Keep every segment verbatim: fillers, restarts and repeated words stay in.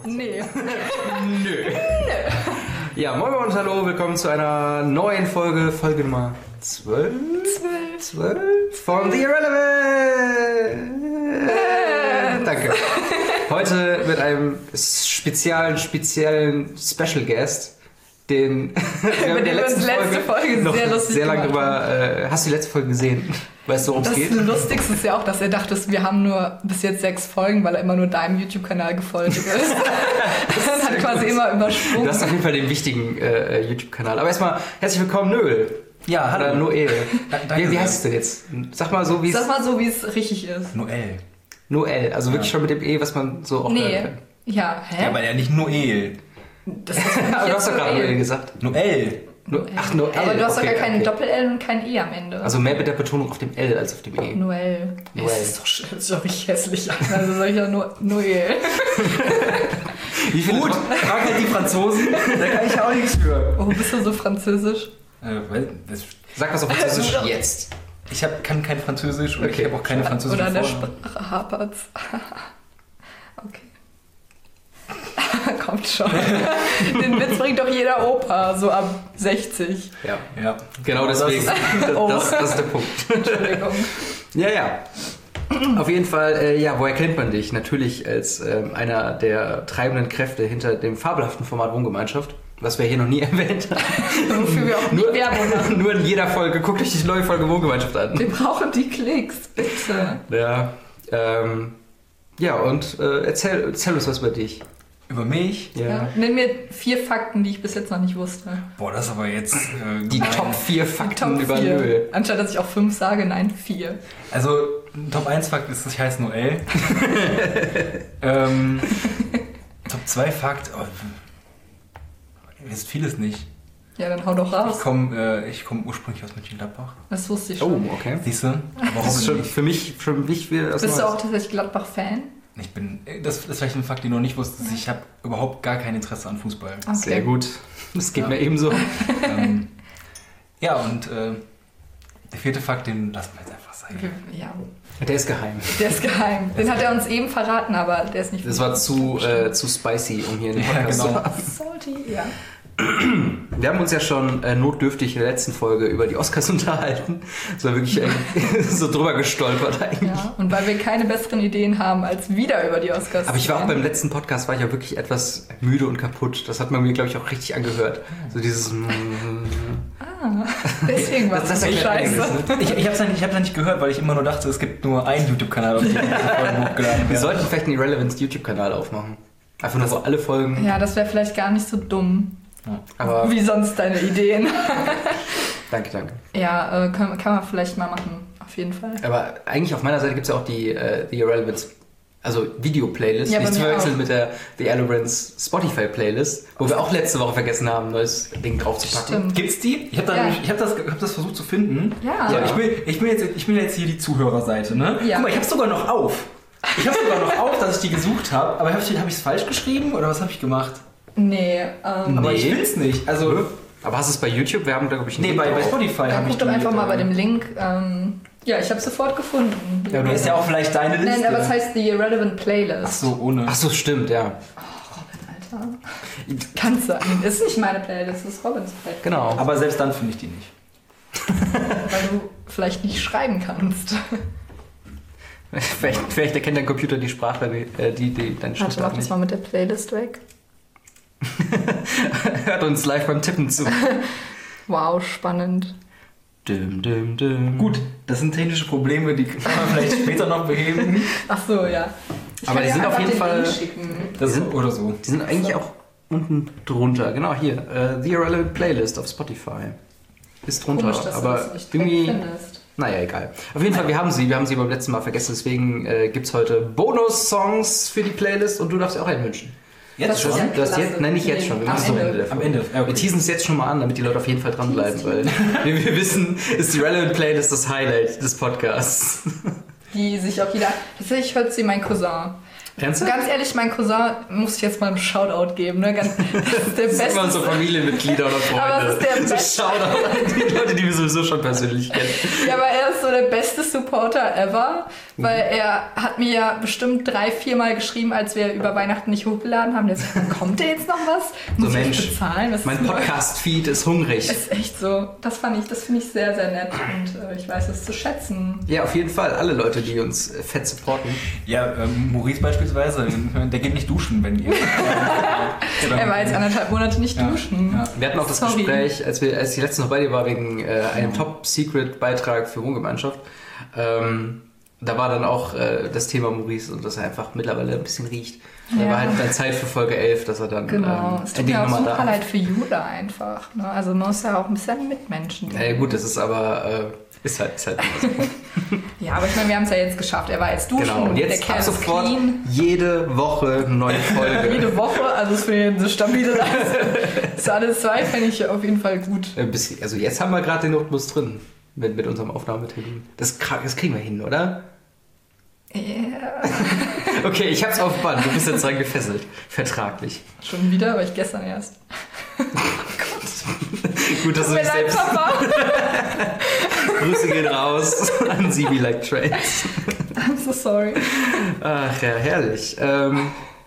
Nee. Nö. Nö. Ja, moin und hallo, willkommen zu einer neuen Folge, Folge Nummer zwölf? Zwölf. zwölf von The Irrelevant. Danke. Heute mit einem speziellen, speziellen Special Guest, den wir haben in der letzten letzte Folge, Folge noch sehr lustig sehr lange gemacht drüber. Äh, hast du die letzte Folge gesehen? Weißt du, worum es Das geht? Lustigste ist ja auch, dass er dachte, wir haben nur bis jetzt sechs Folgen, weil er immer nur deinem YouTube-Kanal gefolgt ist. Das hat quasi immer übersprungen. Du hast auf jeden Fall den wichtigen äh, YouTube-Kanal. Aber erstmal herzlich willkommen, Noel. Ja, hallo. Oder Noel. Da, wie, wie heißt du jetzt? Sag mal so, wie es... Sag mal so, wie es richtig ist. Noel. Noel, also wirklich Ja. schon mit dem E, was man so auch Nee. hören kann. Ja, hä? Ja, aber ja nicht Noel. Das ist für mich Aber du jetzt hast doch gerade Noel. Noel gesagt. Noel. No, ach, Noel. Aber du hast okay, doch gar keinen okay. Doppel-L und kein E am Ende. Also mehr mit der Betonung auf dem L als auf dem E. Noel. Noel. Das ist doch, sch- das ist doch richtig hässlich an. Also soll ich ja nur Noel. Wie viele Gut, frag halt die Franzosen, da kann ich ja auch nichts für. Oh, bist du so französisch? Äh, weil das, Sag was auf Französisch jetzt. ich hab, kann kein Französisch und Okay. ich habe auch keine französische Oder an der Vornamen. Sprache hapert's. Okay. Kommt schon. Den Witz bringt doch jeder Opa, so ab sechzig. Ja. Ja, Genau deswegen. Das, Oh. das, das ist der Punkt. Entschuldigung. Ja, ja. Auf jeden Fall, äh, ja, woher kennt man dich? Natürlich als ähm, einer der treibenden Kräfte hinter dem fabelhaften Format Wohngemeinschaft, was wir hier noch nie erwähnt haben. Wofür wir auch nie Nur, Werbung machen. nur in jeder Folge, guckt euch die neue Folge Wohngemeinschaft an. Wir brauchen die Klicks, bitte. Ja, ähm, ja und äh, erzähl, erzähl uns was über dich. über mich. Ja. Ja. Nenn mir vier Fakten, die ich bis jetzt noch nicht wusste. Boah, das ist aber jetzt äh, Die gemein. Top vier Fakten Top über vier. Noel. Anstatt dass ich auch fünf sage, nein, vier. Also, Top eins Fakt ist, ich heiße Noel. ähm, Top zwei Fakt, oh, ihr wisst vieles nicht. Ja, dann hau doch Ich raus. komme äh, ich komm ursprünglich aus Mönchengladbach. Das wusste ich Oh, schon. okay. Siehst du? Aber warum Das ist schon nicht? für mich schon wichtig. Für das Bist du Neues. auch tatsächlich Gladbach-Fan? Ich bin, das ist vielleicht ein Fakt, den du noch nicht wusstest. Ich habe überhaupt gar kein Interesse an Fußball. Okay. Sehr gut. Das geht Ja. mir ebenso. ähm, ja, und äh, der vierte Fakt, den lassen wir jetzt einfach sein. Okay, ja, Der ist geheim. der ist geheim. Den hat er uns eben verraten, aber der ist nicht... Das war zu, äh, zu spicy, um hier in den Ja, Podcast genau. zu haben. Salty, ja. Wir haben uns ja schon äh, notdürftig in der letzten Folge über die Oscars unterhalten. Das war wirklich äh, so drüber gestolpert eigentlich. Ja, und weil wir keine besseren Ideen haben, als wieder über die Oscars Aber ich war auch zu beim reden. letzten Podcast war ich ja wirklich etwas müde und kaputt. Das hat man mir, glaube ich, auch richtig angehört. So dieses... Ah, deswegen war Das- es das so erklärt scheiße. einiges, ne? Ich, ich habe es nicht, ich hab's nicht gehört, weil ich immer nur dachte, es gibt nur einen YouTube-Kanal, auf dem diese Folgen hochgeladen Wir werden. sollten vielleicht einen Irrelevance YouTube-Kanal aufmachen. Einfach nur so alle Folgen. Ja, das wäre vielleicht gar nicht so dumm, Aber wie sonst deine Ideen. danke, danke. Ja, äh, kann, kann man vielleicht mal machen, auf jeden Fall. Aber eigentlich auf meiner Seite gibt es ja auch die äh, The Irrelevance, also Video-Playlist, Ja, bei nicht zu mir verwechseln auch. mit der The Irrelevance Spotify-Playlist, wo wir auch letzte Woche vergessen haben, ein neues Ding draufzupacken. Stimmt. Gibt's die? Ich habe da Ja. nämlich- ich hab das, hab das versucht zu finden. Ja. So, Ja. ich, bin, ich, bin jetzt, ich bin jetzt hier die Zuhörerseite, ne? Ja. Guck mal, ich habe sogar noch auf. Ich habe sogar noch auf, dass ich die gesucht habe. Aber habe ich es hab ich's falsch geschrieben oder was habe ich gemacht? Nee, ähm, Aber Nee. ich will's nicht. Also, Aber hast du es bei YouTube? Wir haben da, glaube ich, einen nee, Link bei, bei drauf. Spotify dann habe ich guck doch die, einfach mal äh, bei dem Link. Ähm, ja, ich habe sofort gefunden. Ja, aber ist ja auch vielleicht deine Liste. Nein, aber es heißt The Irrelevant Playlist. Ach so, ohne. Ach so, stimmt, ja. Alter. Kannst du eigentlich. Ist nicht meine Playlist, das ist Robins Playlist. Genau. Aber selbst dann finde ich die nicht. Weil du vielleicht nicht schreiben kannst. vielleicht, vielleicht erkennt dein Computer die Sprache, die, äh, die, die deine Warte, mach Schriftart das nicht. mal mit der Playlist weg. Hört uns live beim Tippen zu. Wow, spannend. Düm, düm, düm. Gut, das sind technische Probleme, die kann man vielleicht später noch beheben. Ach so, ja. Ich Aber kann die dir sind auf einfach jeden den Fall- Link schicken. Das sind- oder so. Die sind eigentlich auch unten drunter. Genau, hier. Äh, The Irrelevant Playlist auf Spotify. Ist drunter. Komisch, dass du aber das nicht direkt irgendwie... findest. Naja, egal. Auf jeden Fall, wir haben sie. Wir haben sie beim letzten Mal vergessen. Deswegen äh, gibt es heute Bonus-Songs für die Playlist und du darfst dir auch einen wünschen. Jetzt Das schon? ist ja Du hast klasse. jetzt, nein, nicht jetzt schon. Wir Am machen es am Ende. Ende der Am Folge. Ende. Ja, okay. Wir teasen es jetzt schon mal an, damit die Leute auf jeden Fall dranbleiben, weil wie wir wissen, ist die Relevant Playlist das Highlight des Podcasts. Die sich auch jeder... Tatsächlich hört sie mein Cousin. Rennst du? Ganz ehrlich, mein Cousin muss ich jetzt mal einen Shoutout geben. Ne? Ganz, das ist der Das beste. ist immer so Familienmitglieder oder Freunde. Aber es ist der so beste. Shoutout an die Leute, die wir sowieso schon persönlich kennen. Ja, aber er ist so der beste Supporter ever, weil er hat mir ja bestimmt drei, viermal geschrieben, als wir über Weihnachten nicht hochgeladen haben. Der sagt, kommt dir jetzt noch was? Muss So, ich Mensch, bezahlen? Was mein ist neu? Podcast-Feed ist hungrig. Ist echt so. Das fand ich, das finde ich sehr, sehr nett und äh, ich weiß es zu schätzen. Ja, auf jeden Fall. Alle Leute, die uns äh, fett supporten. Ja, ähm, Maurice beispielsweise, der geht nicht duschen, wenn ihr... Er war jetzt anderthalb Monate nicht Ja, duschen. ja. Wir hatten auch das Sorry. Gespräch, als, wir, als ich letztens noch bei dir war, wegen äh, einem Top-Secret-Beitrag für Wohngemeinschaft. Ähm, da war dann auch äh, das Thema Maurice und dass er einfach mittlerweile ein bisschen riecht. Da Ja. war halt dann Zeit für Folge elf, dass er dann Genau. ähm, Es tut endlich mir auch nochmal super da leid für Judah einfach. Ne? Also man muss ja auch ein bisschen Mitmenschen Ja, ja, gut, das ist aber, äh, ist halt, ist halt immer so. Ja, aber ich meine, wir haben es ja jetzt geschafft. Er war jetzt duschen, Genau, und der jetzt Kerl ab ist sofort clean. jede Woche eine neue Folge. Jede Woche, also für eine stabile Leistung. Das alle zwei fände ich auf jeden Fall gut. Äh, bis, also jetzt haben wir gerade den Rhythmus drin mit, mit unserem Aufnahmetermin. Das, kra- das kriegen wir hin, oder? Yeah. Okay, ich hab's auf Band. Du bist jetzt dran gefesselt. Vertraglich. Schon wieder, aber ich gestern erst. Gut, dass du Tut mir dich leid, selbst... Papa. Grüße gehen raus an Sibi Like Trains. I'm so sorry. Ach ja, herrlich. Ähm,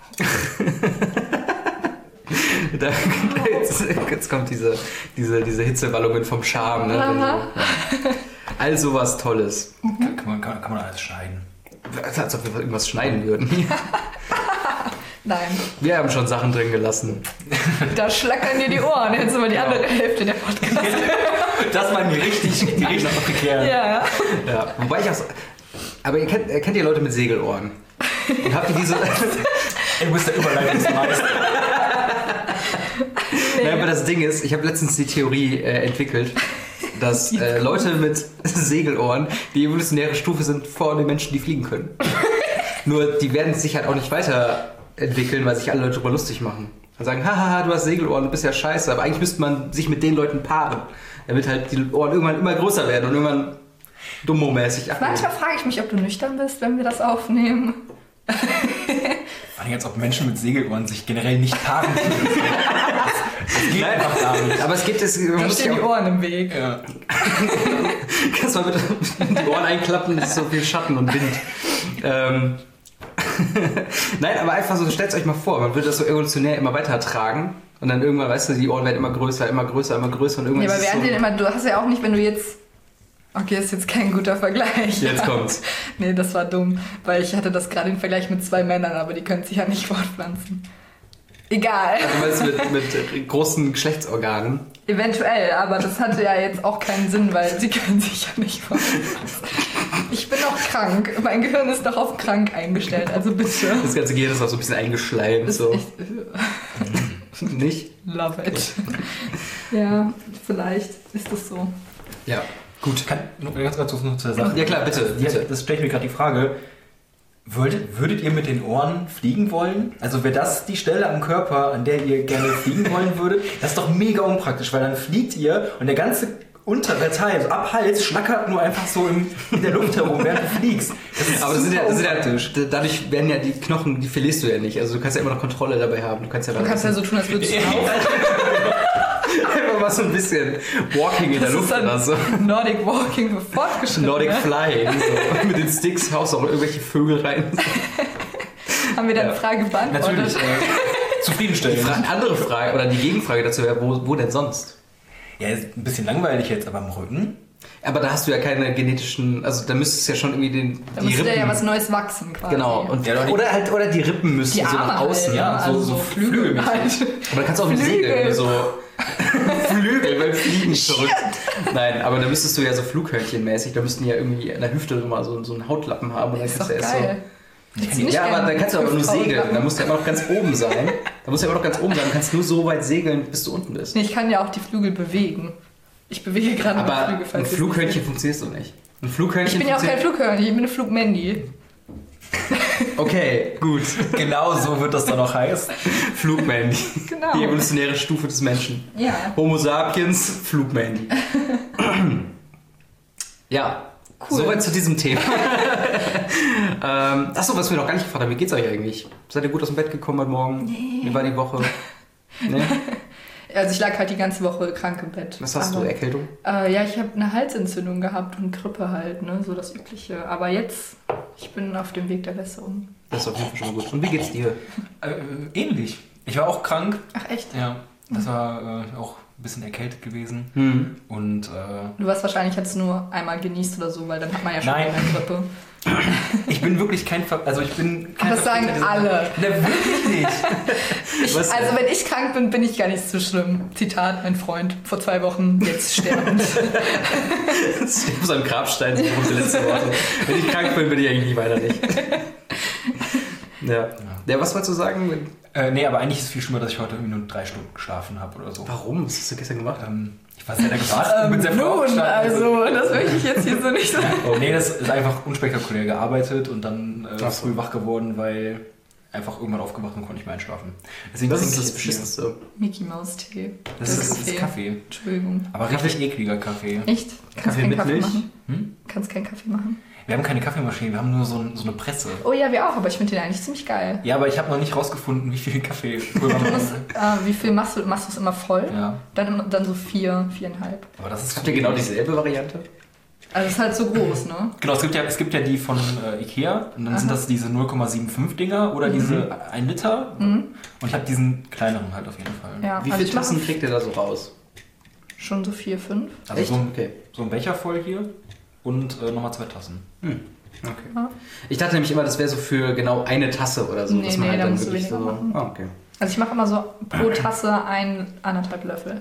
da, jetzt, jetzt kommt diese, diese, diese Hitzewallungen vom Charme. Ne? Aha. Also was Tolles. Kann, kann, man, kann, kann man alles schneiden. Als ob wir irgendwas schneiden würden. Nein, Wir haben schon Sachen drin gelassen. da schlackern dir die Ohren. Jetzt sind wir die andere Hälfte der Podcast. Das waren die richtig, die richtig prekären. Ja. Ja, wobei ich auch... so- Aber ihr kennt, kennt ihr Leute mit Segelohren? Und habt ihr diese... Du bist der Überleitungsmeister. Nein, aber das Ding ist, ich habe letztens die Theorie äh, entwickelt, dass äh, Leute mit Segelohren die evolutionäre Stufe sind vor den Menschen, die fliegen können. Nur die werden sich halt auch nicht weiterentwickeln, weil sich alle Leute darüber lustig machen. Und sagen, hahaha, du hast Segelohren, du bist ja scheiße. Aber eigentlich müsste man sich mit den Leuten paaren, damit halt die Ohren irgendwann immer größer werden und irgendwann dummo-mäßig abnehmen. Manchmal frage ich mich, ob du nüchtern bist, wenn wir das aufnehmen. Vor allem, als ob Menschen mit Segelohren sich generell nicht paaren können. Das, das geht Nein, einfach gar nicht. aber es gibt es, man Da muss stehen ja die auch, Ohren im Weg. Ja. kannst mal bitte die Ohren einklappen, es ist so viel Schatten und Wind. Ähm, Nein, aber einfach so, stellt euch mal vor, man würde das so evolutionär immer weiter tragen und dann irgendwann, weißt du, die Ohren werden immer größer, immer größer, immer größer und irgendwann Ja, aber ist es während so, den immer, du hast ja auch nicht, wenn du jetzt. Okay, ist jetzt kein guter Vergleich. Jetzt kommt's. Nee, das war dumm, weil ich hatte das gerade im Vergleich mit zwei Männern, aber die können sich ja nicht fortpflanzen. Egal. Du meinst mit, mit großen Geschlechtsorganen. Eventuell, aber das hatte ja jetzt auch keinen Sinn, weil sie können sich ja nicht fortpflanzen. Ich bin noch krank. Mein Gehirn ist noch auf krank eingestellt, also bitte. Das ganze Gehirn ist auch so ein bisschen eingeschleimt. Ist So. echt, Nicht? love it. Ja, vielleicht ist das so. Ja. Gut, kann, nur ganz kurz noch zur Sache. Ja klar, bitte. bitte. Ja, das stellt mir gerade die Frage. Würdet, würdet ihr mit den Ohren fliegen wollen? Also wäre das die Stelle am Körper, an der ihr gerne fliegen wollen würdet? Das ist doch mega unpraktisch, weil dann fliegt ihr und der ganze untere Teil, so ab Hals, schlackert nur einfach so im, in der Luft herum, während du fliegst. Das ist Aber das sind ja, das sind unpraktisch. ja, dadurch werden ja die Knochen, die verlierst du ja nicht. Also du kannst ja immer noch Kontrolle dabei haben. Du kannst ja, Du kannst ja so tun, als würdest du einfach mal so ein bisschen Walking in der Das ist Luft dann oder so. Nordic Walking für Fortgeschrittene. Nordic Flying. So. Mit den Sticks haust du auch irgendwelche Vögel rein. Haben wir deine Ja. Frage beantwortet? Natürlich. Äh, zufriedenstellend. Die Fra- andere Frage oder die Gegenfrage dazu wäre, wo, wo denn sonst? Ja, ist ein bisschen langweilig jetzt, aber am Rücken? Aber da hast du ja keine genetischen, also da müsstest du ja schon irgendwie den, Da die müsste Rippen... ja was Neues wachsen quasi. Genau, und, Ja, doch nicht- oder halt oder die Rippen müssten die so Arme nach außen. halt, ja, so- also so Flügel Flügel halt. Aber da kannst du auch mit Flügel. Segeln so Flügel beim Fliegen verrückt. Nein, aber da müsstest du ja so Flughörnchenmäßig, da müssten die ja irgendwie in der Hüfte mal so, so einen Hautlappen haben und dann Ist kannst doch du erst geil. so. Ja, aber dann kannst du aber nur segeln. Da musst du ja immer noch ganz oben sein. Da musst du ja immer noch ganz oben sein. Du kannst nur so weit segeln, bis du unten bist. Nee, ich kann ja auch die Flügel bewegen. Ich bewege gerade meine Aber Flügel. ein falls ihr es Flughörnchen nicht funktionierst du nicht. Ein seht. Flughörnchen Ich bin ja auch kein funktioniert- Flughörnchen, ich bin eine Flugmandy. Okay, gut. Genau so wird das dann auch heißen. Flugmandy. Genau. Die evolutionäre Stufe des Menschen. Ja. Homo sapiens, Flugmandy. Ja, Cool. Soweit zu diesem Thema. ähm, achso, was wir noch gar nicht gefragt haben, wie geht's euch eigentlich? Seid ihr gut aus dem Bett gekommen heute Morgen? Nee. Wie war die Woche? Nee? Also ich lag halt die ganze Woche krank im Bett. Was hast Aber, du, Erkältung? Äh, ja, ich habe eine Halsentzündung gehabt und Grippe halt, ne, so das Übliche. Aber jetzt, ich bin auf dem Weg der Besserung. Das ist auf jeden Fall schon mal gut. Und wie geht's dir? Äh, ähnlich. Ich war auch krank. Ach echt? Ja, das war äh, auch ein bisschen erkältet gewesen. Hm. Und äh, Du warst wahrscheinlich jetzt nur einmal genießt oder so, weil dann hat man ja schon Nein. eine Grippe. ich bin wirklich kein Ver also ich bin kein Das sagen Vertreter dieser- alle. Ne, wirklich nicht. Ich, Was? also wenn ich krank bin, bin ich gar nicht so schlimm. Zitat, mein Freund, vor zwei Wochen, jetzt sterbend. Auf seinem Grabstein sind die letzten Worte. Wenn ich krank bin, bin ich eigentlich weinerlich. Ja. Ja, was wolltest du sagen? Äh, nee, aber eigentlich ist es viel schlimmer, dass ich heute irgendwie nur drei Stunden geschlafen habe oder so. Warum? Was hast du gestern gemacht? Ähm, ich war sehr gewartet und bin sehr früh Nun, aufgestanden. also, das möchte ich jetzt hier so nicht sagen. Oh, nee, das ist einfach unspektakulär gearbeitet und dann äh, Ach so. früh wach geworden, weil einfach irgendwann aufgewacht und konnte nicht mehr einschlafen. Deswegen Das trinke ist ich das jetzt hier- Beschissenste. Mickey Maus Tee. Das, ist, das ist Kaffee. Entschuldigung. Aber richtig ekliger Kaffee. Echt? Kannst Kaffee keinen mit Kaffee Milch? machen? Hm? Kannst keinen Kaffee machen? Wir haben keine Kaffeemaschine, wir haben nur so, ein, so eine Presse. Oh ja, wir auch, aber ich finde den eigentlich ziemlich geil. Ja, aber ich habe noch nicht rausgefunden, wie viel Kaffee Pulver Du man musst, äh, wie viel machst du? Machst du es immer voll? Ja, Dann, immer- dann so vier, viereinhalb. aber das ist Habt ihr genau dieselbe Variante? Also es ist halt so groß, ne? Genau, es gibt ja, es gibt ja die von äh, Ikea und dann Aha. sind das diese null Komma fünfundsiebzig Dinger oder diese ein Liter Mhm. und ich habe diesen kleineren halt auf jeden Fall. Ja, Wie also viele ich mache Tassen kriegt ihr da so raus? schon so vier, fünf. Also Echt? so ein, Okay. so ein Becher voll hier und äh, nochmal zwei Tassen. Hm. Okay. Ja. Ich dachte nämlich immer, das wäre so für genau eine Tasse oder so. Nee, dass man nee, halt da dann musst du wirklich so. weniger machen. Ah, okay. Also ich mache immer so pro Tasse ein, anderthalb Löffel.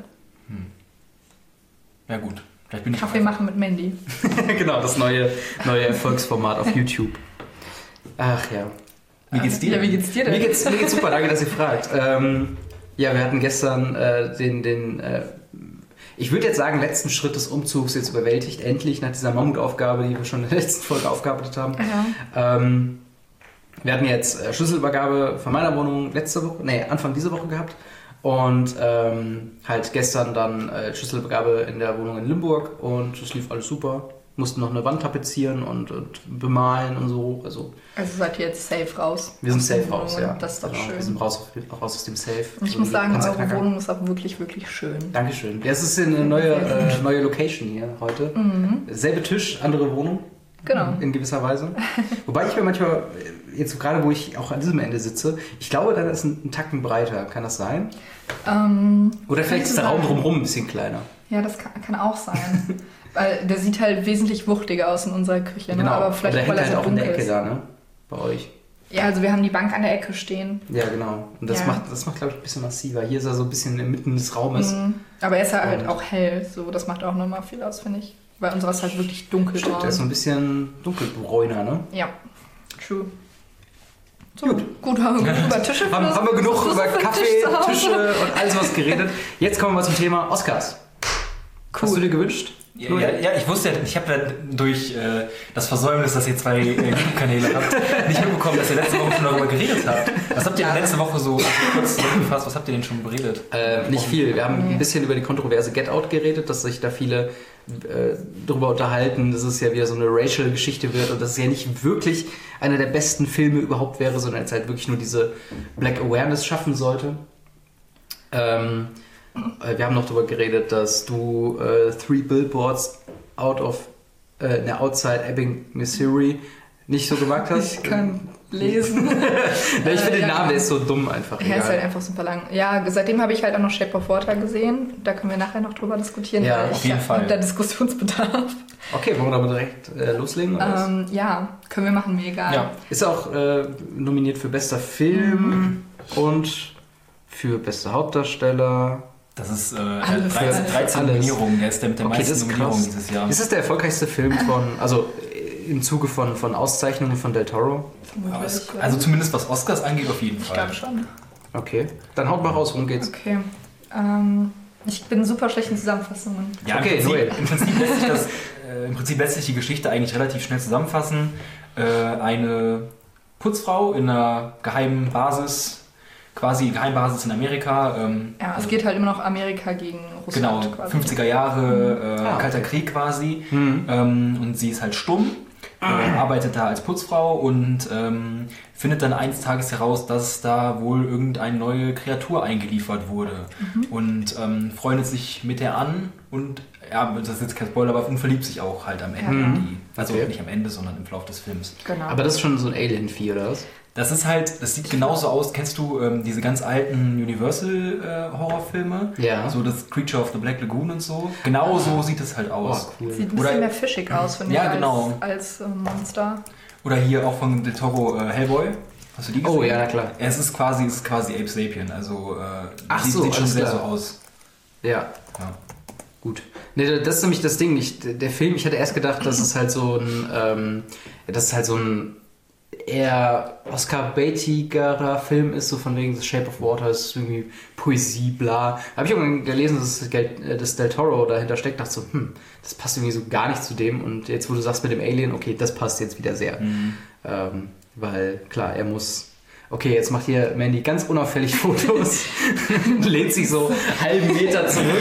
Ja gut, vielleicht bin ich Kaffee auch- machen mit Mandy. Genau, das neue, neue Erfolgsformat auf YouTube. Ach ja. Wie geht's dir? Ja, wie geht's dir denn? Mir geht's, mir geht's super, danke, dass ihr fragt. Ähm, ja, wir hatten gestern äh, den, den äh, ich würde jetzt sagen, letzten Schritt des Umzugs jetzt überwältigt, endlich nach dieser Mammutaufgabe, die wir schon in der letzten Folge aufgearbeitet haben. Ja. Ähm, wir hatten jetzt äh, Schlüsselübergabe von meiner Wohnung letzte Woche, nee, Anfang dieser Woche gehabt. Und ähm, halt gestern dann äh, Schlüsselübergabe in der Wohnung in Limburg und es lief alles super. Mussten noch eine Wand tapezieren und, und bemalen und so. Also Also seid ihr jetzt safe raus? wir sind aus der safe raus, Wohnung. ja. Das ist doch Genau, schön. Wir sind raus, raus aus dem Safe. Und ich So muss ein sagen, ganzer eure Knacker. Wohnung ist auch wirklich, wirklich schön. Dankeschön. Ja, es ist eine neue, äh, neue Location hier heute. Mhm. Selbe Tisch, andere Wohnung. Genau. In gewisser Weise. Wobei ich mir manchmal, jetzt so gerade wo ich auch an diesem Ende sitze, ich glaube, da ist ein, ein Tacken breiter. Kann das sein? Ähm, Oder vielleicht ist der könnte Raum sein. drumherum ein bisschen kleiner. Ja, das kann, kann auch sein. Weil der sieht halt wesentlich wuchtiger aus in unserer Küche. Ne? Aber vielleicht der weil hängt er halt so auch in der dunkel Ecke ist. da, ne? Bei euch. Ja, also wir haben die Bank an der Ecke stehen. Ja, genau. Und das Ja. macht, das macht glaube ich, ein bisschen massiver. Hier ist er so ein bisschen inmitten des Raumes. Mhm. Aber er ist halt Und- auch hell. So, das macht auch nochmal viel aus, finde ich. Weil unserer ist halt wirklich dunkel. Stimmt, der ist so ein bisschen dunkelbräuner, ne? Ja, true. So, gut, gut haben wir genug über Tische Haben, haben wir genug philosophiert. über Tisch Kaffee, zu Hause. Tische und alles was geredet. Jetzt kommen wir zum Thema Oscars. Hast du dir gewünscht? Ja, ja, ja, ich wusste ja, ich habe ja durch äh, das Versäumnis, dass ihr zwei äh, YouTube-Kanäle habt, nicht mitbekommen, dass ihr letzte Woche schon darüber geredet habt. Was habt ihr denn letzte Woche so kurz zusammengefasst, was habt ihr denn schon beredet? Äh, nicht viel. Wir haben Nee. ein bisschen über die kontroverse Get Out geredet, dass sich da viele äh, darüber unterhalten, dass es ja wieder so eine Racial-Geschichte wird und dass es ja nicht wirklich einer der besten Filme überhaupt wäre, sondern es halt wirklich nur diese Black Awareness schaffen sollte. Ähm, äh, wir haben noch darüber geredet, dass du äh, Three Billboards out of äh, ne, outside Ebbing, Missouri nicht so gemacht hast. Ich kann lesen. Ne, ich finde Äh, den ja. Namen, der ist so dumm einfach. Ja, ist halt egal. einfach super lang. Ja, seitdem habe ich halt auch noch Shape of Water gesehen. Da können wir nachher noch drüber diskutieren. Ja, weil auf ich jeden hab Fall. Da Diskussionsbedarf. Okay, wollen wir damit direkt äh, loslegen? Oder was? Ähm, ja, können wir machen, mir egal. Ja. Ist auch äh, nominiert für bester Film und für beste Hauptdarsteller. Das ist äh, Alles, dreizehn, alles. dreizehn Alles. Nominierungen, der ist der mit der Okay, das meisten ist Nominierungen krass. dieses Jahr. Ist das der erfolgreichste Film von, also äh, im Zuge von, von Auszeichnungen von Del Toro? Aber es, Vermutlich, also zumindest was Oscars angeht, auf jeden ich Fall. glaube schon. Okay, dann haut mal raus, worum geht's? Okay. Ähm, ich bin super schlecht in Zusammenfassungen. Ja, Okay, im, Noel. Prinzip, im, Prinzip lässt sich das, äh, im Prinzip lässt sich die Geschichte eigentlich relativ schnell zusammenfassen. Äh, eine Putzfrau in einer geheimen Basis quasi Geheimbasis in Amerika. Ähm, Ja, es also, geht halt immer noch Amerika gegen Russland. genau, quasi. fünfziger Jahre, äh, Ah, okay. Kalter Krieg quasi. Mhm. Ähm, und sie ist halt stumm, äh, arbeitet da als Putzfrau und ähm, findet dann eines Tages heraus, dass da wohl irgendeine neue Kreatur eingeliefert wurde. Und ähm, freundet sich mit der an und, ja, das ist jetzt kein Spoiler, aber und verliebt sich auch halt am Ende. Ja. in die, also Okay. nicht am Ende, sondern im Verlauf des Films. Genau. Aber das ist schon so ein Alien-Vieh, oder was? Das ist halt, das sieht genauso aus. Kennst du ähm, diese ganz alten Universal-Horrorfilme? Ja. So das Creature of the Black Lagoon und so. Genau so sieht es halt aus. Oh, cool. Sieht ein Oder- bisschen mehr fischig aus, finde Ja, ich, genau. als, als äh, Monster. Oder hier auch von Del Toro äh, Hellboy. Hast du die gesehen? Oh, ja, na klar. Es ist quasi, es ist quasi Ape Sapien. Also äh, Ach sieht, so, sieht schon alles sehr klar. so aus. Ja, Ja. gut. Nee, das ist nämlich das Ding. Ich, der Film, ich hatte erst gedacht, dass es halt so ein, ähm, das ist halt so ein eher Oscar-baitigerer Film ist, so von wegen The Shape of Water, ist irgendwie Poesie, bla. Habe ich irgendwann gelesen, dass das, Geld, äh, das Del Toro dahinter steckt, dachte so, hm, das passt irgendwie so gar nicht zu dem. Und jetzt, wo du sagst mit dem Alien, okay, das passt jetzt wieder sehr. Mhm. Ähm, weil, klar, er muss... Okay, jetzt macht hier Mandy ganz unauffällig Fotos, lehnt sich so einen halben Meter zurück.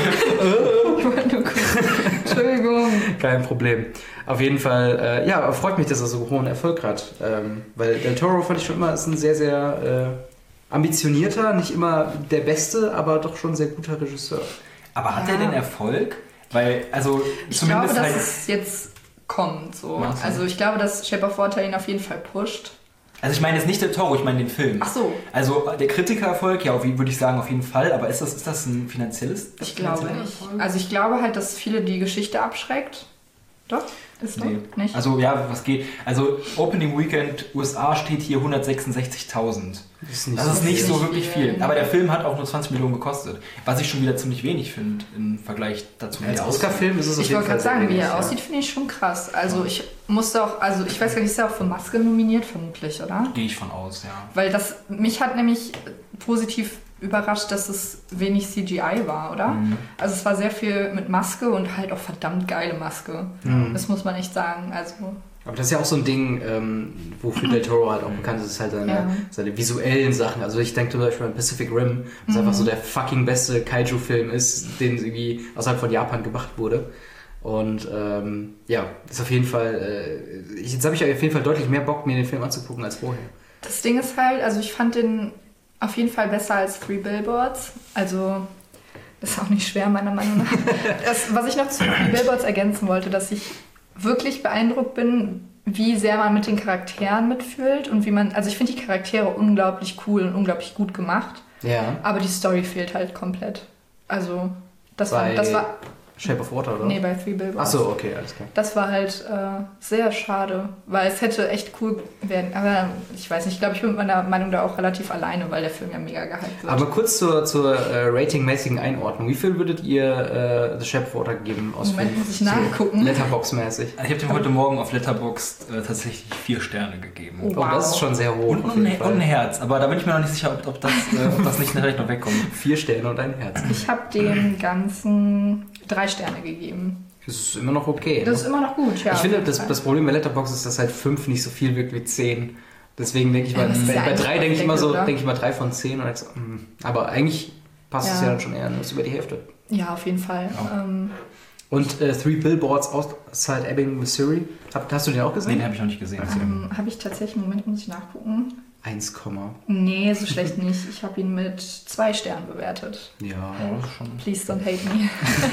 Ich wollte nur kurz- Entschuldigung. Kein Problem. Auf jeden Fall, äh, ja, freut mich, dass er so hohen Erfolg hat. Ähm, weil Del Toro fand ich schon immer, ist ein sehr, sehr äh, ambitionierter, nicht immer der beste, aber doch schon sehr guter Regisseur. Aber hat Ja. er denn Erfolg? Weil, also Ich zumindest glaube, dass halt. es jetzt kommt. So. Meinst du? Also ich glaube, dass Shape of Water ihn auf jeden Fall pusht. Also ich meine jetzt nicht der Toro, ich meine den Film. Ach so. Also der Kritikererfolg, ja, auf- würde ich sagen, auf jeden Fall. Aber ist das, ist das ein finanzielles? Ich glaube finanzieller nicht. Erfolg? Also ich glaube halt, dass viele die Geschichte abschreckt. Doch? Ist doch Nee. nicht? Also ja, was geht? Also Opening Weekend U S A steht hier hundertsechsundsechzigtausend. Das ist nicht Das ist nicht so viel. wirklich viel. Aber der Film hat auch nur zwanzig Millionen gekostet. Was ich schon wieder ziemlich wenig finde im Vergleich dazu. wie Als er aussieht. Oscar-Film ist es auf Ich jeden wollte Fall gerade sehr sagen, wie wenig, er aussieht, finde ich schon krass. Also ich musste auch, also ich weiß gar nicht, ist er auch für Maske nominiert, vermutlich, oder? Gehe ich von aus, ja. Weil das, mich hat nämlich positiv überrascht, dass es wenig C G I war, oder? Mhm. Also es war sehr viel mit Maske und halt auch verdammt geile Maske. Mhm. Das muss man echt sagen. Also Aber das ist ja auch so ein Ding, ähm, wofür Del Toro halt auch bekannt ist, ist halt seine, Ja. seine visuellen Sachen. Also ich denke zum Beispiel an Pacific Rim, was Mhm. einfach so der fucking beste Kaiju-Film ist, den irgendwie außerhalb von Japan gemacht wurde. Und ähm, ja, ist auf jeden Fall, äh, ich- jetzt habe ich auf jeden Fall deutlich mehr Bock, mir den Film anzugucken als vorher. das Ding ist halt, also ich fand den auf jeden Fall besser als Three Billboards. Also das ist auch nicht schwer, meiner Meinung nach. Das, was ich noch zu Three Billboards ergänzen wollte, dass ich wirklich beeindruckt bin, wie sehr man mit den Charakteren mitfühlt und wie man, also ich finde die Charaktere unglaublich cool und unglaublich gut gemacht, Ja. aber die Story fehlt halt komplett. Also das war, Bei das war, Shape of Water, oder? nee, bei Three Billboards. Achso, okay, alles klar. Das war halt äh, sehr schade, weil es hätte echt cool werden. Aber ich weiß nicht, ich glaube, ich bin mit meiner Meinung da auch relativ alleine, weil der Film ja mega gehypt wird. Aber kurz zur, zur äh, ratingmäßigen Einordnung. Wie viel würdet ihr äh, The Shape of Water geben aus Moment, fünf? muss ich nachgucken. So Letterbox-mäßig. Ich habe dem heute Morgen auf Letterboxd äh, tatsächlich vier Sterne gegeben. Oh. Oh, das ist schon sehr hoch. Und, auf und, jeden und ein Fall. Herz, aber da bin ich mir noch nicht sicher, ob, ob, das, äh, ob das nicht vielleicht noch wegkommt. Vier Sterne und ein Herz. Ich habe dem Ganzen drei Sterne gegeben. Das ist immer noch okay. Das ist ne? immer noch gut, ja. ich auf finde, jeden das, Fall. das Problem bei Letterboxd ist, dass halt fünf nicht so viel wirkt wie zehn. Deswegen denke ich Ja, mal, das ist bei, ja bei eigentlich drei denke ich immer so, perfekt, oder? denke ich mal drei von zehn. Und jetzt, mm. Aber eigentlich passt es Ja. ja dann schon eher, das ist über die Hälfte. Ja, auf jeden Fall. Ja. Ähm, Und äh, Three Billboards Outside Ebbing, Missouri. Hab, hast du den auch Nee, gesehen? den habe ich noch nicht gesehen. ähm, habe ich tatsächlich, Moment, muss ich nachgucken. eins, Nee, so schlecht nicht. Ich habe ihn mit zwei Sternen bewertet. ja. Oh, das ist schon- please don't hate me.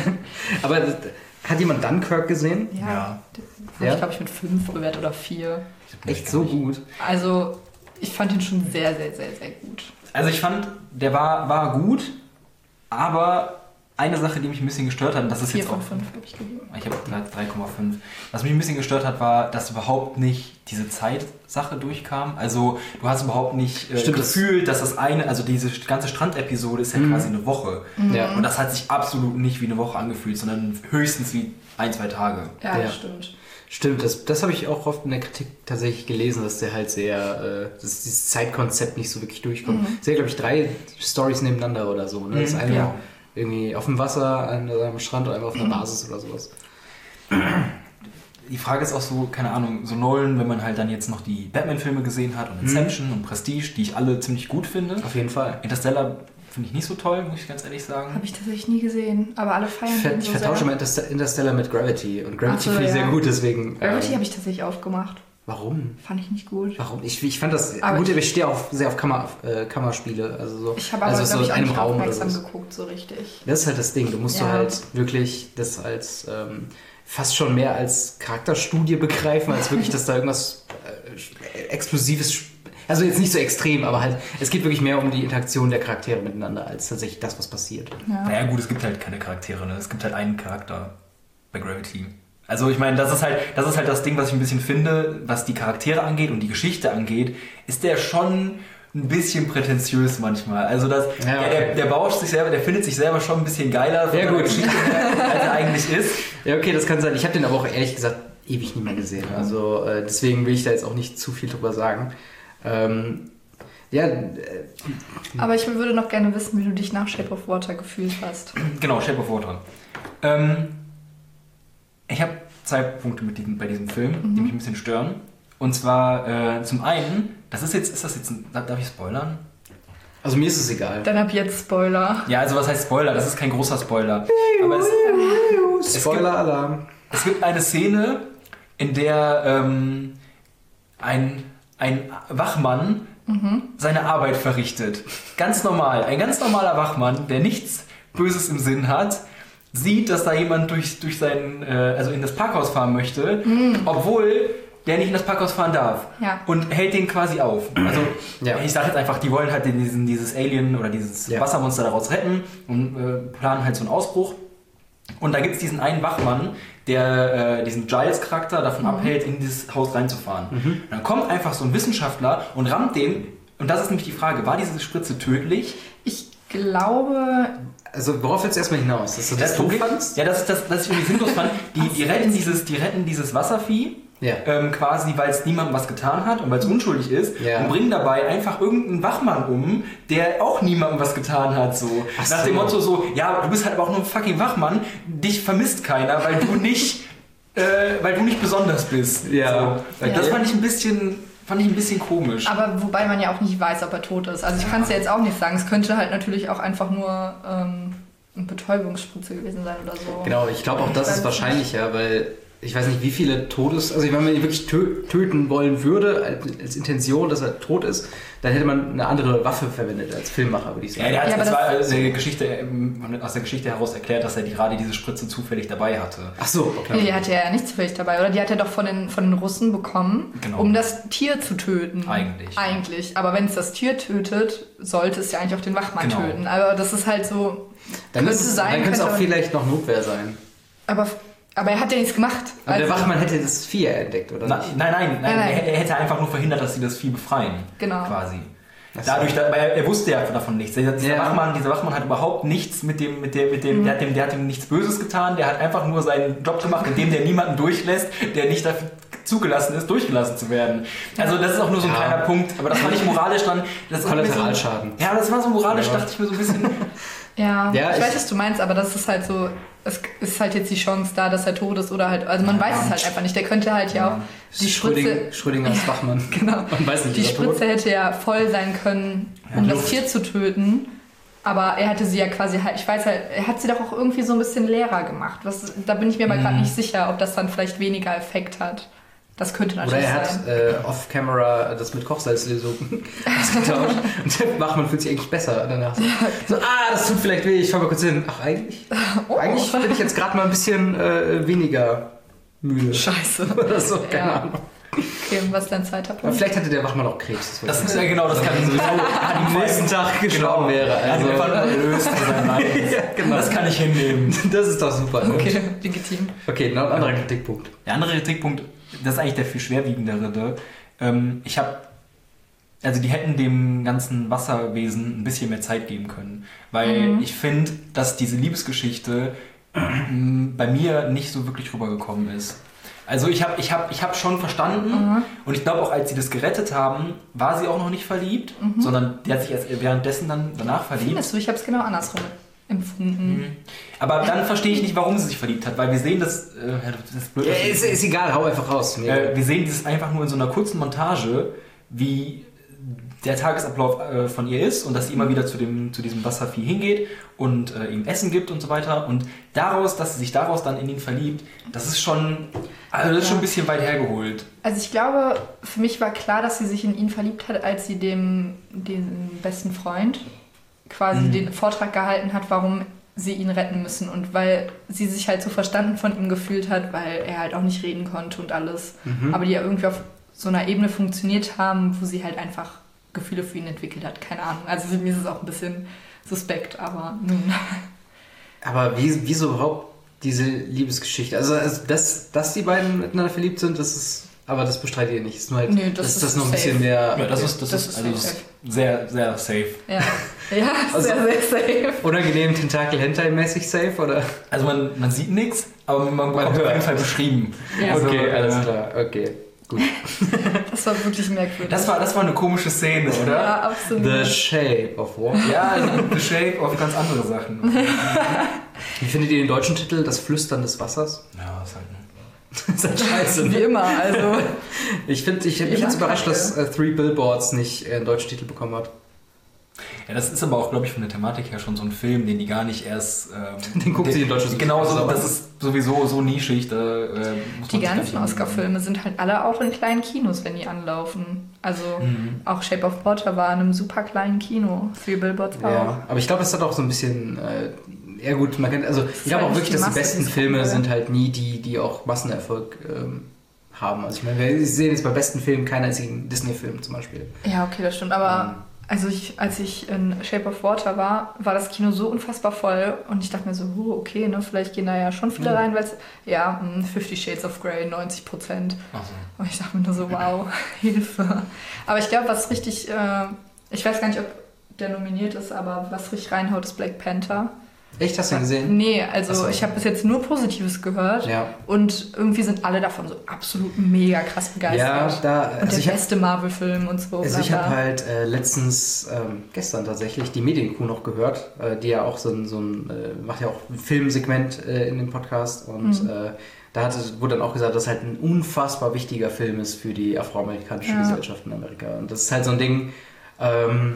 Aber äh, hat jemand Dunkirk gesehen? Ja. Ja. Habe Ja? ich, glaube ich, mit fünf bewertet oder vier. Echt so gut. Also, ich fand ihn schon sehr, sehr, sehr, sehr gut. Also ich fand, der war, war gut, aber eine Sache, die mich ein bisschen gestört hat, und das ist vier jetzt von auch... fünf habe ich gegeben. Ich habe drei Komma fünf. Was mich ein bisschen gestört hat, war, dass überhaupt nicht diese Zeitsache durchkam. Also du hast überhaupt nicht äh, Stimmt, das- gefühlt, dass das eine, also diese ganze Strandepisode ist ja Mhm. quasi eine Woche. Ja. Und das hat sich absolut nicht wie eine Woche angefühlt, sondern höchstens wie ein, zwei Tage. Ja, Ja. das stimmt. Stimmt, das, das habe ich auch oft in der Kritik tatsächlich gelesen, dass der halt sehr, äh, dass dieses Zeitkonzept nicht so wirklich durchkommt. Mhm. Es sind, glaube ich, drei Stories nebeneinander oder so. Ne? Das Mhm, eine ja. irgendwie auf dem Wasser, eine am Strand und einmal auf einer Basis oder sowas. die Frage ist auch so, keine Ahnung, so Nolan, wenn man halt dann jetzt noch die Batman-Filme gesehen hat und Inception mhm. und Prestige, die ich alle ziemlich gut finde. Auf jeden Fall. Interstellar finde ich nicht so toll, muss ich ganz ehrlich sagen. Habe ich tatsächlich nie gesehen, aber alle feiern Ich, ver- den ich so vertausche sehr. mal Interstellar mit Gravity und Gravity Ach so, finde ich ja. sehr gut, deswegen... Gravity ähm, habe ich tatsächlich aufgemacht. Warum? Fand ich nicht gut. Warum? Ich, ich fand das Aber gut, ich- aber ich stehe auch sehr auf Kammer, äh, Kammerspiele. Also so, Ich habe aber, also glaube so ich, in auch einem nicht Raum oder aufmerksam so. geguckt, so richtig. Das ist halt das Ding. Du musst Ja. du halt wirklich das als ähm, fast schon mehr als Charakterstudie begreifen, als wirklich, dass da irgendwas äh, Explosives... Also jetzt nicht so extrem, aber halt, es geht wirklich mehr um die Interaktion der Charaktere miteinander, als tatsächlich das, was passiert. Ja. Naja gut, es gibt halt keine Charaktere, ne? Es gibt halt einen Charakter bei Gravity. Also ich meine, das ist halt, das ist halt das Ding, was ich ein bisschen finde, was die Charaktere angeht und die Geschichte angeht, ist der schon ein bisschen prätentiös manchmal. Also das, Ja, okay. der, der bauscht sich selber, der findet sich selber schon ein bisschen geiler von Ja, seiner gut. Geschichte her, als er eigentlich ist. Ja, okay, das kann sein. Ich habe den aber auch ehrlich gesagt ewig nicht mehr gesehen. Also äh, deswegen will ich da jetzt auch nicht zu viel drüber sagen. Ähm, ja, äh, Aber ich würde noch gerne wissen, wie du dich nach Shape of Water gefühlt hast. Genau, Shape of Water. Ähm, ich habe zwei Punkte mit diesem, bei diesem Film, Mhm. die mich ein bisschen stören. Und zwar äh, zum einen, das ist jetzt, ist das jetzt ein, darf ich spoilern? also mir ist es egal. Dann ab jetzt Spoiler. Ja, also was heißt Spoiler? Das ist kein großer Spoiler. Aber es, es, gibt, Spoiler-Alarm. es gibt eine Szene, in der ähm, ein, ein Wachmann Mhm. seine Arbeit verrichtet. Ganz normal. Ein ganz normaler Wachmann, der nichts Böses im Sinn hat, sieht, dass da jemand durch, durch sein, äh, also in das Parkhaus fahren möchte, obwohl der nicht in das Parkhaus fahren darf. Ja. Und hält den quasi auf. Also Ja. ich sage jetzt einfach, die wollen halt diesen, dieses Alien oder dieses Ja. Wassermonster daraus retten und äh, planen halt so einen Ausbruch. Und da gibt es diesen einen Wachmann, der äh, diesen Giles-Charakter davon abhält, in dieses Haus reinzufahren. Und dann kommt einfach so ein Wissenschaftler und rammt den. Und das ist nämlich die Frage, war diese Spritze tödlich? Ich glaube, Also worauf willst du erstmal hinaus? Dass du das Das doof Problem- fandst? Ja, das ist das, was ich irgendwie sinnlos fand. Die, die, retten dieses, die retten dieses Wasservieh, Ja. ähm, quasi, weil es niemandem was getan hat und weil es unschuldig ist, Ja. und bringen dabei einfach irgendeinen Wachmann um, der auch niemandem was getan hat. So. Ach Nach so. dem Motto so, ja, du bist halt aber auch nur ein fucking Wachmann, dich vermisst keiner, weil du nicht, äh, weil du nicht besonders bist. Ja. So. Okay. Das fand ich ein bisschen, fand ich ein bisschen komisch. aber wobei man ja auch nicht weiß, ob er tot ist. Also ich kann es ja jetzt auch nicht sagen. Es könnte halt natürlich auch einfach nur ähm, eine Betäubungsspritze gewesen sein oder so. Genau, ich glaube auch, Ich das weiß ist nicht. wahrscheinlicher, weil ich weiß nicht, wie viele Todes... Also wenn man ihn wirklich tö- töten wollen würde, als, als Intention, dass er tot ist, dann hätte man eine andere Waffe verwendet als Filmmacher, würde ich Ja, sagen. der hat Ja, aber zwar das- aus der Geschichte, ähm, aus der Geschichte heraus erklärt, dass er die, gerade diese Spritze zufällig dabei hatte. Ach so, Nee, okay. die hatte er ja nicht zufällig dabei, oder? Die hat er doch von den, von den Russen bekommen, Genau. um das Tier zu töten. Eigentlich. Eigentlich. Aber wenn es das Tier tötet, sollte es ja eigentlich auch den Wachmann Genau. töten. Aber das ist halt so... Dann, könnte ist es, sein, dann könnte es auch könnte- vielleicht noch Notwehr sein. Aber, aber er hat ja nichts gemacht. Aber der Also- Wachmann hätte das Vieh entdeckt, oder Na, nicht? nein, nein, nein, Nein, nein. Er, er hätte einfach nur verhindert, dass sie das Vieh befreien. Genau. Quasi. Ach so. Dadurch, da, weil er, er wusste ja davon nichts. Dieser, dieser, Ja. Wachmann, dieser Wachmann hat überhaupt nichts mit dem, mit dem, mit dem, der, hat dem, der hat ihm nichts Böses getan, der hat einfach nur seinen Job gemacht, indem der niemanden durchlässt, der nicht dafür zugelassen ist, durchgelassen zu werden. Also das ist auch nur so ein Ja. kleiner Punkt, aber das fand ich moralisch dann... Das war mir so, Kollateralschaden. ja, das war so moralisch, Ja. dachte ich mir so ein bisschen... Ja, Ja, ich, ich- weiß, was du meinst, aber das ist halt so, es ist halt jetzt die Chance da, dass er tot ist oder halt, also man weiß es halt einfach nicht. Der könnte halt ja, auch die Schröding, Spritze, Schrödingers Wachmann. genau, Man weiß nicht, die ist er tot? Spritze hätte ja voll sein können, um Ja, das Luft. Tier zu töten. Aber er hatte sie ja quasi halt, ich weiß halt, er hat sie doch auch irgendwie so ein bisschen leerer gemacht. Was, da bin ich mir aber gerade nicht sicher, ob das dann vielleicht weniger Effekt hat. Das könnte Oder natürlich er sein. hat äh, off-camera das mit Kochsalzlösung ausgetauscht und der Wachmann fühlt sich eigentlich besser danach. So, so ah, das tut vielleicht weh, ich fahr mal kurz hin. Ach, eigentlich, Oh. eigentlich bin ich jetzt gerade mal ein bisschen äh, weniger müde. Scheiße. Oder so, keine Ja. Ahnung. Okay, und was ist dein zweiter Aber Punkt? vielleicht hatte der Wachmann auch Krebs. Das weiß ist ich ja genau, das kann sowieso am nächsten Tag gestorben wäre. Er hat Also, einfach nur erlöst von seinem Leid. ja, genau. Das kann ich hinnehmen. Das ist doch super. Okay, legitim. Okay, noch ein anderer Kritikpunkt. Der andere Kritikpunkt, das ist eigentlich der viel schwerwiegendere. Ähm, ich habe, also die hätten dem ganzen Wasserwesen ein bisschen mehr Zeit geben können. Weil ich finde, dass diese Liebesgeschichte ähm, bei mir nicht so wirklich rübergekommen ist. Also ich habe ich hab, ich hab schon verstanden und ich glaube auch, als sie das gerettet haben, war sie auch noch nicht verliebt, sondern die hat sich erst währenddessen dann danach verliebt. Findest du, ich habe es genau andersrum empfunden. Aber dann verstehe ich nicht, warum sie sich verliebt hat, weil wir sehen das... Äh, das ist, blöd, Ja, ist, ist egal, hau einfach raus. äh, wir sehen das einfach nur in so einer kurzen Montage, wie der Tagesablauf äh, von ihr ist und dass sie immer wieder zu, dem, zu diesem Wasservieh hingeht und äh, ihm Essen gibt und so weiter. Und daraus, dass sie sich daraus dann in ihn verliebt, das ist schon, also das ist schon ein bisschen weit hergeholt. Also ich glaube, für mich war klar, dass sie sich in ihn verliebt hat, als sie dem, dem besten Freund quasi mhm. den Vortrag gehalten hat, warum sie ihn retten müssen. Und weil sie sich halt so verstanden von ihm gefühlt hat, weil er halt auch nicht reden konnte und alles. Mhm. Aber die ja irgendwie auf so einer Ebene funktioniert haben, wo sie halt einfach Gefühle für ihn entwickelt hat. Keine Ahnung. Also für mich ist es auch ein bisschen suspekt, aber nun. Aber wie, wieso überhaupt diese Liebesgeschichte? Also, also dass, dass die beiden miteinander verliebt sind, das ist... Aber das bestreitet ihr nicht. Das ist nur halt, nee, das, das, ist das noch ein safe. bisschen mehr... Ja, das ist, das das ist, ist also safe. sehr, sehr safe. Ja, ja Also- sehr, sehr safe. Unangenehm Tentakel-Hentai-mäßig safe, oder? Also man, man sieht nichts, aber man bekommt auf jeden Fall beschrieben. Ja. Also, Okay, äh, alles klar. Okay, gut. Das war wirklich merkwürdig. Das war, das war eine komische Szene, oder? Ja, absolut. The Shape of Water. Ja, also The Shape of ganz andere Sachen. Wie findet ihr den deutschen Titel? Das Flüstern des Wassers? Ja, ist halt ne. Das ist halt scheiße. Wie immer, also. Ich finde, ich, ich bin Ja, jetzt überrascht, kacke. dass äh, Three Billboards nicht äh, einen deutschen Titel bekommen hat. Ja, das ist aber auch, glaube ich, von der Thematik her schon so ein Film, den die gar nicht erst... Ähm, Den guckt sie in Deutschland Genau, so, sauber. das ist sowieso so nischig. Da, äh, muss Die man sich gar ganzen nicht- Oscar-Filme sind halt alle auch in kleinen Kinos, wenn die anlaufen. Also Mhm. auch Shape of Water war in einem super kleinen Kino. Three Billboards auch. Ja, aber ich glaube, es hat auch so ein bisschen... Äh, ja gut, man kann, also ich glaube halt auch nicht wirklich, die dass die Masse, besten die es Filme gucken, sind halt nie die, die auch Massenerfolg ähm, haben. Also ich meine, wir sehen jetzt bei besten Filmen keinen einzigen Disney-Film zum Beispiel. Ja, okay, das stimmt. Aber Ähm. also ich, als ich in Shape of Water war, war das Kino so unfassbar voll und ich dachte mir so, oh, okay, ne, vielleicht gehen da ja schon viele Mhm. rein, weil es, ja, mh, Fifty Shades of Grey, neunzig Prozent. Ach so. Und ich dachte mir nur so, wow, Hilfe. Aber ich glaube, was richtig, äh, ich weiß gar nicht, ob der nominiert ist, aber was richtig reinhaut, ist Black Panther. Echt, hast du ihn gesehen? Nee, also Ach so. ich habe bis jetzt nur Positives gehört Ja. und irgendwie sind alle davon so absolut mega krass begeistert. Ja, da, und also der ich habe beste Marvel-Film und so. also bla, ich bla. hab halt äh, letztens, ähm, gestern tatsächlich, die Medienkuh noch gehört, äh, die ja auch so ein, so ein äh, macht ja auch ein Filmsegment äh, in dem Podcast und Mhm. äh, da hatte, wurde dann auch gesagt, dass halt ein unfassbar wichtiger Film ist für die afroamerikanische Ja. Gesellschaft in Amerika. Und das ist halt so ein Ding, ähm,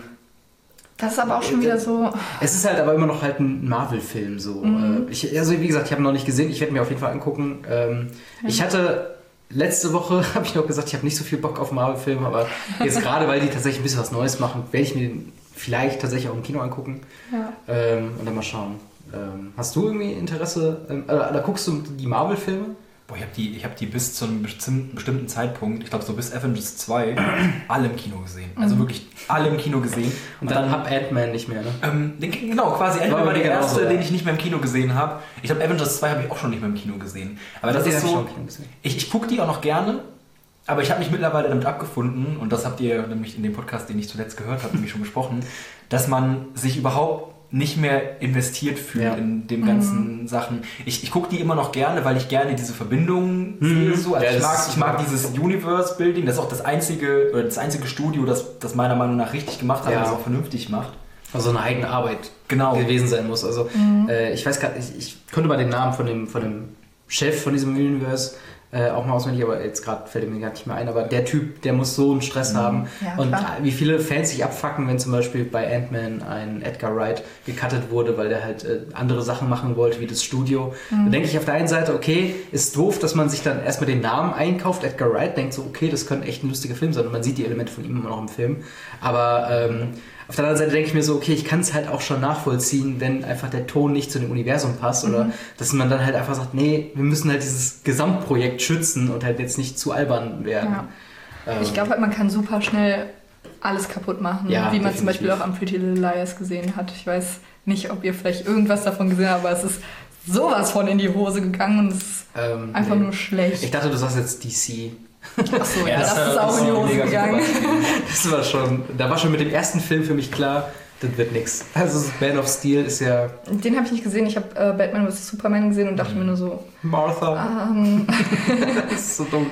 Das ist aber auch schon wieder so. es ist halt aber immer noch halt ein Marvel-Film so. Mhm. Äh, Ich, also wie gesagt, ich habe ihn noch nicht gesehen, ich werde mir auf jeden Fall angucken. Ähm, Ja. Ich hatte letzte Woche, habe ich noch gesagt, ich habe nicht so viel Bock auf Marvel-Filme, aber jetzt gerade, weil die tatsächlich ein bisschen was Neues machen, werde ich mir den vielleicht tatsächlich auch im Kino angucken Ja. ähm, und dann mal schauen. Ähm, hast du irgendwie Interesse, ähm, äh, da guckst du die Marvel-Filme? Boah, ich habe die, ich hab die bis zu einem bestimmten, bestimmten Zeitpunkt, ich glaube so bis Avengers zwei, alle im Kino gesehen. Also Mhm. wirklich alle im Kino gesehen. Und dann, hab Ant-Man nicht mehr, ne? Ähm, den, genau, quasi War Ant-Man bei war mir der genauso, erste, ja. den ich nicht mehr im Kino gesehen habe. Ich glaube, Avengers zwei habe ich auch schon nicht mehr im Kino gesehen. Aber das Den ist hab ich so, schon im Kino gesehen. ich, ich gucke die auch noch gerne, aber ich habe mich mittlerweile damit abgefunden, und das habt ihr nämlich in dem Podcast, den ich zuletzt gehört habe, nämlich schon besprochen, dass man sich überhaupt nicht mehr investiert fühlt Ja. in dem ganzen Sachen. Ich, ich gucke die immer noch gerne, weil ich gerne diese Verbindungen Mhm. sehe. So. Also Ja, ich, das mag, ist ich mag super. dieses Universe-Building. Das ist auch das einzige, oder das einzige Studio, das das meiner Meinung nach richtig gemacht hat Ja. und das auch vernünftig macht. Also eine eigene Arbeit Genau. gewesen sein muss. Also äh, ich weiß gerade, ich, ich könnte mal den Namen von dem, von dem Chef von diesem Universe äh, auch mal auswendig, aber jetzt gerade fällt er mir gar nicht mehr ein. Aber der Typ, der muss so einen Stress haben. Ja, und klar. wie viele Fans sich abfacken, wenn zum Beispiel bei Ant-Man ein Edgar Wright gecuttet wurde, weil der halt äh, andere Sachen machen wollte, wie das Studio. Da denke ich auf der einen Seite, okay, ist doof, dass man sich dann erstmal den Namen einkauft, Edgar Wright, denkt so, okay, das könnte echt ein lustiger Film sein und man sieht die Elemente von ihm immer noch im Film. Aber ähm, auf der anderen Seite denke ich mir so, okay, ich kann es halt auch schon nachvollziehen, wenn einfach der Ton nicht zu dem Universum passt oder dass man dann halt einfach sagt, nee, wir müssen halt dieses Gesamtprojekt schützen und halt jetzt nicht zu albern werden. Ja. Ähm, Ich glaube halt, man kann super schnell alles kaputt machen, Ja, wie man definitiv. zum Beispiel auch am Pretty Little Liars gesehen hat. Ich weiß nicht, ob ihr vielleicht irgendwas davon gesehen habt, aber es ist sowas von in die Hose gegangen und es ist ähm, einfach nee. nur schlecht. Ich dachte, du sagst jetzt D C. Achso, ja, das, das ist war- auch in die das war Hose mega gegangen. Das war schon, da war schon mit dem ersten Film für mich klar, das wird nix. Also Man of Steel ist ja Den habe ich nicht gesehen. Ich habe äh, Batman versus. Superman gesehen und dachte mir nur so, Martha. ähm, Das ist so dumm.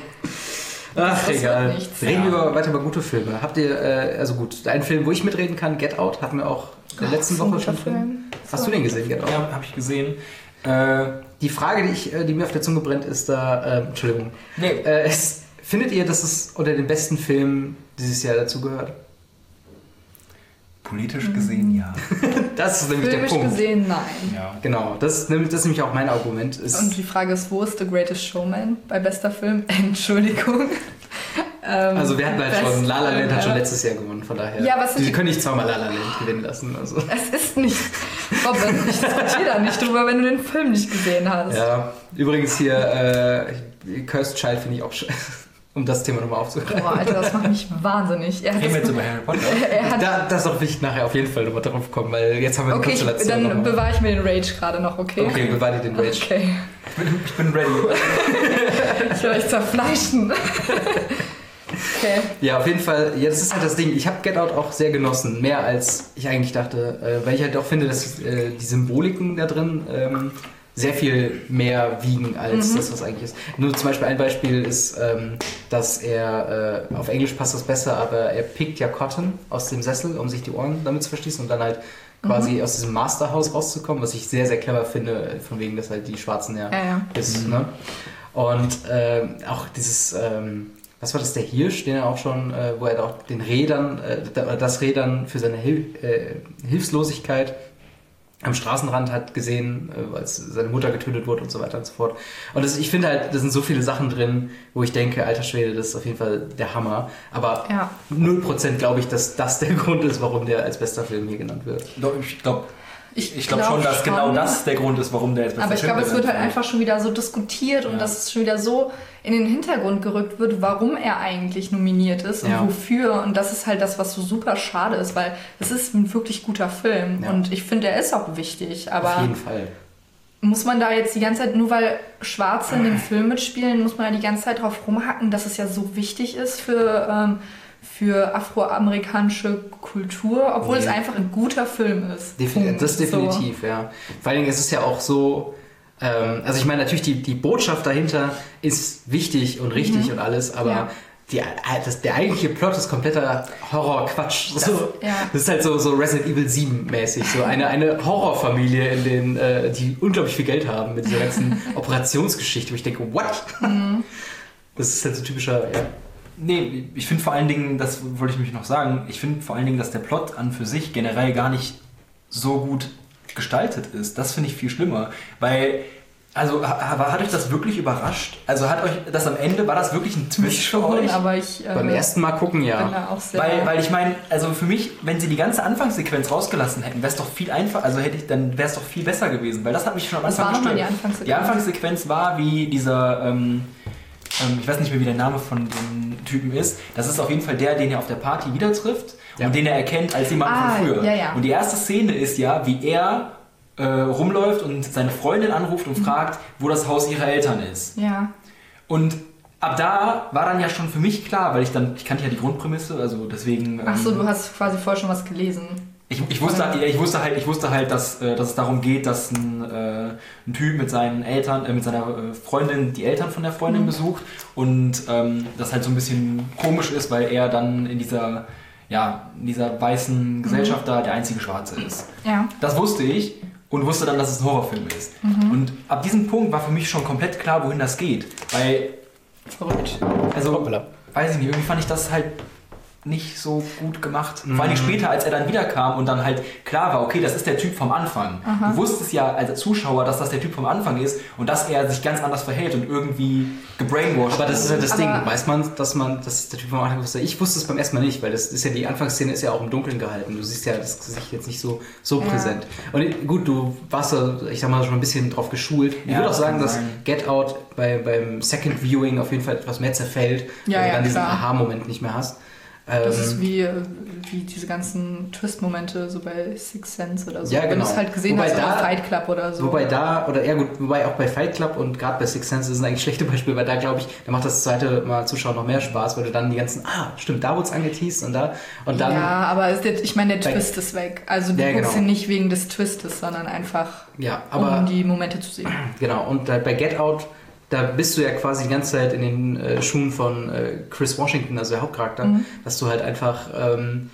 Ach, Das wird egal. nichts, Reden ja. wir über, weiter über gute Filme. Habt ihr, äh, also gut, ein Film, wo ich mitreden kann, Get Out, hatten wir auch in der letzten das ist ein Woche guter schon drin. Film. Das Hast du den gesehen, Get Out? Ja, habe ich gesehen. Äh, die Frage, die, ich, die mir auf der Zunge brennt, ist da, äh, Entschuldigung, nee. äh, ist, findet ihr, dass es unter den besten Filmen dieses Jahr dazu gehört? Politisch gesehen, ja. Das ist nämlich Filmisch der Punkt. gesehen, nein. Ja. Genau, das ist, nämlich, das ist nämlich auch mein Argument. Ist Und die Frage ist, wo ist The Greatest Showman bei bester Film? Entschuldigung. ähm, also wir hatten halt Best schon, La La Land Film, hat schon ja. letztes Jahr gewonnen, von daher. Ja, was Sie ich- können nicht zweimal La La Land gewinnen lassen. Also. Es ist nicht. Robin, ich diskutiere da nicht drüber, wenn du den Film nicht gesehen hast. Ja, übrigens hier, äh, Cursed Child finde ich auch scheiße. Um das Thema nochmal aufzugreifen. Boah, Alter, das macht mich wahnsinnig. Er hat Reden wir das, jetzt über Harry Potter. er hat, Da, das will ich nachher auf jeden Fall nochmal drauf kommen, weil jetzt haben wir die okay, ich, Konstellation dann nochmal. bewahre ich mir den Rage gerade noch, okay? Okay, bewahr dir den Rage. Okay. Ich bin, ich bin ready. Ich will euch zerfleischen. Okay. Ja, auf jeden Fall, ja, das ist halt das Ding. Ich habe Get Out auch sehr genossen, mehr als ich eigentlich dachte, äh, weil ich halt auch finde, dass äh, die Symboliken da drin ähm, sehr viel mehr wiegen als Mhm. das, was eigentlich ist. Nur zum Beispiel ein Beispiel ist, ähm, dass er, äh, auf Englisch passt das besser, aber er pickt ja Cotton aus dem Sessel, um sich die Ohren damit zu verschließen und dann halt quasi aus diesem Masterhaus rauszukommen, was ich sehr, sehr clever finde, von wegen, dass halt die Schwarzen ja, Ja, ja. ist. Ne? Und ähm, auch dieses, ähm, was war das, der Hirsch, den er auch schon, äh, wo er auch den Rädern, äh, das Rädern für seine Hil äh, Hilflosigkeit am Straßenrand hat gesehen, äh, als seine Mutter getötet wurde und so weiter und so fort. Und das, ich finde halt, da sind so viele Sachen drin, wo ich denke, alter Schwede, das ist auf jeden Fall der Hammer. Aber Ja. null Prozent glaube ich, dass das der Grund ist, warum der als bester Film hier genannt wird. Doch, ich glaube Ich, ich glaub glaub schon, dass schon. genau das der Grund ist, warum der jetzt Aber ich glaube, es wird halt einfach schon wieder so diskutiert und Ja. dass es schon wieder so in den Hintergrund gerückt wird, warum er eigentlich nominiert ist und Ja. wofür. Und das ist halt das, was so super schade ist, weil es ist ein wirklich guter Film. Ja. Und ich finde, er ist auch wichtig. Aber auf jeden Fall. muss man da jetzt die ganze Zeit, nur weil Schwarze in dem Film mitspielen, muss man da die ganze Zeit drauf rumhacken, dass es ja so wichtig ist für, ähm, für afroamerikanische Kultur, obwohl Nee. es einfach ein guter Film ist. Defin Punkt. das definitiv, ja. Vor allen Dingen ist es ja auch so, ähm, also ich meine natürlich, die, die Botschaft dahinter ist wichtig und richtig und alles, aber Ja. die, das, der eigentliche Plot ist kompletter Horror-Quatsch. So, ja. Das ist halt so, so Resident Evil sieben mäßig, so eine, eine Horrorfamilie, in denen, äh, die unglaublich viel Geld haben mit dieser ganzen Operationsgeschichte, wo ich denke, what? Das ist halt so typischer, ja. Nee, ich finde vor allen Dingen, das wollte ich mich noch sagen, ich finde vor allen Dingen, dass der Plot an für sich generell gar nicht so gut gestaltet ist. Das finde ich viel schlimmer, weil, also ha- hat euch das wirklich überrascht? Also hat euch das am Ende, war das wirklich ein Twist für Schon, euch? aber ich äh, Beim ersten Mal gucken, bin ja. da auch sehr... Weil, weil ich meine, also für mich, wenn sie die ganze Anfangssequenz rausgelassen hätten, wäre es doch viel einfacher, also hätte ich, dann wäre es doch viel besser gewesen, weil das hat mich schon am Was Anfang war nochmal die gestört. Anfangssequenz? Die Anfangssequenz war, wie dieser, ähm, ähm, ich weiß nicht mehr, wie der Name von dem Typen ist, das ist auf jeden Fall der, den er auf der Party wieder trifft Ja. und den er erkennt als jemand Ah, von früher. ja, ja. Und die erste Szene ist ja, wie er äh, rumläuft und seine Freundin anruft und fragt, wo das Haus ihrer Eltern ist. Ja. Und ab da war dann ja schon für mich klar, weil ich dann, ich kannte ja die Grundprämisse, also deswegen... Ach so, ähm, du hast quasi vorher schon was gelesen. Ich, ich, wusste, ja, ich, wusste halt, ich wusste halt, dass, äh, dass es darum geht, dass ein, äh, ein Typ mit seinen Eltern, äh, mit seiner äh, Freundin die Eltern von der Freundin Mhm. besucht und ähm, das halt so ein bisschen komisch ist, weil er dann in dieser, ja, in dieser weißen Gesellschaft da der einzige Schwarze ist. Ja. Das wusste ich und wusste dann, dass es ein Horrorfilm ist. Und ab diesem Punkt war für mich schon komplett klar, wohin das geht. Weil, Verrückt. also, Hoppala. weiß ich nicht, irgendwie fand ich das halt nicht so gut gemacht. Vor allem später, als er dann wiederkam und dann halt klar war, okay, das ist der Typ vom Anfang. Du wusstest ja als Zuschauer, dass das der Typ vom Anfang ist und dass er sich ganz anders verhält und irgendwie gebrainwashed Aber das ist ja das Aber- Ding, weiß man, dass man, das ist der Typ vom Anfang wusste. Ich wusste es beim ersten Mal nicht, weil das ist ja, die Anfangsszene ist ja auch im Dunkeln gehalten. Du siehst ja das Gesicht jetzt nicht so, so Ja. präsent. Und gut, du warst da, ich sag mal, schon ein bisschen drauf geschult. Ich Ja, würde auch das sagen, kann dass sein. Get Out bei, beim Second Viewing auf jeden Fall etwas mehr zerfällt, Ja, weil ja, du dann diesen klar. Aha-Moment nicht mehr hast. Das Ähm, ist wie, wie diese ganzen Twist-Momente so bei Sixth Sense oder so. Ja, Wenn genau. du es halt gesehen Wobei hast, da- oder Fight Club oder so. Wobei da, oder ja gut, wobei auch bei Fight Club und gerade bei Sixth Sense ist ein eigentlich schlechte Beispiel, weil da glaube ich, da macht das zweite Mal Zuschauen noch mehr Spaß, weil du dann die ganzen, ah, stimmt, da wurde es angeteased und da, und dann, ja, aber ist der, ich meine, der Bei- Twist ist weg. Also du Ja, guckst genau. ihn nicht wegen des Twistes, sondern einfach, ja, aber um die Momente zu sehen. genau, und da, bei Get Out, da bist du ja quasi die ganze Zeit in den äh, Schuhen von äh, Chris Washington, also der Hauptcharakter, Mhm. dass du halt einfach, ähm,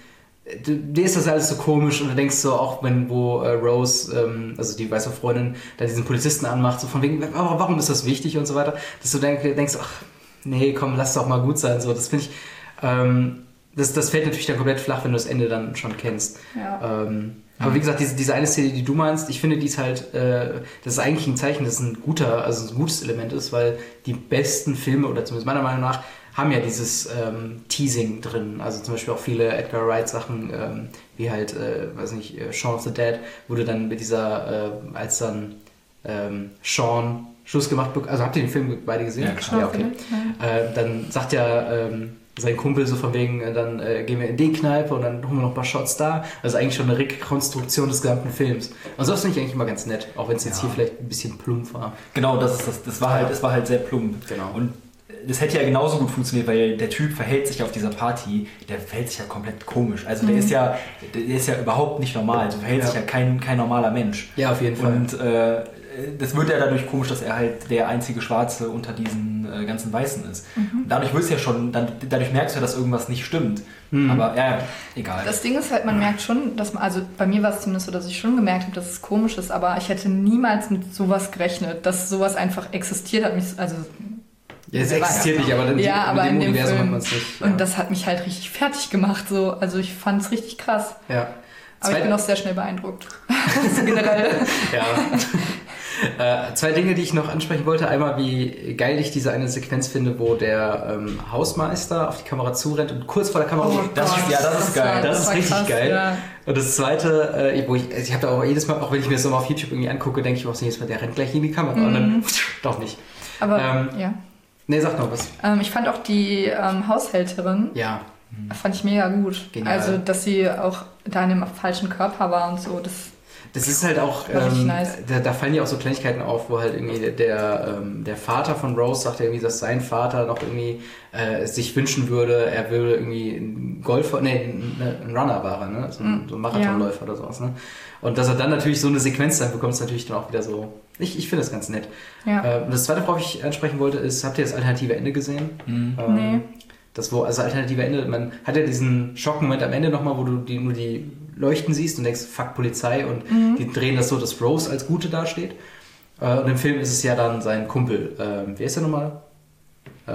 du, dir ist das alles so komisch und du denkst so, auch wenn wo äh, Rose, ähm, also die weiße Freundin, da diesen Polizisten anmacht, so von wegen, aber warum ist das wichtig und so weiter, dass du denk, denkst, ach, nee, komm, lass doch mal gut sein, so, das finde ich, ähm, das, das fällt natürlich dann komplett flach, wenn du das Ende dann schon kennst. Ja. Ähm, aber wie gesagt, diese, diese eine Szene, die du meinst, ich finde, die ist halt, äh, das ist eigentlich ein Zeichen, dass es ein guter, also ein gutes Element ist, weil die besten Filme, oder zumindest meiner Meinung nach, haben ja dieses ähm, Teasing drin. Also zum Beispiel auch viele Edgar Wright-Sachen, ähm, wie halt, äh, weiß nicht, äh, Shaun of the Dead, wurde dann mit dieser, äh, als dann ähm, Shaun Schluss gemacht, also habt ihr den Film beide gesehen? Ja, klar. Ja, okay. Äh, dann sagt ja ähm, sein Kumpel so von wegen, äh, dann äh, gehen wir in die Kneipe und dann holen wir noch ein paar Shots da. Also eigentlich schon eine Rekonstruktion des gesamten Films. Und sowas finde ich eigentlich immer ganz nett, auch wenn es jetzt Ja. hier vielleicht ein bisschen plump war. Genau, das ist das. Das war halt, das war halt sehr plump. Genau. Und das hätte ja genauso gut funktioniert, weil der Typ verhält sich auf dieser Party, der verhält sich ja komplett komisch. Also der Mhm. ist ja, der ist ja überhaupt nicht normal. Also verhält Ja. sich ja kein, kein normaler Mensch. Ja, auf jeden Fall. Und äh, das wird ja dadurch komisch, dass er halt der einzige Schwarze unter diesen äh, ganzen Weißen ist. Mhm. Und dadurch wirst du ja schon, dann, dadurch merkst du ja, dass irgendwas nicht stimmt. Mhm. Aber ja, egal. Das Ding ist halt, man merkt schon, dass man, also bei mir war es zumindest so, dass ich schon gemerkt habe, dass es komisch ist, aber ich hätte niemals mit sowas gerechnet, dass sowas einfach existiert hat. Mich, also Ja, es existiert nicht, aber in, ja, in aber dem in dem Universum Film. hat man es nicht. Ja. Und das hat mich halt richtig fertig gemacht. So. Also ich fand es richtig krass. ja. Aber ich bin auch sehr schnell beeindruckt. Also generell. Ja. äh, zwei Dinge, die ich noch ansprechen wollte. Einmal, wie geil ich diese eine Sequenz finde, wo der ähm, Hausmeister auf die Kamera zurennt und kurz vor der Kamera... Oh das ist, ja, das ist geil. war- Das ist war richtig krass, geil. Ja. Und das Zweite, äh, wo ich, also ich habe da auch jedes Mal, auch wenn ich mir das so mal auf YouTube irgendwie angucke, denke ich auch so jedes Mal, der rennt gleich in die Kamera. Und dann doch nicht. Aber Ähm, ja. Nee, sag noch was. Ähm, ich fand auch die ähm, Haushälterin, Ja. fand ich mega gut. Genial. Also, dass sie auch da in dem falschen Körper war und so. Das, Das ist halt auch, War richtig ähm, nice. da, da fallen ja auch so Kleinigkeiten auf, wo halt irgendwie der, der, ähm, der Vater von Rose sagt ja irgendwie, dass sein Vater noch irgendwie äh, sich wünschen würde, er würde irgendwie ein Golfer, nee, ein, ein Runner war er, ne? So ein, so ein Marathonläufer oder sowas, ne? Und dass er dann natürlich so eine Sequenz dann bekommt, ist natürlich dann auch wieder so, ich, ich finde das ganz nett. ja. Äh, und das zweite, worauf ich ansprechen wollte, ist, habt ihr das alternative Ende gesehen? Mhm. Ähm, Nee. Das wo, also alternative Ende, man hat ja diesen Schockmoment am Ende nochmal, wo du die, nur die Leuchten siehst und denkst, fuck, Polizei, und Mhm. die drehen das so, dass Rose als Gute dasteht. Äh, und im Film ist es ja dann sein Kumpel. Ähm, wer ist der nochmal? Äh,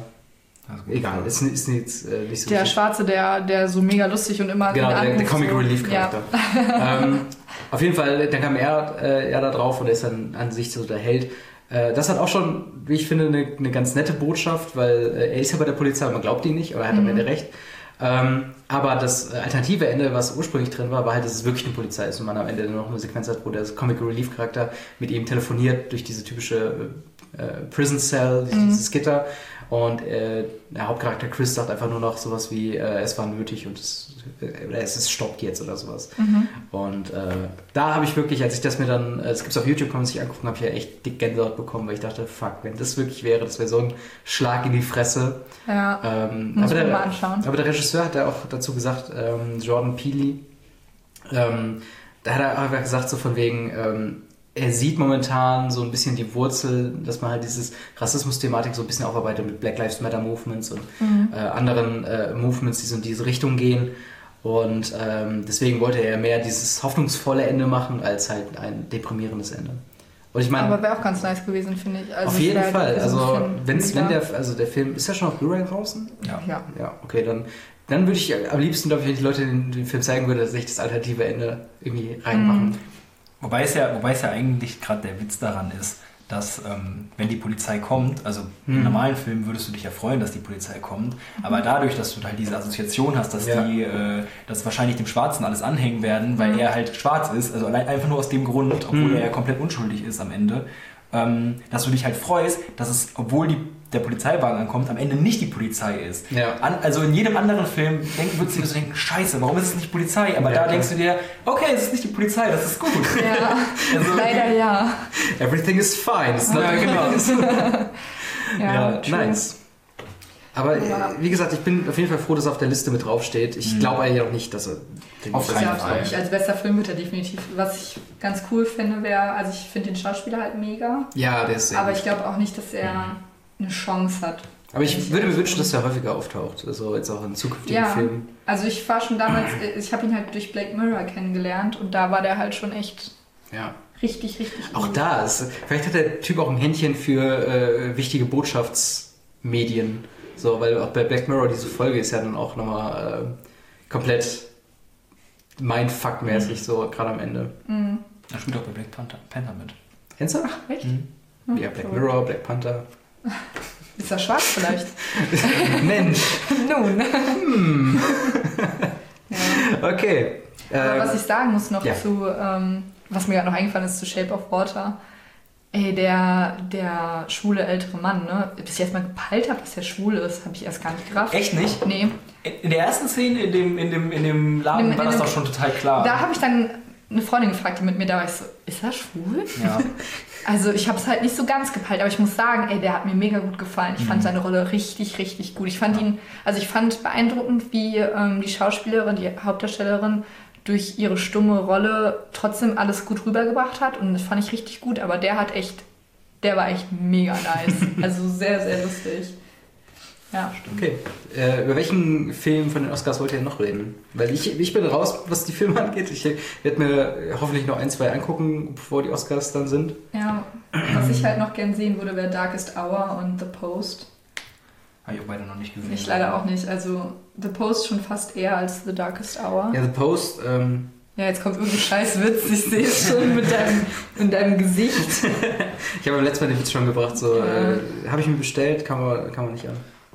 egal, ist, ist nicht, äh, nicht so Der wichtig. Schwarze, der, der so mega lustig und immer... Genau, wieder der, der anruft, Comic so. Relief Charakter. Ja. ähm, auf jeden Fall, dann kam er, äh, er da drauf und er ist dann an sich so der Held. Äh, das hat auch schon, wie ich finde, eine, eine ganz nette Botschaft, weil äh, er ist ja bei der Polizei, man glaubt ihn nicht, aber er hat am Mhm. Ende recht. Ähm, aber das alternative Ende, was ursprünglich drin war, war halt, dass es wirklich eine Polizei ist und man am Ende noch eine Sequenz hat, wo der Comic Relief Charakter mit ihm telefoniert durch diese typische äh, Prison Cell, Mhm. dieses Gitter. Und äh, der Hauptcharakter Chris sagt einfach nur noch sowas wie, äh, es war nötig und es, äh, oder es ist stoppt jetzt oder sowas. Mhm. Und äh, da habe ich wirklich, als ich das mir dann, es gibt es auf YouTube, kann man sich angucken, habe ich ja echt dick Gänsehaut bekommen, weil ich dachte, fuck, wenn das wirklich wäre, das wäre so ein Schlag in die Fresse. Ja. Ähm, Muss aber, man mal der, anschauen. aber der Regisseur hat ja auch dazu gesagt, ähm, Jordan Peele, ähm, da hat er einfach gesagt, so von wegen, ähm, er sieht momentan so ein bisschen die Wurzel, dass man halt dieses Rassismus-Thematik so ein bisschen aufarbeitet mit Black Lives Matter Movements und Mhm. äh, anderen äh, Movements, die so in diese Richtung gehen. Und ähm, deswegen wollte er mehr dieses hoffnungsvolle Ende machen, als halt ein deprimierendes Ende. Und ich meine, Aber wäre auch ganz nice gewesen, finde ich. Also auf es jeden wär Fall. für so einen Also Film wenn's, wenn mega. der, also der Film ist ja schon auf Blu-ray draußen. Ja. Ja. Ja, okay, dann, dann würde ich am liebsten, glaube ich, wenn ich Leute den, den Film zeigen würde, dass ich das alternative Ende irgendwie reinmachen. Wobei es ja, wobei es ja eigentlich gerade der Witz daran ist, dass ähm, wenn die Polizei kommt, also Mhm. im normalen Film würdest du dich ja freuen, dass die Polizei kommt, aber dadurch, dass du halt diese Assoziation hast, dass Ja. die, äh, dass wahrscheinlich dem Schwarzen alles anhängen werden, weil Mhm. er halt schwarz ist, also allein einfach nur aus dem Grund, obwohl Mhm. er ja komplett unschuldig ist am Ende, ähm, dass du dich halt freust, dass es, obwohl die, der Polizeiwagen ankommt, am Ende nicht die Polizei ist. Ja. An, also in jedem anderen Film denken, würdest du dir so denken, scheiße, warum ist es nicht Polizei? Aber Ja, da klar. denkst du dir, okay, es ist nicht die Polizei, das ist gut. Ja, Also- leider ja. Everything is fine. It's not Ja, genau. Ja, Ja, true. nice. Aber äh, Ja. wie gesagt, ich bin auf jeden Fall froh, dass er auf der Liste mit draufsteht. Ich Mhm. glaube eigentlich auch nicht, dass er den Auf dass keinen er- Ja, Fall. ich als bester Film wird er definitiv. Was ich ganz cool finde, wäre, also ich finde den Schauspieler halt mega, Ja, der ist sehr aber gut. ich glaube auch nicht, dass er eine Chance hat. Aber ich würde mir wünschen, dass er häufiger auftaucht. Also jetzt auch in zukünftigen ja, Filmen. Also ich war schon damals, ich habe ihn halt durch Black Mirror kennengelernt und da war der halt schon echt ja. richtig, richtig Auch gut. da ist, vielleicht hat der Typ auch ein Händchen für äh, wichtige Botschaftsmedien. So, weil auch bei Black Mirror diese Folge ist ja dann auch nochmal äh, komplett Mindfuck-mäßig, mhm. so gerade am Ende. Mhm. Er spielt auch bei Black Panther, Panther mit. Kennst du? Ach, echt? Mhm. Ja, Black Mirror, Black Panther. Ist er schwarz vielleicht? Mensch. Nun. Hm. Ja. Okay. Aber ähm, was ich sagen muss noch ja. zu, ähm, was mir gerade noch eingefallen ist, zu Shape of Water. Ey, der, der schwule ältere Mann, ne? Bis ich erst mal gepeilt habe, dass der schwul ist, habe ich erst gar nicht gerafft. Echt nicht? Nee. In der ersten Szene in dem, in dem, in dem Laden in dem, war in das dem, doch schon total klar. Da habe ich dann eine Freundin gefragt, die mit mir da war. Ich so, ist er schwul? Ja. Also ich habe es halt nicht so ganz gepeilt, aber ich muss sagen, ey, der hat mir mega gut gefallen. Ich mhm. fand seine Rolle richtig, richtig gut. Ich fand ja. ihn, also ich fand beeindruckend, wie ähm, die Schauspielerin, die Hauptdarstellerin durch ihre stumme Rolle trotzdem alles gut rübergebracht hat und das fand ich richtig gut, aber der hat echt, der war echt mega nice. Also sehr, sehr lustig. Ja. Okay. Äh, über welchen Film von den Oscars wollt ihr noch reden? Weil ich, ich bin raus, was die Filme angeht. Ich werde mir hoffentlich noch ein, zwei angucken, bevor die Oscars dann sind. Ja, was ich halt noch gern sehen würde, wäre Darkest Hour und The Post. Habe ich auch beide noch nicht gesehen. Ich leider auch nicht. Also The Post schon fast eher als The Darkest Hour. Ja, The Post... Ähm Ja, jetzt kommt irgendein Scheißwitz, ich sehe es schon mit deinem, in deinem Gesicht. Ich habe beim letzten Mal den Witz schon gebracht, so, ja. äh, habe ich mir bestellt, kann man, kann man nicht an.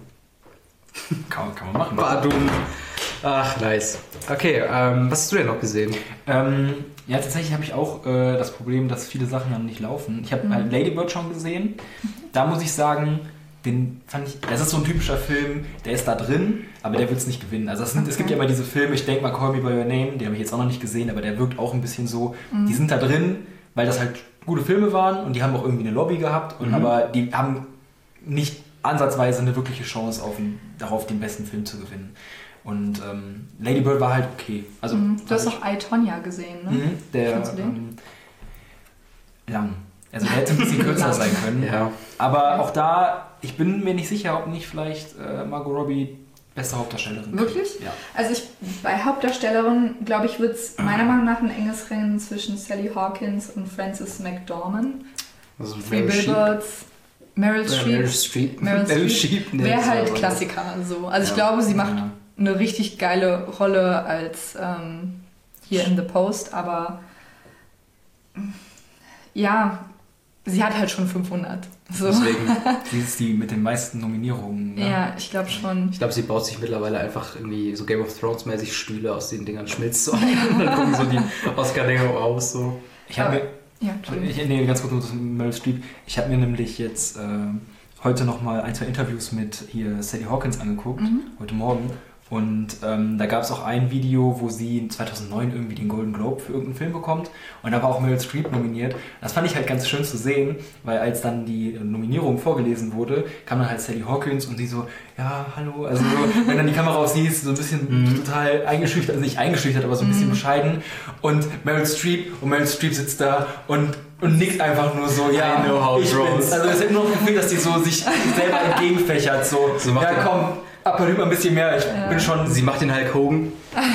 Kann, kann man machen. Badum. Ach, nice. Okay, ähm, was hast du denn noch gesehen? Ähm, ja, tatsächlich habe ich auch äh, das Problem, dass viele Sachen dann nicht laufen. Ich habe mhm. halt Lady Bird schon gesehen. Da muss ich sagen, den fand ich, das ist so ein typischer Film, der ist da drin, aber der will es nicht gewinnen. Also es, sind, okay. es gibt ja immer diese Filme, ich denke mal Call Me By Your Name, den habe ich jetzt auch noch nicht gesehen, aber der wirkt auch ein bisschen so, mhm. die sind da drin, weil das halt gute Filme waren und die haben auch irgendwie eine Lobby gehabt, und mhm. aber die haben nicht ansatzweise eine wirkliche Chance auf ein, darauf, den besten Film zu gewinnen. Und ähm, Lady Bird war halt okay. Also, mhm. Du hast auch I, Tonya gesehen, ne? Mhm, der ähm, lang. Also der hätte ein bisschen kürzer sein können. Ja. Aber auch da, ich bin mir nicht sicher, ob nicht vielleicht äh, Margot Robbie beste Hauptdarstellerin Wirklich? Ja. Also ich, bei Hauptdarstellerin, glaube ich, wird es meiner Meinung nach ein enges Rennen zwischen Sally Hawkins und Frances McDormand. Also Three Billboards, Meryl Streep. Meryl Streep. Meryl Streep wäre halt Klassiker. So. Also ja. ich glaube, sie macht ja. eine richtig geile Rolle als ähm, hier in The Post, aber ja, sie hat halt schon fünfhundert. So. Deswegen, sie ist die mit den meisten Nominierungen. Ne? Ja, ich glaube schon. Ich glaube, sie baut sich mittlerweile einfach irgendwie so Game of Thrones mäßig Stühle aus den Dingern, schmilzt so ein und dann gucken so die Oscar-Dinger aus. So. Ich habe mir, ja, ich, nee, ganz kurz nur zu Meryl Streep. Ich habe mir nämlich jetzt äh, heute nochmal ein, zwei Interviews mit hier Sally Hawkins angeguckt, mhm. heute Morgen. Und ähm, da gab es auch ein Video, wo sie zweitausendneun irgendwie den Golden Globe für irgendeinen Film bekommt. Und da war auch Meryl Streep nominiert. Das fand ich halt ganz schön zu sehen, weil als dann die Nominierung vorgelesen wurde, kam dann halt Sally Hawkins und sie so, ja, hallo. Also so, wenn dann die Kamera auf sie ist, so ein bisschen mhm. total eingeschüchtert, also nicht eingeschüchtert, aber so ein bisschen mhm. bescheiden. Und Meryl Streep, und Meryl Streep sitzt da und Und nickt einfach nur so, ja, I know how ich bin's. Also es hat nur noch das Gefühl, dass die so sich selber entgegenfächert. So, so ja komm, appariert mal ein bisschen mehr, ich ja. bin schon... Sie macht den Hulk Hogan.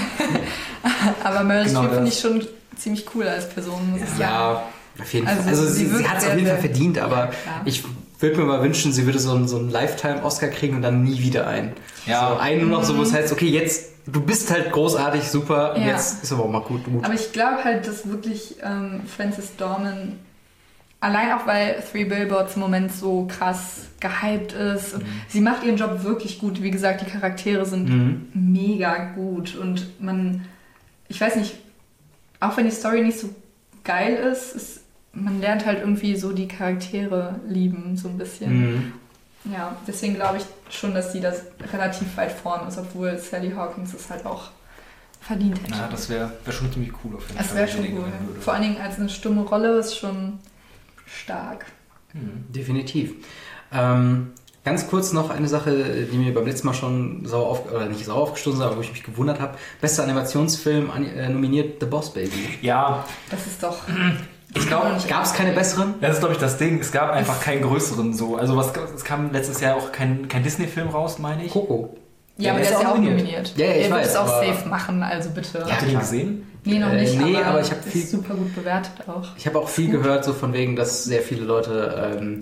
Aber Meryl genau Streep finde ich schon ziemlich cool als Person, muss ja, ich sagen. Ja, auf jeden also Fall. Also sie, sie, sie hat es auf jeden Fall verdient, aber ja, ich würde mir mal wünschen, sie würde so einen, so einen Lifetime-Oscar kriegen und dann nie wieder einen. Ja. So einen nur noch so, wo es heißt, okay, jetzt, du bist halt großartig, super, ja. jetzt ist aber auch mal gut. gut. Aber ich glaube halt, dass wirklich ähm, Frances Dorman, allein auch weil Three Billboards im Moment so krass gehypt ist, und mhm. sie macht ihren Job wirklich gut. Wie gesagt, die Charaktere sind mhm. mega gut und man, ich weiß nicht, auch wenn die Story nicht so geil ist, ist man lernt halt irgendwie so die Charaktere lieben, so ein bisschen. Mhm. Ja, deswegen glaube ich schon, dass sie das relativ weit vorne ist, obwohl Sally Hawkins es halt auch verdient hätte. Ja, das wäre wär schon ziemlich cool auf jeden Fall. Das wäre schon cool. Vor allen Dingen als eine stumme Rolle ist schon stark. Mhm, definitiv. Ähm, ganz kurz noch eine Sache, die mir beim letzten Mal schon sauer auf, oder nicht sauer aufgestoßen ist, aber wo ich mich gewundert habe. Bester Animationsfilm äh, nominiert The Boss Baby. Ja. Das ist doch... Ich glaube, Gab es keine besseren? das ist, glaube ich, das Ding. Es gab einfach keinen größeren so. Also was, es kam letztes Jahr auch kein, kein Disney-Film raus, meine ich. Coco. Ja, aber der ist ja auch nominiert. Ja, ja, ich er wird weiß, es auch aber- safe machen, also bitte. Habt ihr den gesehen? Nee, noch Äh, nicht, nee, aber, aber ich hab ist viel- super gut bewertet auch. Ich habe auch viel gehört, so von wegen, dass sehr viele Leute ähm,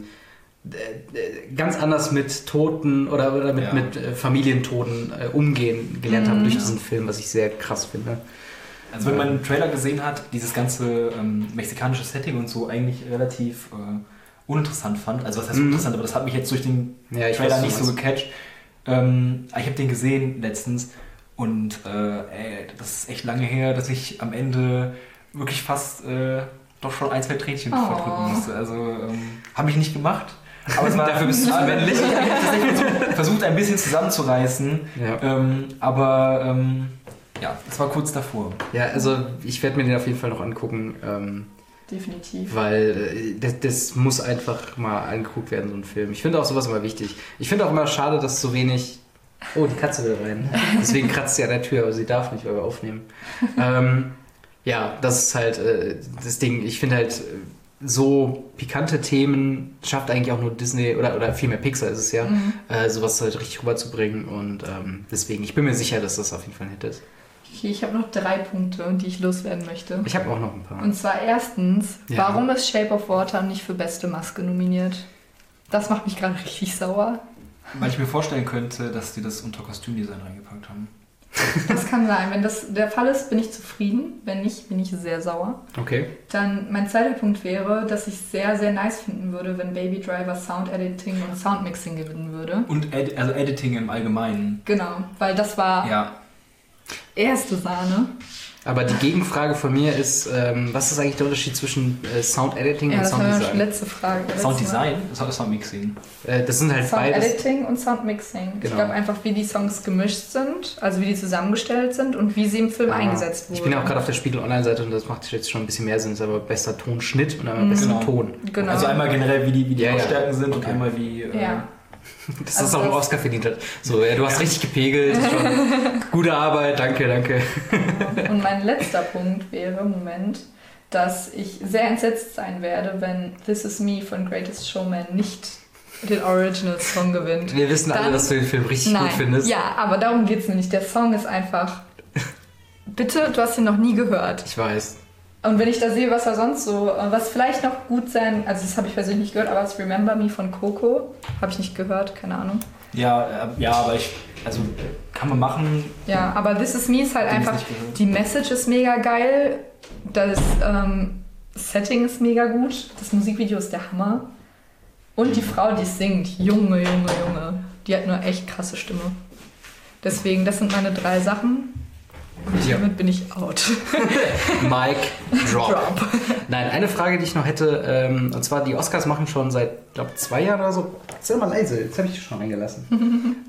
äh, ganz anders mit Toten oder, oder mit, Ja. mit äh, Familientoten äh, umgehen gelernt haben durch diesen Film, was ich sehr krass finde. Also wenn man einen Trailer gesehen hat, dieses ganze ähm, mexikanische Setting und so eigentlich relativ äh, uninteressant fand. Also was heißt Mhm. uninteressant, aber das hat mich jetzt durch den Ja, ich Trailer weiß, nicht was so du gecatcht. Ähm, ich habe den gesehen letztens und äh, ey, das ist echt lange her, dass ich am Ende wirklich fast äh, doch schon ein, zwei Tränchen Oh. verdrücken musste. Also ähm, habe ich nicht gemacht. Aber es war Dafür bist du zu männlich. Ich habe tatsächlich versucht, versucht, ein bisschen zusammenzureißen. Ja. Ähm, aber ähm, ja, es war kurz davor. Ja, also ich werde mir den auf jeden Fall noch angucken, ähm, Definitiv. weil äh, das, das muss einfach mal angeguckt werden, so ein Film. Ich finde auch sowas immer wichtig. Ich finde auch immer schade, dass so wenig... Oh, die Katze will rein. Deswegen kratzt sie an der Tür, aber sie darf nicht, weil wir aufnehmen. ähm, ja, das ist halt äh, das Ding. Ich finde halt, äh, so pikante Themen schafft eigentlich auch nur Disney oder, oder vielmehr Pixar ist es ja, Mhm. äh, sowas halt richtig rüberzubringen. Und ähm, deswegen, ich bin mir sicher, dass das auf jeden Fall ein Hit ist. Okay, ich habe noch drei Punkte, die ich loswerden möchte. Ich habe auch noch ein paar. Und zwar erstens, Ja. warum ist Shape of Water nicht für beste Maske nominiert? Das macht mich gerade richtig sauer. Weil ich mir vorstellen könnte, dass die das unter Kostümdesign reingepackt haben. Das kann sein. Wenn das der Fall ist, bin ich zufrieden. Wenn nicht, bin ich sehr sauer. Okay. Dann mein zweiter Punkt wäre, dass ich sehr, sehr nice finden würde, wenn Baby Driver Sound Editing und Sound Mixing gewinnen würde. Und Ed also Editing im Allgemeinen. Genau, weil das war Ja. erste Sahne. Aber die Gegenfrage von mir ist, ähm, was ist eigentlich der Unterschied zwischen äh, Sound Editing Ja, und das war ja schon Sounddesign? letzte Frage. letztes Sound Mal. Design? Sound, Sound Mixing. Äh, das sind halt Sound beides. Editing und Sound Mixing. Ich Genau. glaube einfach, wie die Songs gemischt sind, also wie die zusammengestellt sind und wie sie im Film Ah, eingesetzt wurden. Ich bin ja auch gerade auf der Spiegel Online-Seite und das macht jetzt schon ein bisschen mehr Sinn. Das ist aber besser Tonschnitt und einmal besser Genau. Ton. Genau. Also einmal generell, wie die, wie die Ja, ja. Lautstärken sind und Okay. einmal wie... Äh, ja. Das Also ist auch ein das- Oscar verdient hat. So, ja, du hast richtig gepegelt. Das ist schon gute Arbeit, danke, danke. Und mein letzter Punkt wäre, Moment, dass ich sehr entsetzt sein werde, wenn This Is Me von Greatest Showman nicht den Original Song gewinnt. Wir wissen alle, Dann- dass du den Film richtig Nein, gut findest. ja, aber darum geht es mir nicht. Der Song ist einfach... Bitte, du hast ihn noch nie gehört. Ich weiß. Und wenn ich da sehe, was er sonst so, was vielleicht noch gut sein, also das habe ich persönlich nicht gehört, aber das Remember Me von Coco habe ich nicht gehört, keine Ahnung. Ja, äh, ja, aber ich... Also, kann man machen. Ja, aber This Is Me ist halt Den ich einfach, nicht gehört. die Message ist mega geil, das ähm, Setting ist mega gut, das Musikvideo ist der Hammer und die Frau, die singt, Junge, Junge, Junge, die hat eine echt krasse Stimme. Deswegen, das sind meine drei Sachen und Ja. damit bin ich out. Mike Drop. Drop. Nein, eine Frage, die ich noch hätte, ähm, und zwar die Oscars machen schon seit, glaube zwei Jahren oder so. Sei mal leise, jetzt habe ich dich schon eingelassen.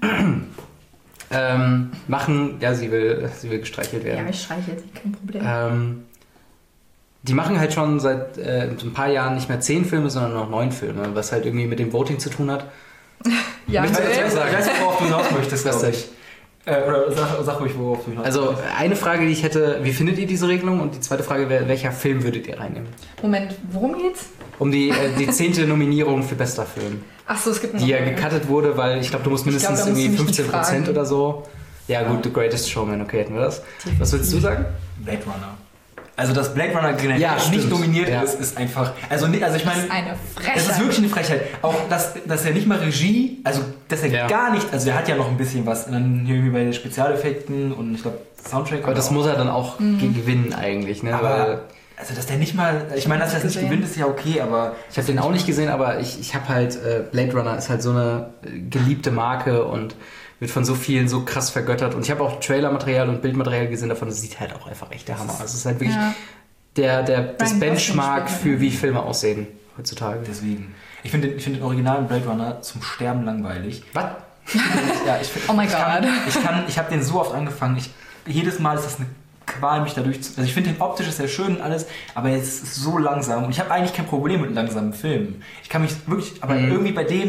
ähm, machen, ja, sie will, sie will gestreichelt werden. Ja, ich streiche jetzt, kein Problem. Ähm, die machen halt schon seit äh, ein paar Jahren nicht mehr zehn Filme, sondern noch neun Filme, was halt irgendwie mit dem Voting zu tun hat. ja, ich weiß nee. jetzt, Ich weiß, worauf du hinaus möchtest, Was glaube denn? ich. Äh, oder sag, sag ruhig, worauf du hinaus Also möchtest. eine Frage, die ich hätte, wie findet ihr diese Regelung? Und die zweite Frage wäre, welcher Film würdet ihr reinnehmen? Moment, worum geht's? Um die, äh, die zehnte Nominierung für bester Film, Achso, es gibt noch die ja eine. gecuttet wurde, weil ich glaube, du musst Ich glaub, mindestens da musst du irgendwie mich nicht fünfzehn Prozent fragen. oder so. Ja gut, The Greatest Showman, okay, hätten wir das. Was willst du sagen? Blade Runner. Also, dass Blade Runner generell Ja, nicht stimmt. nominiert Ja. ist, ist einfach... Also, nee, also ich Das meine... ist eine Frechheit. Es ist wirklich eine Frechheit. Auch, dass, dass er nicht mal Regie, also dass er Ja. gar nicht, also er hat ja noch ein bisschen was, und dann hier irgendwie bei den Spezialeffekten und ich glaube Soundtrack. Aber das auch. muss er dann auch ge- gewinnen eigentlich, ne? Weil Aber, also dass der nicht mal, ich meine, dass er das nicht gesehen. gewinnt, ist ja okay, aber... ich habe den auch nicht gesehen, aber ich, ich habe halt, äh, Blade Runner ist halt so eine äh, geliebte Marke und wird von so vielen so krass vergöttert. Und ich habe auch Trailermaterial und Bildmaterial gesehen davon, das sieht halt auch einfach echt der Hammer. Also es ist halt wirklich Ja. der, der, das Ryan Gosling Benchmark spielt für mit. wie Filme aussehen heutzutage. Deswegen. Ich finde den, ich find den originalen Blade Runner zum Sterben langweilig. Was? Ja, ich, find- Oh my ich kann, God. Ich kann, ich habe den so oft angefangen. Ich, jedes Mal ist das eine Qual, mich dadurch zu... Also ich finde den optisch ist sehr schön und alles, aber es ist so langsam. Und ich habe eigentlich kein Problem mit langsamen Filmen. Ich kann mich wirklich... Aber Mhm. irgendwie bei dem... Ich,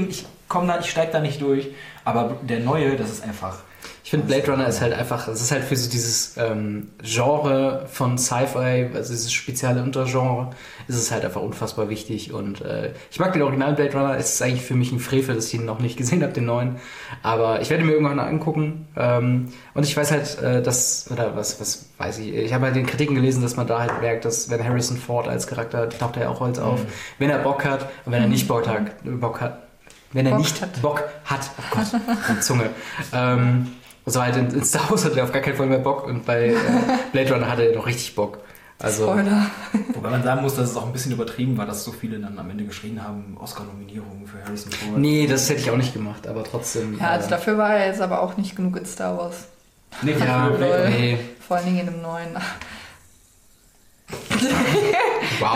komme da, ich steige da nicht durch. Aber der neue, das ist einfach... Ich finde, Blade Runner ist halt einfach, es ist halt für so dieses ähm, Genre von Sci-Fi, also dieses spezielle Untergenre, ist es halt einfach unfassbar wichtig. Und äh, ich mag den originalen Blade Runner, es ist eigentlich für mich ein Frevel, dass ich ihn noch nicht gesehen habe, den neuen. Aber ich werde mir irgendwann noch angucken. Ähm, und ich weiß halt, äh, dass, oder was, was weiß ich, ich habe halt in Kritiken gelesen, dass man da halt merkt, dass wenn Harrison Ford als Charakter, taucht er ja auch Holz auf, mhm. wenn er Bock hat und wenn er nicht Bock hat, Bock hat wenn er Bock nicht hat. Bock hat, oh Gott, die Zunge, ähm, so halt in, in Star Wars hat er auf gar keinen Fall mehr Bock und bei äh, Blade Runner hatte er noch richtig Bock. Also, Spoiler. Wobei man sagen muss, dass es auch ein bisschen übertrieben war, dass so viele dann am Ende geschrien haben, Oscar-Nominierungen für Harrison Ford. Nee, das hätte ich auch nicht gemacht, aber trotzdem. Ja, also äh, dafür war er jetzt aber auch nicht genug in Star Wars. Nee, ja, nee, nee. Vor allen Dingen in dem neuen. Wow.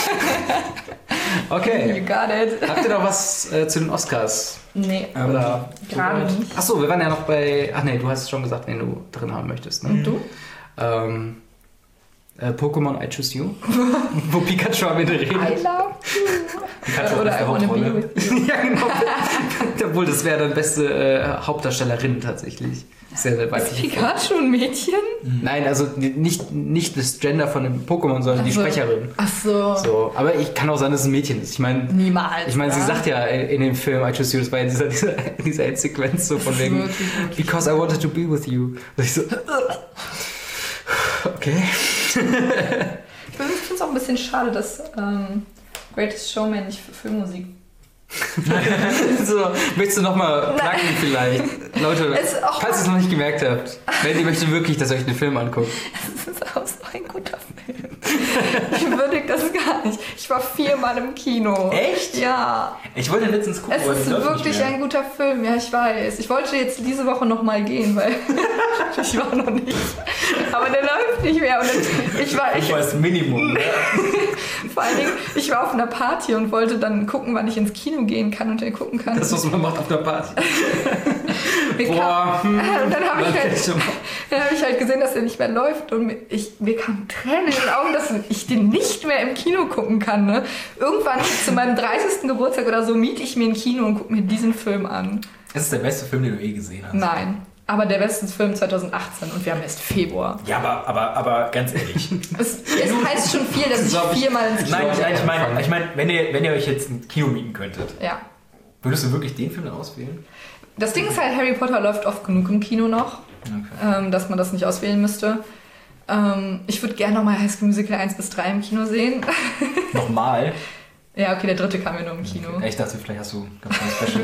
Okay. You got it. Habt ihr noch was äh, zu den Oscars? Nee, Oder gerade nicht. Achso, wir waren ja noch bei... Ach nee, du hast schon gesagt, wen du drin haben möchtest. Ne? Und du? Ähm, äh, Pokémon I Choose You. Wo Pikachu am Ende redet. I love you. Pikachu Oder I wanna be with you. Ja, genau. Obwohl, das wäre dann beste äh, Hauptdarstellerin tatsächlich. Sehr, sehr Ist Pikachu ein Mädchen? Nein, also nicht, nicht das Gender von dem Pokémon, sondern die so. Sprecherin. Ach so. so. Aber ich kann auch sein, dass es ein Mädchen ist. Ich meine, niemals. Ich meine, sie ja? sagt ja in dem Film I Choose You, das war ja dieser, dieser, dieser Endsequenz so von wegen wirklich, wirklich. Because I wanted to be with you. Und ich so, okay. Ich finde es auch ein bisschen schade, dass ähm, Greatest Showman nicht für Filmmusik. So, möchtest du nochmal placken vielleicht? Leute, falls ihr es noch nicht gemerkt habt, wenn ihr möchtet wirklich, dass ihr euch den Film anguckt. Es ist auch so ein guter Film. Ich würdige das gar nicht. Ich war viermal im Kino. Echt? Ja. Ich wollte letztens gucken, es ist wirklich ein guter Film, ja, ich weiß. Ich wollte jetzt diese Woche nochmal gehen, weil ich war noch nicht. Aber der läuft nicht mehr. Und ich war, ich, ich war das Minimum. Vor allen Dingen, ich war auf einer Party und wollte dann gucken, wann ich ins Kino gehen kann und dann gucken kann. Das, was man macht auf einer Party. Boah. Kam, und dann habe ich, halt, hab ich halt gesehen, dass der nicht mehr läuft und ich, mir kamen Tränen in den Augen, dass ich den nicht mehr im Kino gucken kann. Ne? Irgendwann zu meinem dreißigsten Geburtstag oder so miete ich mir ein Kino und gucke mir diesen Film an. Das ist der beste Film, den du je gesehen hast. Nein. Aber der beste Film zwanzig achtzehn und wir haben erst Februar. Ja, aber, aber, aber ganz ehrlich. es, es heißt schon viel, dass ich viermal ins Kino Nein, nein, ich meine, ich mein, wenn, ihr, wenn ihr euch jetzt ein Kino mieten könntet, ja. würdest du wirklich den Film dann auswählen? Das Ding ist halt, Harry Potter läuft oft genug im Kino noch, okay. ähm, dass man das nicht auswählen müsste. Ähm, ich würde gerne nochmal High School Musical eins bis drei im Kino sehen. Nochmal? Ja, okay, der dritte kam ja nur im Kino. Okay. Ich dachte, vielleicht hast du ganz Special.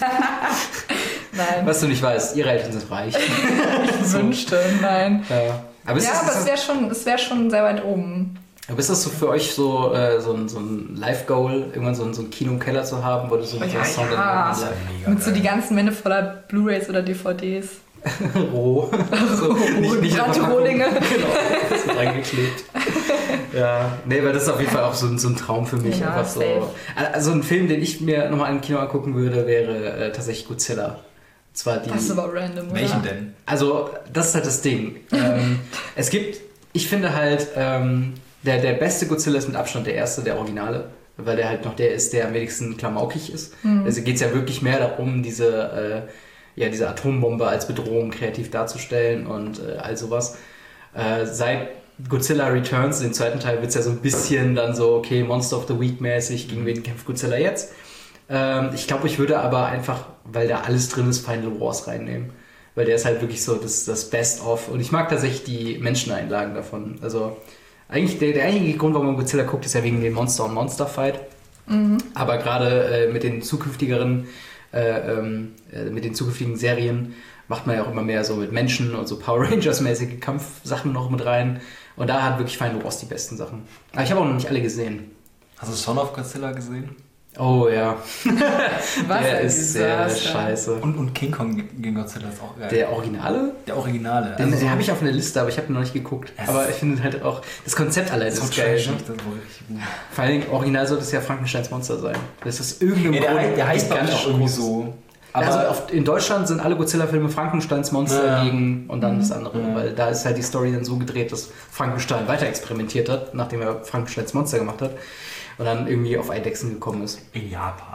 Nein. Was du nicht weißt, ihre Eltern sind reich. Ich so. wünschte, nein. Ja, aber es, ja, aber es wäre schon, es wär schon sehr weit oben. Aber ist das so für euch so, äh, so ein, so ein Life-Goal, irgendwann so ein, so ein Kino im Keller zu haben, wo du so oh, mit ja, so Sound ja. Mit so die ganzen Wände voller Blu-Rays oder D V Ds. Roh. So, nicht, nicht Rohlinge. Genau, das ist reingeklebt. Ja, nee, weil das ist auf jeden Fall auch so, ein, so ein Traum für mich. Ja, einfach so. safe. Also ein Film, den ich mir nochmal im Kino angucken würde, wäre äh, tatsächlich Godzilla. Zwar die, das ist aber random, oder? Welchen denn? Also, das ist halt das Ding. ähm, es gibt, ich finde halt, ähm, der, der beste Godzilla ist mit Abstand der erste, der Originale. Weil der halt noch der ist, der am wenigsten klamaukig ist. Mhm. Also geht es ja wirklich mehr darum, diese, äh, ja, diese Atombombe als Bedrohung kreativ darzustellen und äh, all sowas. Äh, seit Godzilla Returns, den zweiten Teil, wird es ja so ein bisschen dann so, okay, Monster of the Week mäßig, gegen wen kämpft Godzilla jetzt? Ähm, ich glaube, ich würde aber einfach, weil da alles drin ist, Final Wars reinnehmen. Weil der ist halt wirklich so das, das Best-of. Und ich mag tatsächlich die Menscheneinlagen davon. Also eigentlich der, der eigentliche Grund, warum man Godzilla guckt, ist ja wegen dem Monster- und Monster-Fight. Mhm. Aber gerade äh, mit den zukünftigeren, äh, äh, mit den zukünftigen Serien macht man ja auch immer mehr so mit Menschen und so Power Rangers-mäßige Kampfsachen noch mit rein. Und da hat wirklich Final Wars die besten Sachen. Aber ich habe auch noch nicht alle gesehen. Hast du Son of Godzilla gesehen? Oh ja. Was der ist sehr Desaster. scheiße. Und, und King Kong gegen Godzilla ist auch geil. Der Originale? Der Originale. Den, also den habe ich auf einer Liste, aber ich habe ihn noch nicht geguckt. Es Aber ich finde halt auch, das Konzept allein so ist geil. trashig, Ne? das war richtig gut. Vor allem, original sollte es ja Frankensteins Monster sein. Das ist irgendein Ja, der, Grund heißt- der heißt ganz auch irgendwie so. Aber Aber also auf, in Deutschland sind alle Godzilla-Filme Frankensteins Monster Ja. gegen und dann das andere. Ja. Weil da ist halt die Story dann so gedreht, dass Frankenstein weiter experimentiert hat, nachdem er Frankensteins Monster gemacht hat und dann irgendwie auf Eidechsen gekommen ist. in Japan.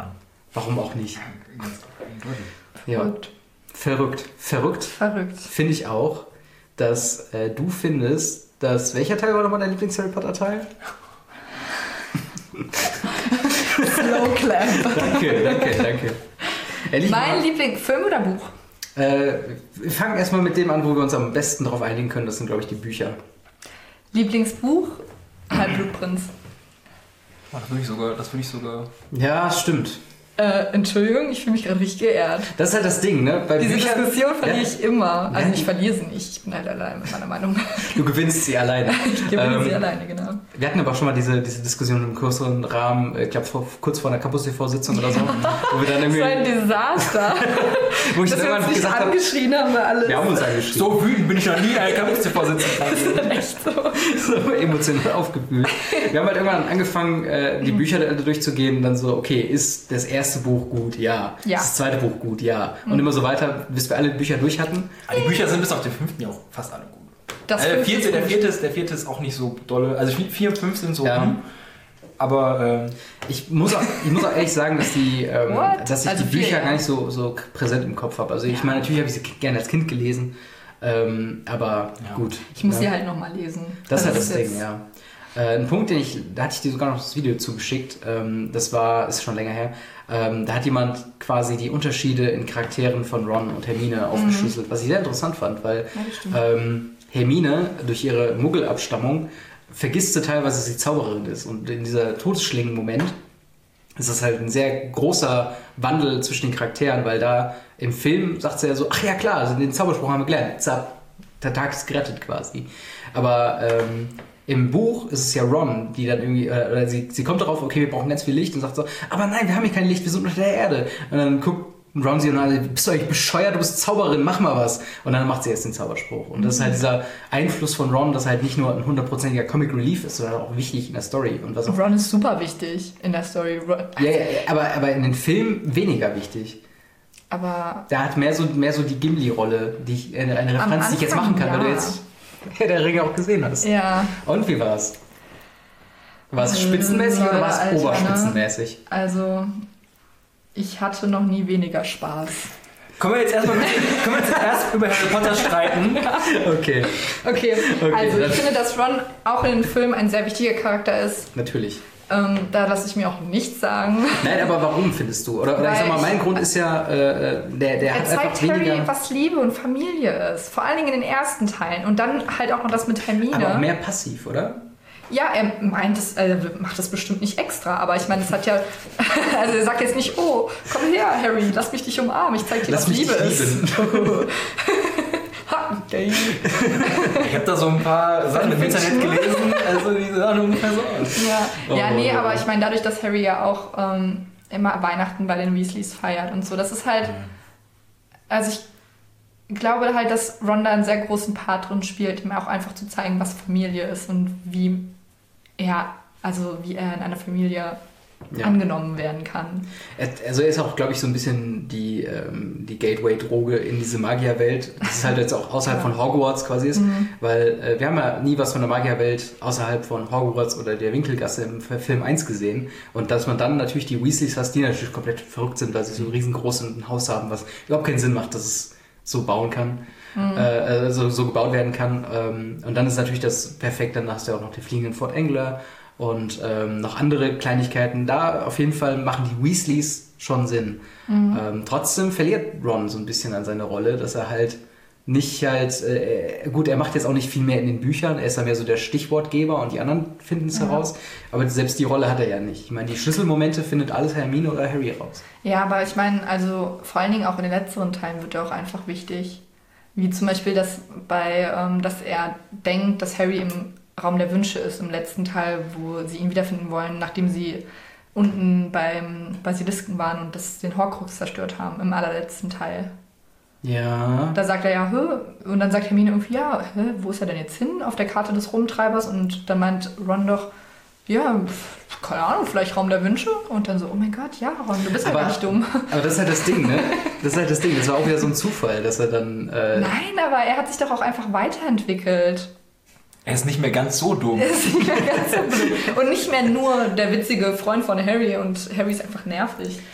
Warum auch nicht? Ganz eindeutig. Ja. Verrückt. Verrückt. Verrückt. Verrückt. Finde ich auch, dass äh, du findest, dass... Welcher Teil war nochmal dein Lieblings-Harry Potter-Teil? Slow Clap. Danke, danke, danke. Ehrlich Mein mal, Liebling, Film oder Buch? äh, wir fangen erstmal mit dem an, wo wir uns am besten drauf einigen können. Das sind, glaube ich, die Bücher. Lieblingsbuch? Halbblutprinz. Oh, das würde ich sogar, das würde ich sogar... Ja, stimmt. Äh, Entschuldigung, ich fühle mich gerade richtig geehrt. Das ist halt das Ding, ne? Bei Diese Büchern, Diskussion verliere ja, ich immer. Also Ja. ich verliere sie nicht, ich bin halt allein mit meiner Meinung. Du gewinnst sie alleine. Ich gewinne Ähm, sie alleine, genau. Wir hatten aber auch schon mal diese, diese Diskussion im größeren Rahmen, ich glaube vor, kurz vor einer Campus-T V-Sitzung oder so, wo wir dann Das irgendwie... war ein Desaster. wo ich Dass dann wir uns irgendwann nicht gesagt habe, angeschrien haben, wir alle. wir haben uns angeschrieben. So wütend bin ich noch nie in einer Campus-T V-Sitzung. Echt so. So emotional aufgewühlt. Wir haben halt irgendwann angefangen, äh, die Bücher durchzugehen und dann so, okay, ist das erste Buch gut? Ja. Ja. Ist das zweite Buch gut? Ja. Und immer so weiter, bis wir alle Bücher durch hatten. Aber die Bücher sind bis auf den fünften ja auch fast alle gut. Das äh, der, fünfte vierte, ist der, gut. vierte ist, der vierte ist auch nicht so dolle. Also vier und fünf sind so... Ja. hm. Aber... Ähm, Ich muss auch, ich muss auch ehrlich sagen, dass, die, ähm, What? dass ich Also die viel, Bücher ja. gar nicht so, so präsent im Kopf habe. Also ich meine, natürlich habe ich sie gerne als Kind gelesen, ähm, aber Ja. gut. Ich muss ja. sie halt nochmal lesen. Das ist halt Also das Ding, jetzt- ja. Äh, ein Punkt, den ich, da hatte ich dir sogar noch das Video zugeschickt, ähm, das war, ist schon länger her, ähm, da hat jemand quasi die Unterschiede in Charakteren von Ron und Hermine aufgeschlüsselt, was ich sehr interessant fand, weil Ja, das stimmt. ähm, Hermine durch ihre Muggelabstammung vergisst sie teilweise, dass sie Zauberin ist und in dieser Todesschlingen-Moment ist das halt ein sehr großer Wandel zwischen den Charakteren, weil da im Film sagt sie ja so, ach ja klar, also den Zauberspruch haben wir gelernt, Zap, der Tag ist gerettet quasi. Aber ähm, im Buch ist es ja Ron, die dann irgendwie, äh, oder sie, sie kommt darauf, okay, wir brauchen ganz viel Licht und sagt so, aber nein, wir haben hier kein Licht, wir sind unter der Erde. Und dann guckt Ron sie und dann, bist du eigentlich bescheuert, du bist Zauberin, mach mal was. Und dann macht sie erst den Zauberspruch. Und das ist halt dieser Einfluss von Ron, dass halt nicht nur ein hundertprozentiger Comic Relief ist, sondern auch wichtig in der Story. Und was auch, Ron ist super wichtig in der Story. Ron, ja, ja, aber, aber in den Filmen weniger wichtig. aber Da hat mehr so, mehr so die Gimli-Rolle, die ich, eine, eine Referenz, die ich jetzt machen Anfang, kann, weil du ja. jetzt Herr der Ringe auch gesehen hast. ja, Und wie war's? War es Äh, spitzenmäßig oder war es Alter, ne? oberspitzenmäßig? also ich hatte noch nie weniger Spaß. können wir jetzt erstmal mit, können wir jetzt erst über Harry Potter streiten? Okay, Okay, Okay, also ich das- finde, dass Ron auch in den Filmen ein sehr wichtiger Charakter ist. natürlich. Ähm, da lasse ich mir auch nichts sagen. Nein, aber warum findest du? Oder, oder ich Weil sag mal, mein ich- Grund ist ja, äh, der, der Er hat einfach zeigt Harry, weniger, was Liebe und Familie ist. Vor allen Dingen in den ersten Teilen. Und dann halt auch noch das mit Hermine. aber auch mehr passiv, oder? Ja, er meint es, er macht das bestimmt nicht extra, aber ich meine, es hat ja, also er sagt jetzt nicht, oh, komm her, Harry, lass mich dich umarmen, ich zeig dir, Lass was mich Liebe dich ist. Ha, okay. Ich habe da so ein paar Sachen im Internet gelesen, also die sahen ungefähr so aus. Ja, ja Oh, nee, oh, aber oh. ich meine, dadurch, dass Harry ja auch ähm, immer Weihnachten bei den Weasleys feiert und so, das ist halt, also ich glaube halt, dass Ron da einen sehr großen Part drin spielt, ihm auch einfach zu zeigen, was Familie ist und wie er, also wie er in einer Familie Ja. angenommen werden kann. Er- Also er ist auch, glaube ich, so ein bisschen die, ähm, die Gateway-Droge in diese Magierwelt. Das ist halt jetzt auch außerhalb von Hogwarts quasi ist, weil äh, wir haben ja nie was von der Magierwelt außerhalb von Hogwarts oder der Winkelgasse im F- Film eins gesehen. Und dass man dann natürlich die Weasleys hast, die natürlich komplett verrückt sind, weil sie so ein riesengroßes Haus haben, was überhaupt keinen Sinn macht, dass es so bauen kann. Äh, so, so gebaut werden kann. Ähm, und dann ist natürlich das perfekt, dann hast du ja auch noch den fliegenden Fort Angler und ähm, noch andere Kleinigkeiten. Da auf jeden Fall machen die Weasleys schon Sinn. Ähm, trotzdem verliert Ron so ein bisschen an seiner Rolle, dass er halt nicht halt, äh, gut, er macht jetzt auch nicht viel mehr in den Büchern, er ist ja mehr so der Stichwortgeber und die anderen finden es Ja. heraus, aber selbst die Rolle hat er ja nicht. Ich meine, die Schlüsselmomente findet alles Hermine oder Harry raus. Ja, aber ich meine, also vor allen Dingen auch in den letzteren Teilen wird er auch einfach wichtig. Wie zum Beispiel, dass, bei, ähm, dass er denkt, dass Harry im Raum der Wünsche ist, im letzten Teil, wo sie ihn wiederfinden wollen, nachdem sie unten beim Basilisken waren und das, den Horcrux zerstört haben, im allerletzten Teil. Ja. Da sagt er ja, hä? Und dann sagt Hermine irgendwie, ja, hä? Wo ist er denn jetzt hin? Auf der Karte des Rumtreibers. Und dann meint Ron doch, ja, pf, keine Ahnung, vielleicht Raum der Wünsche. Und dann so, oh mein Gott, ja, Ron, du bist ja Aber- gar nicht dumm. Aber das ist halt das Ding, ne? Das ist halt das Ding. Das war auch wieder so ein Zufall, dass er dann... Äh, Nein, aber er hat sich doch auch einfach weiterentwickelt. Er ist nicht mehr ganz so dumm. Er ist nicht mehr ganz so blöd. Und nicht mehr nur der witzige Freund von Harry und Harry ist einfach nervig.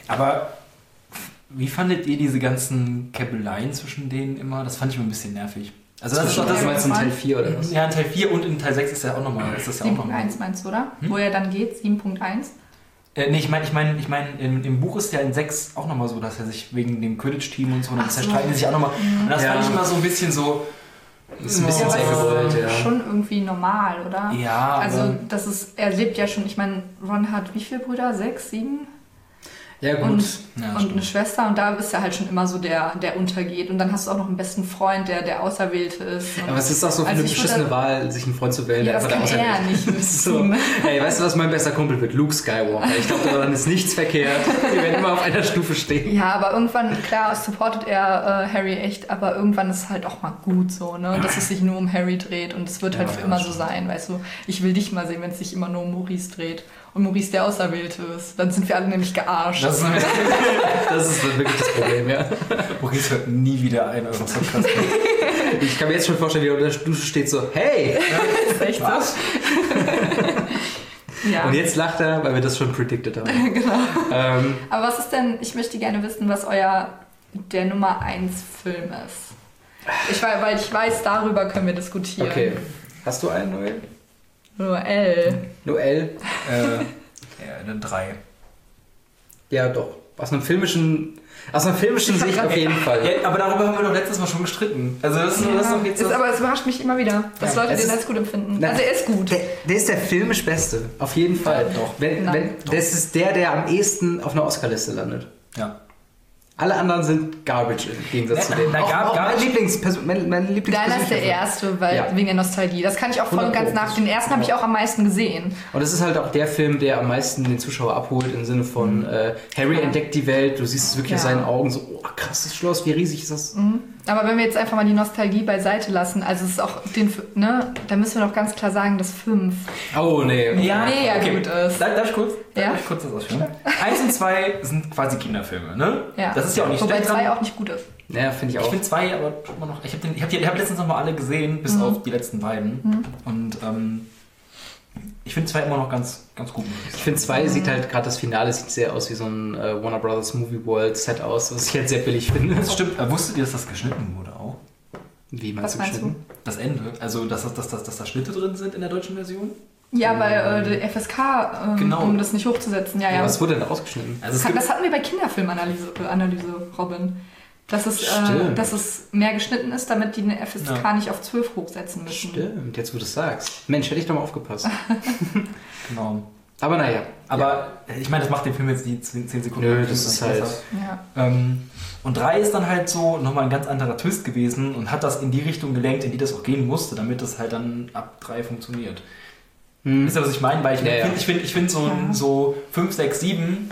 Aber wie fandet ihr diese ganzen Käppeleien zwischen denen immer? Das fand ich immer ein bisschen nervig. Also das ist doch das das, meinst du in Teil vier oder was? ja, in Teil vier und in Teil sechs ist ja auch nochmal. Ja sieben Punkt eins meinst du, oder? Hm? Wo er dann geht, sieben Punkt eins? Äh, nee, ich meine, ich meine, ich mein, im, im Buch ist ja in sechs auch nochmal so, dass er sich wegen dem Quidditch-Team und so, dann so. zerstreiten die sich auch nochmal. Und das ja. fand ich immer so ein bisschen so. Das ist ein bisschen ja, sehr gewollt, ja. Schon irgendwie normal, oder? Ja. Also, das ist, er lebt ja schon, ich meine, Ron hat wie viele Brüder? Sechs, sieben? Ja, gut. Und, ja, und eine Schwester und da ist er halt schon immer so der, der untergeht. Und dann hast du auch noch einen besten Freund, der der Auserwählte ist. Aber es ist auch so für also eine beschissene Wahl, sich einen Freund zu wählen, ja, der einfach der Auserwählte ist. Nicht so. Ey, weißt du, was mein bester Kumpel wird? Luke Skywalker. Ich glaube, daran ist nichts verkehrt. Wir werden immer auf einer Stufe stehen. Ja, aber irgendwann, klar, supportet er äh, Harry echt, aber irgendwann ist es halt auch mal gut so, ne? Dass es sich nur um Harry dreht und es wird halt ja, für ja, immer stimmt. so sein, weißt du. Ich will dich mal sehen, wenn es sich immer nur um Maurice dreht. Und Maurice der Auserwählte ist. Dann sind wir alle nämlich gearscht. Das ist, das ist wirklich das Problem, ja. Maurice hört nie wieder ein Euro Podcast. Ich kann mir jetzt schon vorstellen, wie er unter der Dusche steht so, hey! Das ist echt Was? so. Ja. Und jetzt lacht er, weil wir das schon predicted haben. Genau. Ähm, Aber was ist denn, ich möchte gerne wissen, was euer der Nummer eins Film ist. Ich, weil ich weiß, darüber können wir diskutieren. okay. Hast du einen, Noel? Noel. Noel? äh, ja, eine drei. Ja, doch. Aus einem filmischen, aus einer filmischen Sicht auf jeden Fall. Ja, aber darüber haben wir doch letztes Mal schon gestritten. Also das, ist- Ja, das ist doch jetzt ist, das- aber es überrascht mich immer wieder, dass Ja, Leute es den ist- als gut empfinden. Nein. Also er ist gut. Der, der ist der filmisch Beste. Auf jeden Fall. Doch. Wenn, Nein. wenn, das ist der, der am ehesten auf einer Oscar-Liste landet. Ja. Alle anderen sind Garbage im Gegensatz Na, zu dem. na, Auch, Gar- auch mein Garbage- Lieblings, mein, mein Lieblings Deiner ist der erste, weil, Ja. wegen der Nostalgie. Das kann ich auch voll und ganz hundert Pro. nach. Den ersten habe ich auch am meisten gesehen. Und es ist halt auch der Film, der am meisten den Zuschauer abholt, im Sinne von äh, Harry Ja. entdeckt die Welt, du siehst es wirklich Ja. aus seinen Augen, so, oh krass, das Schloss, wie riesig ist das? Aber wenn wir jetzt einfach mal die Nostalgie beiseite lassen, also es ist auch den, ne, da müssen wir doch ganz klar sagen, dass fünf Oh nee. Ja, mega gut ist. Darf, darf ich kurz? Ja. Darf ich kurz das ausführen? Eins und zwei sind quasi Kinderfilme, ne? Ja. Das ist ja auch nicht Wobei schlecht zwei dran. auch nicht gut ist. Ja, finde ich Ich auch. finde zwei, aber immer noch. Ich habe hab die, ich hab letztens noch mal alle gesehen, bis auf die letzten beiden. Und ähm, ich finde zwei immer noch ganz, ganz gut. muss ich Ich sagen. finde zwei sieht halt, gerade das Finale sieht sehr aus wie so ein äh, Warner Brothers Movie World Set aus, was ich halt sehr billig finde. Das stimmt. Äh, wusstet ihr, dass das geschnitten wurde auch? Wie Was meinst du meinst geschnitten? Das Ende. Also, dass, dass, dass, dass da Schnitte drin sind in der deutschen Version? Ja, weil äh, der F S K, ähm, Genau. um das nicht hochzusetzen, ja, Ja. ja. Was wurde denn ausgeschnitten? Also, es Das, gibt, das hatten wir bei Kinderfilmanalyse, äh, Analyse, Robin. Dass es, äh, Stimmt. dass es mehr geschnitten ist, damit die den F S K Ja. nicht auf zwölf hochsetzen müssen. Stimmt, jetzt wo du es sagst. Mensch, hätte ich doch mal aufgepasst. genau. Aber naja. Aber ich meine, das macht den Film jetzt die zehn Sekunden. Nö, nicht das ist besser. halt. Ja. Ähm, und drei ist dann halt so nochmal ein ganz anderer Twist gewesen und hat das in die Richtung gelenkt, in die das auch gehen musste, damit das halt dann ab drei funktioniert. Hm. Wisst ihr, was ich meine? Weil ich Ja, ja. finde, ich find, ich find so, ein- Ja. so fünf, sechs, sieben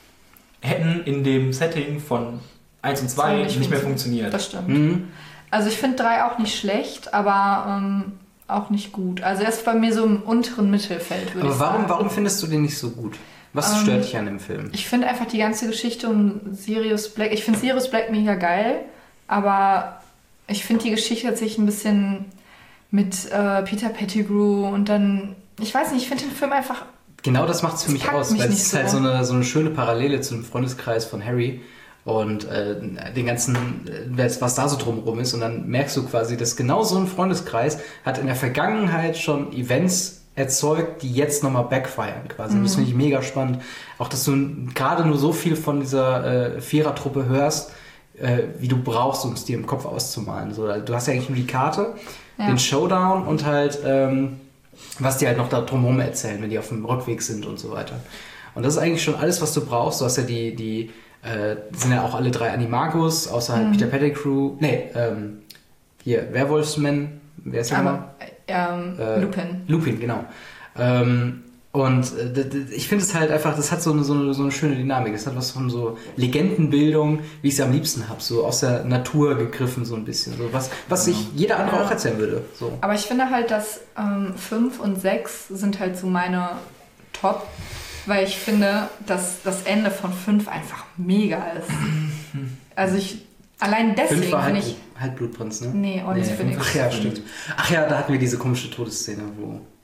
hätten in dem Setting von eins und zwei So nicht, nicht mehr funktioniert. funktioniert. Das stimmt. Mhm. Also ich finde drei auch nicht schlecht, aber ähm, auch nicht gut. Also er ist bei mir so im unteren Mittelfeld, würde Aber ich warum, sagen. warum findest du den nicht so gut? Was Ähm, stört dich an dem Film? Ich finde einfach die ganze Geschichte um Sirius Black, ich finde Sirius Black mega geil, aber ich finde die Geschichte tatsächlich ein bisschen mit äh, Peter Pettigrew und dann, ich weiß nicht, ich finde den Film einfach, Genau das macht es für das mich packt aus, mich weil es nicht ist so. halt so eine, so eine schöne Parallele zu dem Freundeskreis von Harry und äh, den ganzen, äh, was da so drumherum ist. Und dann merkst du quasi, dass genau so ein Freundeskreis hat in der Vergangenheit schon Events erzeugt, die jetzt nochmal backfiren quasi. Mhm. Das finde ich mega spannend. Auch, dass du gerade nur so viel von dieser äh, Vierertruppe hörst, äh, wie du brauchst, um es dir im Kopf auszumalen. So, du hast ja eigentlich nur die Karte, Ja. den Showdown und halt ähm, was die halt noch da drumherum erzählen, wenn die auf dem Rückweg sind und so weiter. Und das ist eigentlich schon alles, was du brauchst. Du hast ja die, die äh, sind ja auch alle drei Animagos, außer halt Mhm. Peter Pettigrew. Nee, ähm, hier, Werwolfsman, wer ist der nochmal? aber ähm, Äh, Lupin. Lupin, genau. Ähm, und äh, d- d- ich finde es halt einfach, das hat so eine, so, eine, so eine schöne Dynamik. Das hat was von so Legendenbildung, wie ich es am liebsten habe. So aus der Natur gegriffen, so ein bisschen. So was, was sich jeder andere Ja. auch erzählen würde. So. Aber ich finde halt, dass ähm, fünf und sechs sind halt so meine Top, weil ich finde, dass das Ende von fünf einfach mega ist. Also ich, allein deswegen Fünf war finde halt, ich, Halbblutprinz, ne? nee, Order Nee, Phoenix. Ach ja, stimmt. Ach ja, da hatten wir diese komische Todesszene, wo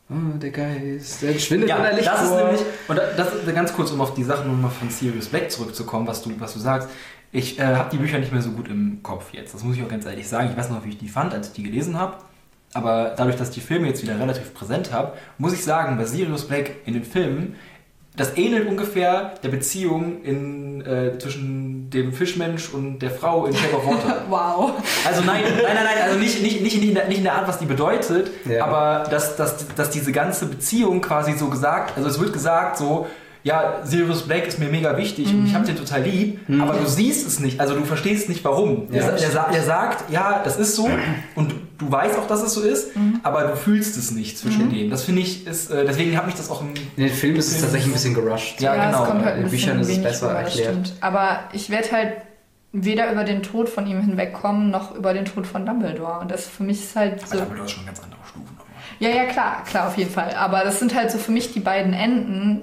Oh, der Geist, der schwindet Ja, in der das ist Lichtburg. nämlich, und das ist ganz kurz, um auf die Sachen nochmal von Sirius Black zurückzukommen, was du, was du sagst. Ich äh, habe die Bücher nicht mehr so gut im Kopf jetzt. Das muss ich auch ganz ehrlich sagen. Ich weiß noch, wie ich die fand, als ich die gelesen habe. Aber dadurch, dass ich die Filme jetzt wieder relativ präsent habe, muss ich sagen, bei Sirius Black in den Filmen, das ähnelt ungefähr der Beziehung in, äh, zwischen dem Fischmensch und der Frau in Shape of Water. Wow. Also nein, nein, nein, nein, also nicht, nicht, nicht, in, der, nicht in der Art, was die bedeutet, Ja. aber dass, dass, dass diese ganze Beziehung quasi so gesagt, also es wird gesagt so, ja, Sirius Black ist mir mega wichtig Mhm. und ich hab den total lieb, mhm. aber du siehst es nicht, also du verstehst nicht warum. Ja. Der, der, der sagt, ja, das ist so und du weißt auch, dass es so ist, Mhm. aber du fühlst es nicht zwischen Mhm. denen. Das finde ich, ist, äh, deswegen hat mich das auch im... In den Filmen ist es tatsächlich ein bisschen gerusht. Ja, genau. es kommt halt In ein den Büchern bisschen ist es wenig besser rüber, das erklärt. stimmt. Aber ich werde halt weder über den Tod von ihm hinwegkommen, noch über den Tod von Dumbledore. Und das für mich ist halt so... Aber Dumbledore ist schon ganz andere Stufen. nochmal. Ja, ja, klar, klar, auf jeden Fall. Aber das sind halt so für mich die beiden Enden.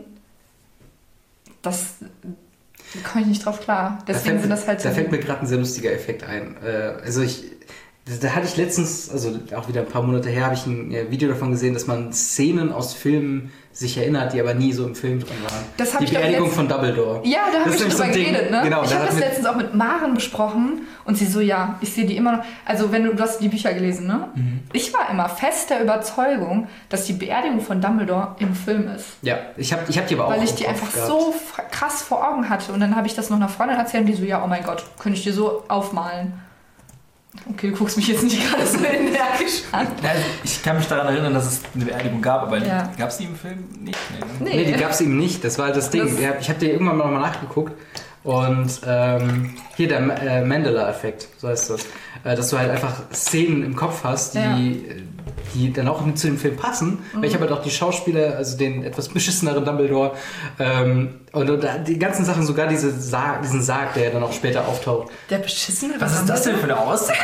Das da komme ich nicht drauf klar. Deswegen da fällt, sind das halt so. Da fällt mir gerade ein sehr lustiger Effekt ein. Äh, also ich, da hatte ich letztens, also auch wieder ein paar Monate her, habe ich ein äh, Video davon gesehen, dass man Szenen aus Filmen sich erinnert, die aber nie so im Film drin waren. Das hab die ich doch Beerdigung letzt- von Dumbledore. Ja, da haben Das wir ist schon nämlich so drüber ein Ding. geredet, ne? Genau, ich da habe hat das mit- letztens auch mit Maren besprochen und sie so, ja, ich sehe die immer noch. Also wenn du, du hast die Bücher gelesen, ne? Mhm. Ich war immer fest der Überzeugung, dass die Beerdigung von Dumbledore im Film ist. Ja, ich habe ich hab die aber auch Weil ich im die Kopf einfach gehabt. so f- krass vor Augen hatte. Und dann habe ich das noch einer Freundin erzählt und die so, ja, oh mein Gott, könnte ich dir so aufmalen. Okay, du guckst mich jetzt nicht gerade so energisch an. Also ich kann mich daran erinnern, dass es eine Beerdigung gab, aber Ja. gab es die im Film nicht? Nee, ne? Nee. Nee, die gab es eben nicht. Das war das Ding. Das- Ja, ich habe dir irgendwann mal nachgeguckt. Und ähm, hier der äh, Mandela-Effekt, so heißt das. Äh, dass du halt einfach Szenen im Kopf hast, die, Ja. die dann auch mit zu dem Film passen. Mhm. Weil ich habe halt auch die Schauspieler, also den etwas beschisseneren Dumbledore ähm, und, und die ganzen Sachen, sogar diese Sarg, diesen Sarg, der dann auch später auftaucht. Der beschissene Was ist das denn für eine Aussage?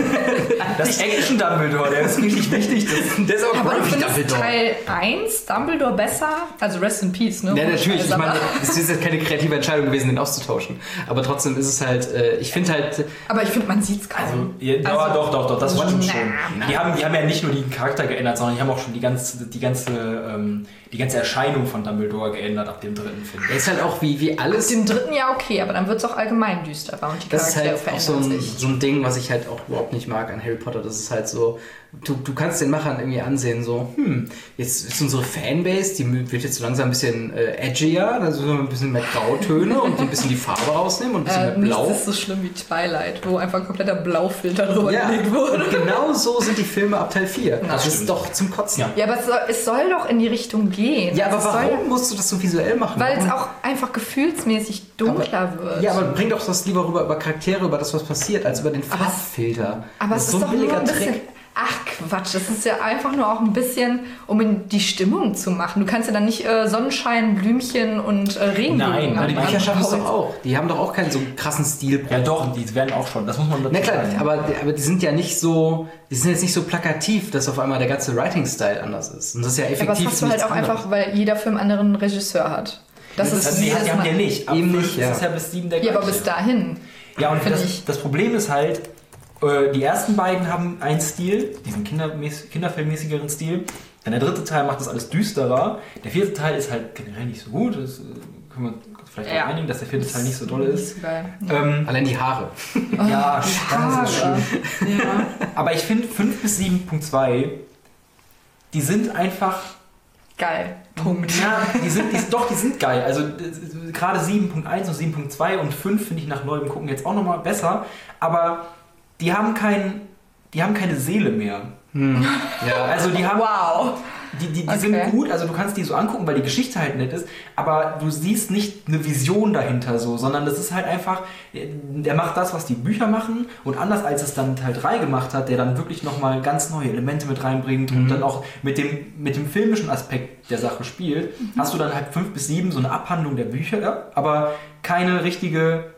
Das ist Action Dumbledore, der ist richtig wichtig. Das, Der ist auch Aber du Grumpy findest Dumbledore. Teil eins Dumbledore besser? Also Rest in Peace, ne? Ja, natürlich. Ich Aber- meine, es ist jetzt keine kreative Entscheidung gewesen, den auszutauschen. Aber trotzdem ist es halt, äh, ich finde halt, Aber ich finde, man sieht es kaum. also, ja, Also- doch, doch, doch, das war schon Na, schön. na. Die haben, die haben ja nicht nur den Charakter geändert, sondern die haben auch schon die ganze, die ganze, ähm, die ganze Erscheinung von Dumbledore geändert ab dem dritten Film. er ist halt auch wie, wie alles. Im dritten Jahr okay, aber dann wird es auch allgemein düsterer und die Das ist Charaktere halt auch so verändern ein, sich. so ein Ding, was ich halt auch überhaupt nicht mag an Harry Potter. Das ist halt so, du, du kannst den Machern irgendwie ansehen, so, hm, jetzt ist unsere Fanbase, die wird jetzt so langsam ein bisschen äh, edgier, da sollen wir ein bisschen mehr Grautöne und so ein bisschen die Farbe rausnehmen und ein bisschen Äh, mehr nichts Blau. ist so schlimm wie Twilight, wo einfach ein kompletter Blaufilter drüber Ja, gelegt wurde. und genau so sind die Filme ab Teil vier. Das ist stimmt. doch zum Kotzen. Ja. Ja, aber es soll, es soll doch in die Richtung gehen. Ja, aber Also es warum Soll, musst du das so visuell machen? weil es Warum? auch einfach gefühlsmäßig dunkler wird. Ja, aber bring doch das lieber rüber über Charaktere, über das, was passiert, als über den Aber es- Farbfilter. Aber das es ist doch nur ein bisschen... Trick. Ach Quatsch, das ist ja einfach nur auch ein bisschen, um in die Stimmung zu machen. Du kannst ja dann nicht äh, Sonnenschein, Blümchen und äh, Regenbogen Nein, Aber die am- Bücher am schaffen es doch Haus. auch. Die haben doch auch keinen so krassen Stil. Ja doch, die werden auch schon, das muss man dazu Na klar, sagen. aber, aber die sind ja nicht so, die sind jetzt nicht so plakativ, dass auf einmal der ganze Writing-Style anders ist. Und das ist ja Ja, effektiv aber das hast du halt nichts auch anderes. einfach, weil jeder Film einen anderen Regisseur hat. Das Das ist also, nee, jedes die haben Mal- ja nicht. Ab Eben fünf nicht, ist ja. es ja bis sieben der Ja, aber gleiche. bis dahin. Ja, und Finde das, ich. das Problem ist halt, äh, die ersten beiden haben einen Stil, diesen kindermäß- kinderfilmmäßigeren Stil. Dann der dritte Teil macht das alles düsterer. Der vierte Teil ist halt generell nicht so gut. Das äh, können wir vielleicht Ja. auch einigen, dass der vierte Teil nicht so doll ist. Nicht so geil. Ähm, Allein die Haare. ja, Die das ist schön. Haare. Ja. Aber ich finde fünf bis sieben Punkt zwei, die sind einfach... Geil. Punkt. Ja, die sind, die, doch, die sind geil. Also äh, gerade sieben Punkt eins und sieben Punkt zwei und fünf finde ich nach neuem Gucken jetzt auch nochmal besser. Aber die haben kein, die haben keine Seele mehr. Ja, Also die haben, Wow. die, die, die Okay. sind gut, also du kannst die so angucken, weil die Geschichte halt nett ist, aber du siehst nicht eine Vision dahinter so, sondern das ist halt einfach, der macht das, was die Bücher machen und anders als es dann Teil drei gemacht hat, der dann wirklich nochmal ganz neue Elemente mit reinbringt und dann auch mit dem, mit dem filmischen Aspekt der Sache spielt, hast du dann halt fünf bis sieben so eine Abhandlung der Bücher, aber keine richtige,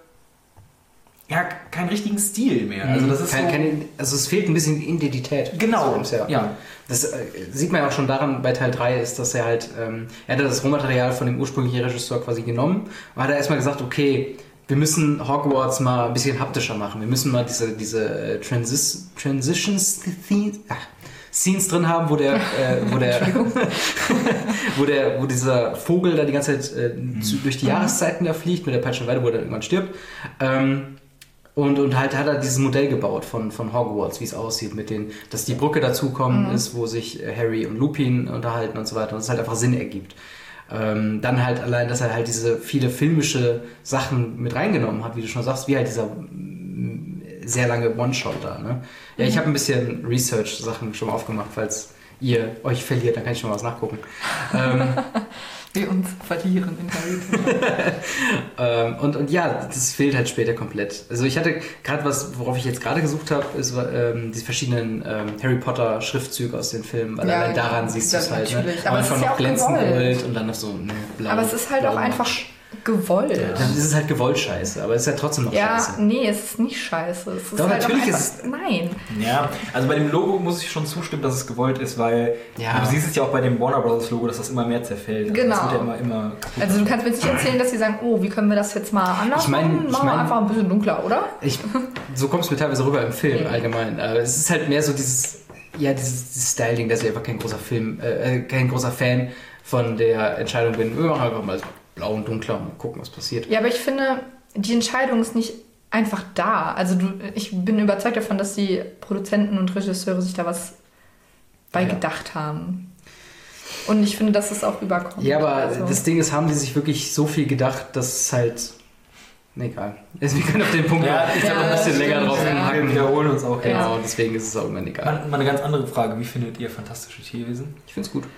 ja, keinen richtigen Stil mehr. Also das ist Kein, so, keine, also es fehlt ein bisschen Identität. genau, des Films, ja. ja. Das äh, sieht man ja auch schon daran, bei Teil drei ist, dass er halt, ähm, er hat das Rohmaterial von dem ursprünglichen Regisseur quasi genommen und hat er erstmal gesagt, okay, wir müssen Hogwarts mal ein bisschen haptischer machen. Wir müssen mal diese, diese äh, Transis Transitions Theme, ach, Scenes drin haben, wo der, äh, wo der, wo der, wo dieser Vogel da die ganze Zeit äh, mhm. zu, durch die Jahreszeiten da fliegt mit der Peitschenweide, wo er irgendwann stirbt. Ähm, Und, und halt hat er dieses Modell gebaut von, von Hogwarts, wie es aussieht, mit den, dass die Brücke dazukommen mhm. ist, wo sich Harry und Lupin unterhalten und so weiter und es halt einfach Sinn ergibt. Ähm, dann halt allein, dass er halt diese viele filmische Sachen mit reingenommen hat, wie du schon sagst, wie halt dieser sehr lange One-Shot da. Ne? Ja, mhm. ich habe ein bisschen Research-Sachen schon mal aufgemacht, falls ihr euch verliert, dann kann ich schon mal was nachgucken. ähm, Wir uns verlieren in Harry Potter. ähm, und, und ja, das fehlt halt später komplett. Also ich hatte gerade was, worauf ich jetzt gerade gesucht habe, ist ähm, die verschiedenen ähm, Harry Potter Schriftzüge aus den Filmen, weil ja, allein daran siehst du es halt. Ne? Aber es ist ja auch glänzend gewollt. Gold und dann noch so ne, blau. Aber es ist halt auch einfach gewollt. Ja, dann ist es halt gewollt scheiße, aber es ist ja trotzdem noch ja, scheiße. Nee, es ist nicht scheiße. Es ist Doch, halt natürlich einfach, ist es... Nein. Ja, also bei dem Logo muss ich schon zustimmen, dass es gewollt ist, weil ja. du siehst es ja auch bei dem Warner Bros. Logo, dass das immer mehr zerfällt. Also genau. Das wird ja immer, immer also du kannst mir jetzt nicht erzählen, dass sie sagen, oh, wie können wir das jetzt mal anders ich mein, machen? Machen ich mein, wir einfach ein bisschen dunkler, oder? Ich, so kommt es mir teilweise rüber im Film allgemein. Aber es ist halt mehr so dieses, ja, dieses, dieses Styling, dass ich einfach kein großer Film, äh, kein großer Fan von der Entscheidung bin. Wir machen einfach mal so blau und dunkler und gucken, was passiert. Ja, aber ich finde, die Entscheidung ist nicht einfach da. Also du, ich bin überzeugt davon, dass die Produzenten und Regisseure sich da was bei ja. gedacht haben. Und ich finde, dass es auch überkommt. Ja, aber also. das Ding ist, haben die sich wirklich so viel gedacht, dass es halt... Nee, egal. Also wir können auf den Punkt ja, ich ja, noch ein bisschen länger ja, drauf ja, hacken. Wir wiederholen uns auch. Genau, Ja. deswegen ist es auch irgendwann egal. Mal, mal eine ganz andere Frage. Wie findet ihr Fantastische Tierwesen? Ich finde es gut.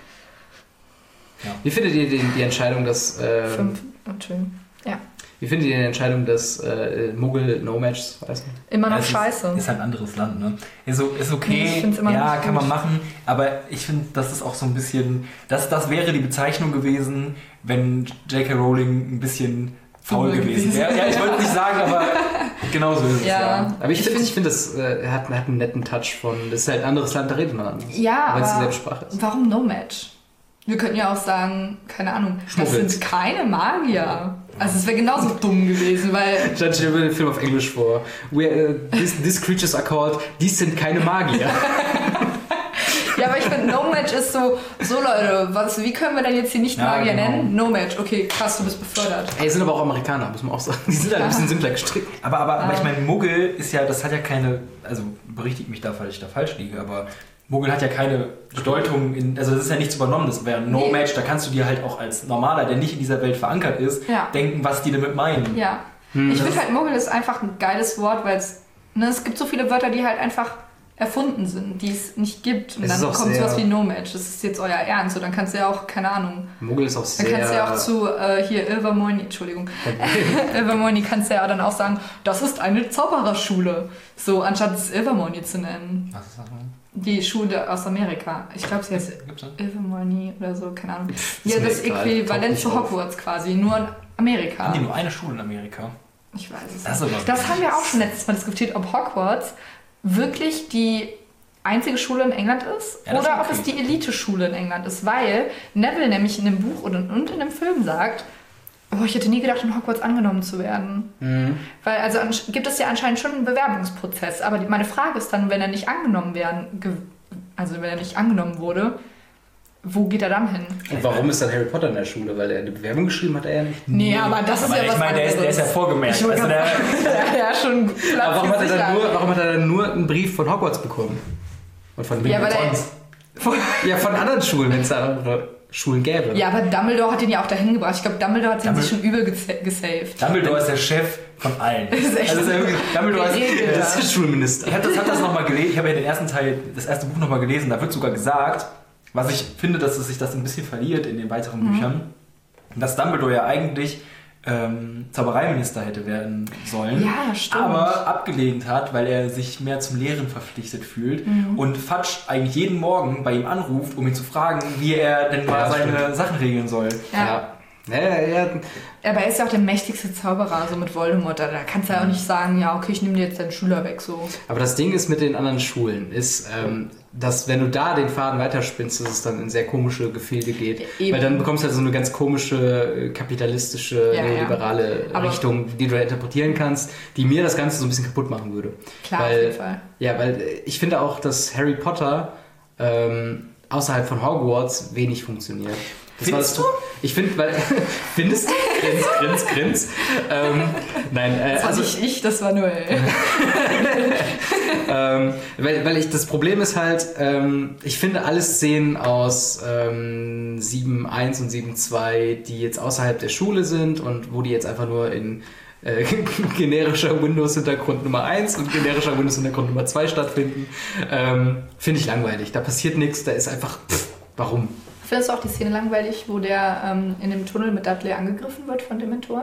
Ja. Wie findet ihr die, die Entscheidung, dass... Ähm, Fünf. Entschuldigung. Ja. Wie findet ihr die Entscheidung, dass äh, Muggel No Match, weiß nicht? Immer noch ja, es scheiße. Ist, ist halt ein anderes Land, ne? Ist, ist okay, Ich find's immer ja, noch kann gut. man machen, aber ich finde, das ist auch so ein bisschen, das, das wäre die Bezeichnung gewesen, wenn J K. Rowling ein bisschen faul Faul gewesen gewesen. wäre. Ja, ich wollte es nicht sagen, aber genau so ist es, Ja. ja. Aber ich Ich finde, find- ich find, das äh, hat, hat einen netten Touch von, das ist halt ein anderes Land, da redet man anders. Ja, weil es aber dieselbe Sprache ist. warum No Match? Wir könnten ja auch sagen, keine Ahnung, das Schmuggels. sind keine Magier. Also es wäre genauso dumm gewesen, weil... Stand stell dir den Film auf Englisch vor. We, uh, these, these creatures are called, dies sind keine Magier. Ja, aber ich finde, No Match ist so, so Leute, was, wie können wir denn jetzt hier nicht Ja, Magier genau. nennen? No Match, okay, krass, du bist befördert. Ey, sind aber auch Amerikaner, muss man auch sagen. Die sind halt ein bisschen simpler gestrickt. Aber, aber, aber Ah. ich meine, Muggel ist ja, das hat ja keine, also berichtigt mich da, falls ich da falsch liege, aber Muggel hat ja keine Bedeutung, in, also das ist ja nichts Übernommenes. Während No Nee. Match, da kannst du dir halt auch als Normaler, der nicht in dieser Welt verankert ist, Ja. denken, was die damit meinen. Ja. Hm. Ich finde halt, Muggel ist einfach ein geiles Wort, weil es, ne, es gibt so viele Wörter, die halt einfach erfunden sind, die es nicht gibt. Und Es ist dann auch kommt sehr- sowas wie No Match. Das ist jetzt euer Ernst. Und dann kannst du ja auch, keine Ahnung, Muggel ist auch dann sehr... kannst du ja auch zu, äh, hier, Ilvermorny, Entschuldigung, Ilvermorny kannst du ja dann auch sagen, das ist eine Zaubererschule. So, anstatt es Ilvermorny zu nennen. Was ist das denn? Die Schule aus Amerika. Ich glaube, sie heißt Gibt's das? Ilvermorny oder so, keine Ahnung. ist Ja, mir das egal, Äquivalent taucht zu nicht auf. Hogwarts quasi, nur in Amerika. Haben die nur eine Schule in Amerika? Ich weiß es Das ist nicht. aber- Das haben wir auch schon letztes Mal diskutiert, ob Hogwarts wirklich die einzige Schule in England ist Ja, das oder ist ob okay. es die Elite-Schule in England ist, weil Neville nämlich in dem Buch und, und in dem Film sagt, oh, ich hätte nie gedacht, in Hogwarts angenommen zu werden. Mhm. Weil also ansch- gibt es ja anscheinend schon einen Bewerbungsprozess, aber die, meine Frage ist dann, wenn er nicht angenommen werden, ge- also wenn er nicht angenommen wurde, wo geht er dann hin? Und warum ist dann Harry Potter in der Schule? Weil er eine Bewerbung geschrieben hat, er ja nicht. Nee, aber das ist Aber ja ich was meine, der ist, der ist ja anderes. vorgemerkt. Ich wollte Also der, ja, ja, schon Platz Aber warum hat, er dann gesichert. nur, warum hat er dann nur einen Brief von Hogwarts bekommen? Und von wem Ja, weil er, sonst? Ja, von anderen Schulen, wenn es da andere Schulen gäbe. ja, aber Dumbledore hat ihn ja auch dahin gebracht. Ich glaube, Dumbledore hat ihn Dumbledore- sich schon übel gesa- gesaved. Dumbledore ist der Chef von allen. Das ist echt also ist er wirklich, Dumbledore ist, geregelt. äh, Das ist der Schulminister. Ich habe das, hab das nochmal gelesen, ich habe ja den ersten Teil, das erste Buch nochmal gelesen, da wird sogar gesagt, was ich finde, dass es sich das ein bisschen verliert in den weiteren Mhm. Büchern, dass Dumbledore ja eigentlich ähm, Zaubereiminister hätte werden sollen, Ja, stimmt. aber abgelehnt hat, weil er sich mehr zum Lehren verpflichtet fühlt Mhm. und Fudge eigentlich jeden Morgen bei ihm anruft, um ihn zu fragen, wie er denn mal Ja, seine stimmt. Sachen regeln soll. Ja. Ja. Ja, ja, ja. Aber er ist ja auch der mächtigste Zauberer, so mit Voldemort. Da da kannst du ja auch nicht sagen, ja, okay, ich nehme dir jetzt deinen Schüler weg, so. Aber das Ding ist mit den anderen Schulen, ist, ähm, dass wenn du da den Faden weiterspinnst, dass es dann in sehr komische Gefilde geht. Eben. Weil dann bekommst du halt so eine ganz komische, äh, kapitalistische, Ja, ja. neoliberale Aber- Richtung, die du da interpretieren kannst, die mir das Ganze so ein bisschen kaputt machen würde. Klar, weil, auf jeden Fall. Ja, weil äh, ich finde auch, dass Harry Potter ähm, außerhalb von Hogwarts wenig funktioniert. Das Findest war das, du? Ich finde, weil... Findest du? Grins, grins, grins. Ähm, nein, äh, das war also... nicht ich, das war nur... ähm, weil, weil ich, das Problem ist halt, ähm, ich finde alle Szenen aus ähm, sieben Punkt eins und sieben Punkt zwei, die jetzt außerhalb der Schule sind und wo die jetzt einfach nur in äh, generischer Windows-Hintergrund Nummer eins und generischer Windows-Hintergrund Nummer zwei stattfinden, ähm, finde ich langweilig. Da passiert nichts, da ist einfach... Pff, warum? Findest du auch die Szene langweilig, wo der ähm, in dem Tunnel mit Dudley angegriffen wird von Dementoren?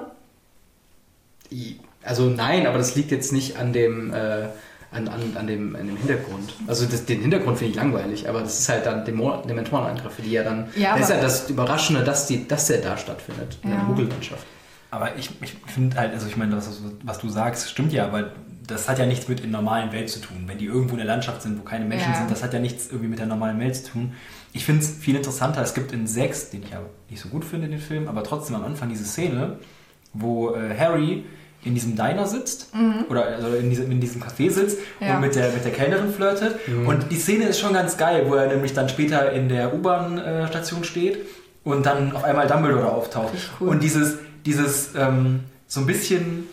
Also nein, aber das liegt jetzt nicht an dem, äh, an, an, an, dem, an dem Hintergrund. Also das, den Hintergrund finde ich langweilig, aber das ist halt dann Demo- Dementorenangriffe, die ja dann... Ja, das ist ja das Überraschende, dass, die, dass der da stattfindet, in ja. der Muggellandschaft. Aber ich, ich finde halt, also ich meine, was, was du sagst, stimmt ja, aber das hat ja nichts mit der normalen Welt zu tun. Wenn die irgendwo in der Landschaft sind, wo keine Menschen ja. sind, das hat ja nichts irgendwie mit der normalen Welt zu tun. Ich finde es viel interessanter, es gibt in sechs, den ich ja nicht so gut finde, den Film, aber trotzdem am Anfang diese Szene, wo äh, Harry in diesem Diner sitzt, mhm. oder also in, diesem, in diesem Café sitzt ja. und mit der, mit der Kellnerin flirtet. Mhm. Und die Szene ist schon ganz geil, wo er nämlich dann später in der U-Bahn-Station steht und dann auf einmal Dumbledore auftaucht. Cool. Und dieses, dieses ähm, so ein bisschen...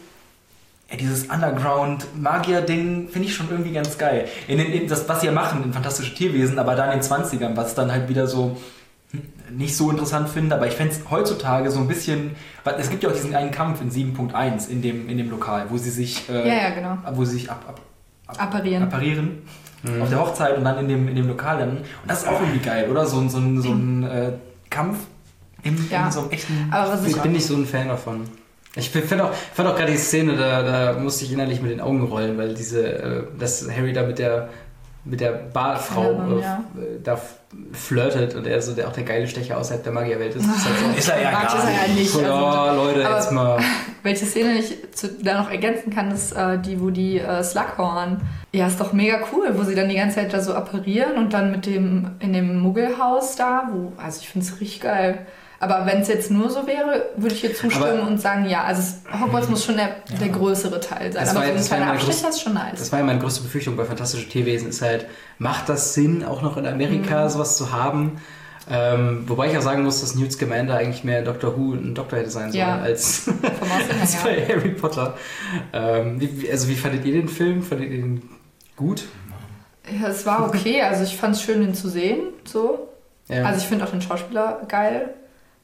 dieses Underground-Magier-Ding finde ich schon irgendwie ganz geil. In den, in das, was sie ja machen in Fantastische Tierwesen, aber da in den zwanzigern, was dann halt wieder so nicht so interessant finde, aber ich fände es heutzutage so ein bisschen, es gibt ja auch diesen einen Kampf in sieben Punkt eins in dem, in dem Lokal, wo sie sich, äh, ja, ja, genau. wo sie sich ab, ab, ab, apparieren, apparieren mhm. auf der Hochzeit und dann in dem, in dem Lokal dann. Und das ist auch irgendwie geil, oder? So, so, so, so ein äh, Kampf in, ja. in so einem echten... Aber was ich bin nicht so ein Fan davon. Ich fand auch, fand auch gerade die Szene, da, da musste ich innerlich mit den Augen rollen, weil diese, äh, dass Harry da mit der mit der Barfrau äh, ja. da flirtet und er so der, auch der geile Stecher außerhalb der Magierwelt ist. Ist, halt so, ist er ja gar ist er ja nicht. So, also, oh, Leute, jetzt mal. Welche Szene ich zu, da noch ergänzen kann, ist äh, die, wo die äh, Slughorn, ja, ist doch mega cool, wo sie dann die ganze Zeit da so apparieren und dann mit dem in dem Muggelhaus da, wo, also ich finde es richtig geil. Aber wenn es jetzt nur so wäre, würde ich hier zustimmen aber und sagen, ja, also es, Hogwarts muss schon der, ja. der größere Teil sein. Das aber war, so ein kleiner Abstecher ist schon nice. Das war ja meine größte Befürchtung bei Fantastische Tierwesen, ist halt, macht das Sinn, auch noch in Amerika mhm. sowas zu haben? Ähm, wobei ich auch sagen muss, dass Newt Scamander eigentlich mehr Doctor Who ein Doktor hätte sein sollen, ja. als, als bei Harry Potter. Ähm, wie, also wie fandet ihr den Film? Fandet ihr den gut? Ja, es war okay. Also ich fand es schön, ihn zu sehen. So. Ja. Also ich finde auch den Schauspieler geil.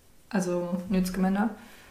Also Newt Scamander.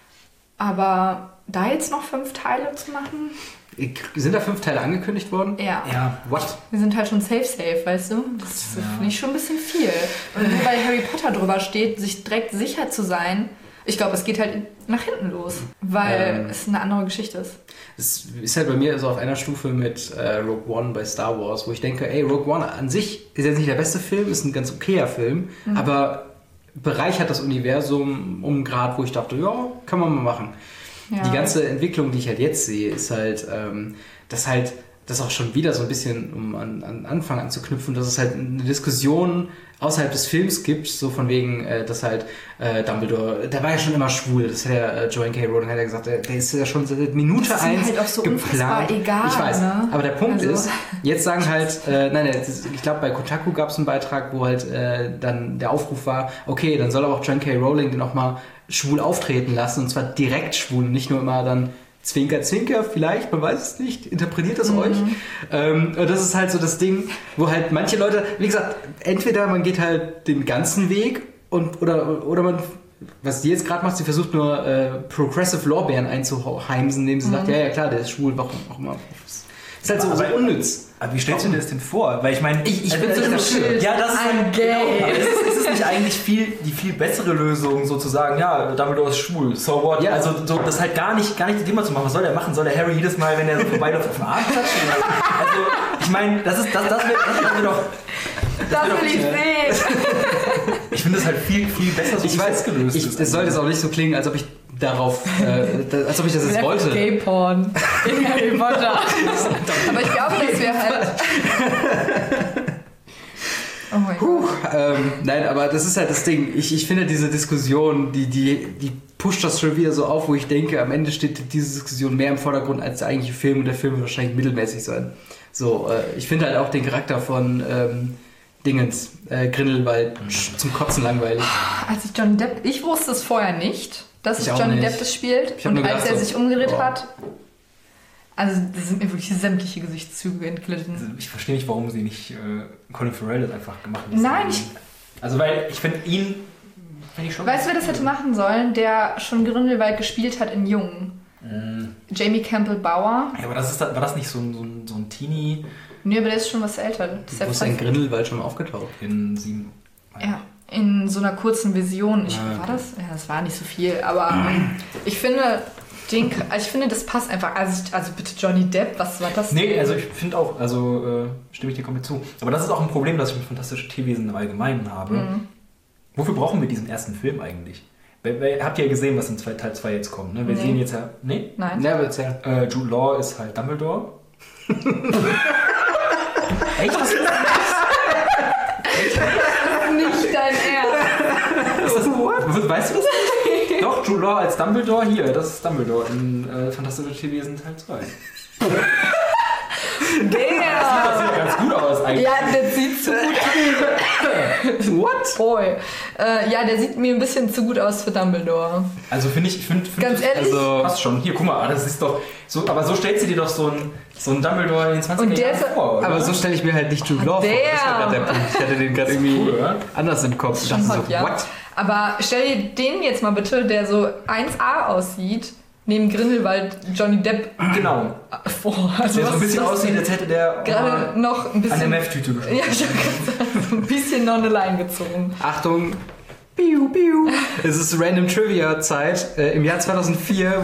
Aber da jetzt noch fünf Teile zu machen... Sind da fünf Teile angekündigt worden? Ja. Ja. What? Wir sind halt schon safe, safe, weißt du? Das ja. finde ich schon ein bisschen viel. Und nur weil Harry Potter drüber steht, sich direkt sicher zu sein, ich glaube, es geht halt nach hinten los, weil ähm, es eine andere Geschichte ist. Es ist halt bei mir so auf einer Stufe mit äh, Rogue One bei Star Wars, wo ich denke, ey, Rogue One an sich ist jetzt nicht der beste Film, ist ein ganz okayer Film, mhm. aber bereichert das Universum um einen Grad, wo ich dachte, ja, kann man mal machen. Ja. Die ganze Entwicklung, die ich halt jetzt sehe, ist halt, ähm, dass halt das auch schon wieder so ein bisschen, um an, an Anfang anzuknüpfen, dass es halt eine Diskussion außerhalb des Films gibt, so von wegen, äh, dass halt äh, Dumbledore, der war ja schon immer schwul, das hat ja äh, Joanne K. Rowling hat ja gesagt, der, der ist ja schon seit Minute das ist eins halt auch so geplant. Egal, ich weiß, ne? aber der Punkt also. ist, jetzt sagen halt, äh, nein, nein, ich glaube bei Kotaku gab es einen Beitrag, wo halt äh, dann der Aufruf war, okay, dann soll aber auch Joanne K. Rowling den auch mal schwul auftreten lassen, und zwar direkt schwul und nicht nur immer dann Zwinker, Zwinker, vielleicht, man weiß es nicht, interpretiert das mhm. euch. Ähm, und das ist halt so das Ding, wo halt manche Leute, wie gesagt, entweder man geht halt den ganzen Weg und oder, oder man, was die jetzt gerade macht, sie versucht nur äh, Progressive Lorbeeren einzuheimsen, indem sie mhm. sagt, ja, ja klar, der ist schwul, warum auch immer. Ist halt so, so unnütz. Aber wie stellst du dir das denn vor? Weil ich meine, ich, ich also, bin so das schild. Ja, das ist ein Gay. Genau, ist, ist es nicht eigentlich viel, die viel bessere Lösung, sozusagen, ja, Dumbledore ist schwul, so what? Ja. Also so, das halt gar nicht, gar nicht das Thema zu machen. Was soll der machen? Soll der Harry jedes Mal, wenn er so vorbeiläuft, auf den Arm klatschen? Also, ich meine, das ist, das, das wird das doch... Das, das will ich sehen. Ich finde das halt viel, viel besser, so ich weiß, gelöst ich, ist. Es soll jetzt auch nicht so klingen, als ob ich darauf, äh, als ob ich das jetzt wollte. Gay-Porn in Harry Potter. Aber ich glaube, das wäre halt... Oh mein Gott. Ähm, nein, aber das ist halt das Ding. Ich, ich finde diese Diskussion, die, die, die pusht das schon wieder so auf, wo ich denke, am Ende steht diese Diskussion mehr im Vordergrund als der eigentliche Film, und der Film wird wahrscheinlich mittelmäßig sein. So, äh, ich finde halt auch den Charakter von... Ähm, Dingens, äh, Grindelwald, mhm. zum Kotzen langweilig. Als ich Johnny Depp, ich wusste es vorher nicht, dass es Johnny nicht. Depp das spielt. Und als er so, sich umgedreht oh. hat, also da sind mir wirklich sämtliche Gesichtszüge entglitten. Also ich verstehe nicht, warum sie nicht äh, Colin Farrell einfach gemacht haben. Nein, ich... Also weil ich finde ihn... Find ich schon weißt du, wer das hätte machen sollen? Der schon Grindelwald gespielt hat in Jung. Mm. Jamie Campbell Bower. Ja, aber das ist, war das nicht so ein, so ein, so ein Teenie... Nee, aber der ist schon was älter. Wo ist ein Grindelwald schon aufgetaucht? In sieben... Ja, in so einer kurzen Vision. Ich, ah, war das? Ja, das war nicht so viel, aber ähm, ich finde... Den, also ich finde, das passt einfach. Also, also bitte Johnny Depp, was war das? Nee, also ich finde auch, also äh, stimme ich dir komplett zu. Aber das ist auch ein Problem, das ich mit Fantastische Tierwesen im Allgemeinen habe. Mhm. Wofür brauchen wir diesen ersten Film eigentlich? Weil, weil, habt ihr ja gesehen, was in Teil zwei jetzt kommt, ne? Wir nee. sehen jetzt ja... Nee? Nein. Ja, wird's ja. Äh, Jude Law ist halt Dumbledore. Echt? Was ist das? Nicht dein Ernst. Ist das, what? Weißt du das nicht? Doch, Jude Law als Dumbledore. Hier, das ist Dumbledore in äh, Fantastische Tierwesen Teil zwei. Der! Das sieht ganz gut aus eigentlich. Ja, der sieht zu gut aus. What? Boy. Äh, ja, der sieht mir ein bisschen zu gut aus für Dumbledore. Also finde ich, ich finde... Find ganz ehrlich? Also, passt schon. Hier, guck mal, das ist doch... So, aber so stellst du dir doch so einen so ein Dumbledore in den zwanziger Jahren vor, oder? Aber so stelle ich mir halt nicht Jude Law vor. Das war gerade der Punkt. Ich hatte den gerade irgendwie cool, anders im Kopf. Ich dachte so, ja. what? Aber stell dir den jetzt mal bitte, der so eins A aussieht, neben Grindelwald Johnny Depp. Genau. Vor. Also der so ein bisschen aussieht, als hätte der gerade noch ein bisschen an der Meth-Tüte geschossen. Ja, ich hab gesagt, so ein bisschen Nonneline gezogen. Achtung! Piu, piu. Es ist Random Trivia Zeit. Äh, Im Jahr zweitausendvier.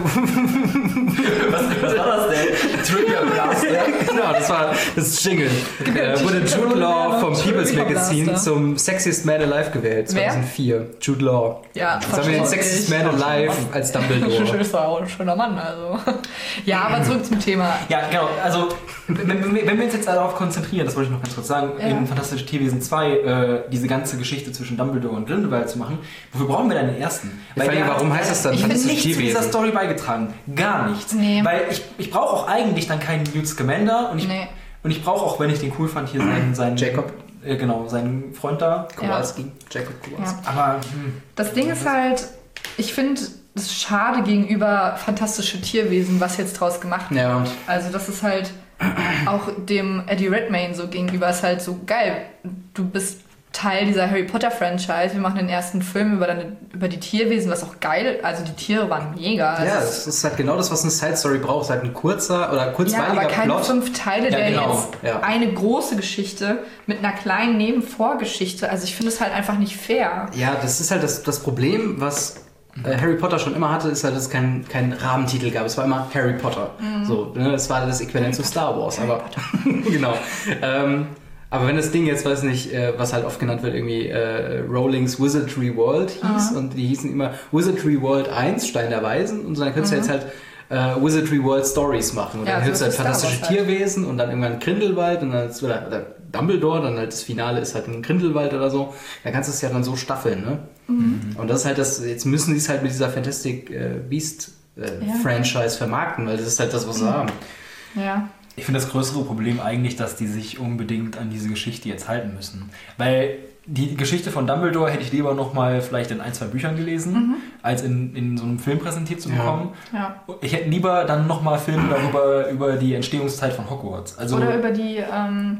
was, was war das denn? Trivia Blaster? Genau, das war das Jingle. Äh, wurde Jude Law vom People's Magazine zum Sexiest Man Alive gewählt. zweitausendvier. Wer? Jude Law. Ja, das haben wir den Sexiest Man Alive als Dumbledore. Das war auch ein schöner Mann, also. Ja, aber zurück zum Thema. Ja, genau. Also, wenn, wenn wir uns jetzt darauf konzentrieren, das wollte ich noch ganz kurz sagen, ja. in Fantastische Tierwesen zwei, äh, diese ganze Geschichte zwischen Dumbledore und Grindelwald zu machen, wofür brauchen wir dann den ersten? Weil Frage, der, warum heißt das dann? Ich finde nichts zu dieser Story beigetragen. Gar nichts. Nee. Weil ich, ich brauche auch eigentlich dann keinen Newt Scamander und ich, nee. und ich brauche auch, wenn ich den cool fand, hier seinen, seinen Jacob. Äh, genau, seinen Freund da. Kowalski. Ja. Jacob Kowalski. Ja. Aber hm. das Ding ist halt, ich finde es schade gegenüber Fantastische Tierwesen, was jetzt draus gemacht wird. Ja. Also das ist halt auch dem Eddie Redmayne so gegenüber ist halt so geil. Du bist Teil dieser Harry Potter Franchise. Wir machen den ersten Film über, deine, über die Tierwesen, was auch geil, also die Tiere waren mega. Ja, das ist halt genau das, was eine Side Story braucht. Halt ein kurzer oder kurzweiliger Plot. Ja, aber keine Plot. fünf Teile, ja, der genau. jetzt ja. eine große Geschichte mit einer kleinen Nebenvorgeschichte. Also ich finde es halt einfach nicht fair. Ja, das ist halt das, das Problem, was äh, Harry Potter schon immer hatte, ist halt, dass es keinen kein Rahmentitel gab. Es war immer Harry Potter. Mhm. So, ne? Das war das Äquivalent zu Star Wars. Harry aber genau. Ähm, Aber wenn das Ding jetzt, weiß nicht, äh, was halt oft genannt wird, irgendwie äh, Rowling's Wizardry World hieß mhm. und die hießen immer Wizardry World eins, Stein der Weisen und so, dann könntest du mhm. jetzt halt äh, Wizardry World Stories machen und ja, dann hörst du so halt fantastische halt. Tierwesen und dann irgendwann Grindelwald und dann ist, oder, oder Dumbledore, dann halt das Finale ist halt ein Grindelwald oder so. Dann kannst du es ja dann so staffeln, ne? Mhm. Und das ist halt das, jetzt müssen die es halt mit dieser Fantastic äh, Beast äh, ja. Franchise vermarkten, weil das ist halt das, was sie mhm. haben. Ja. Ich finde das größere Problem eigentlich, dass die sich unbedingt an diese Geschichte jetzt halten müssen. Weil die Geschichte von Dumbledore hätte ich lieber noch mal vielleicht in ein, zwei Büchern gelesen, mhm. als in, in so einem Film präsentiert zu bekommen. Ja. Ja. Ich hätte lieber dann noch mal Filme darüber, über die Entstehungszeit von Hogwarts. Also oder über die, ähm,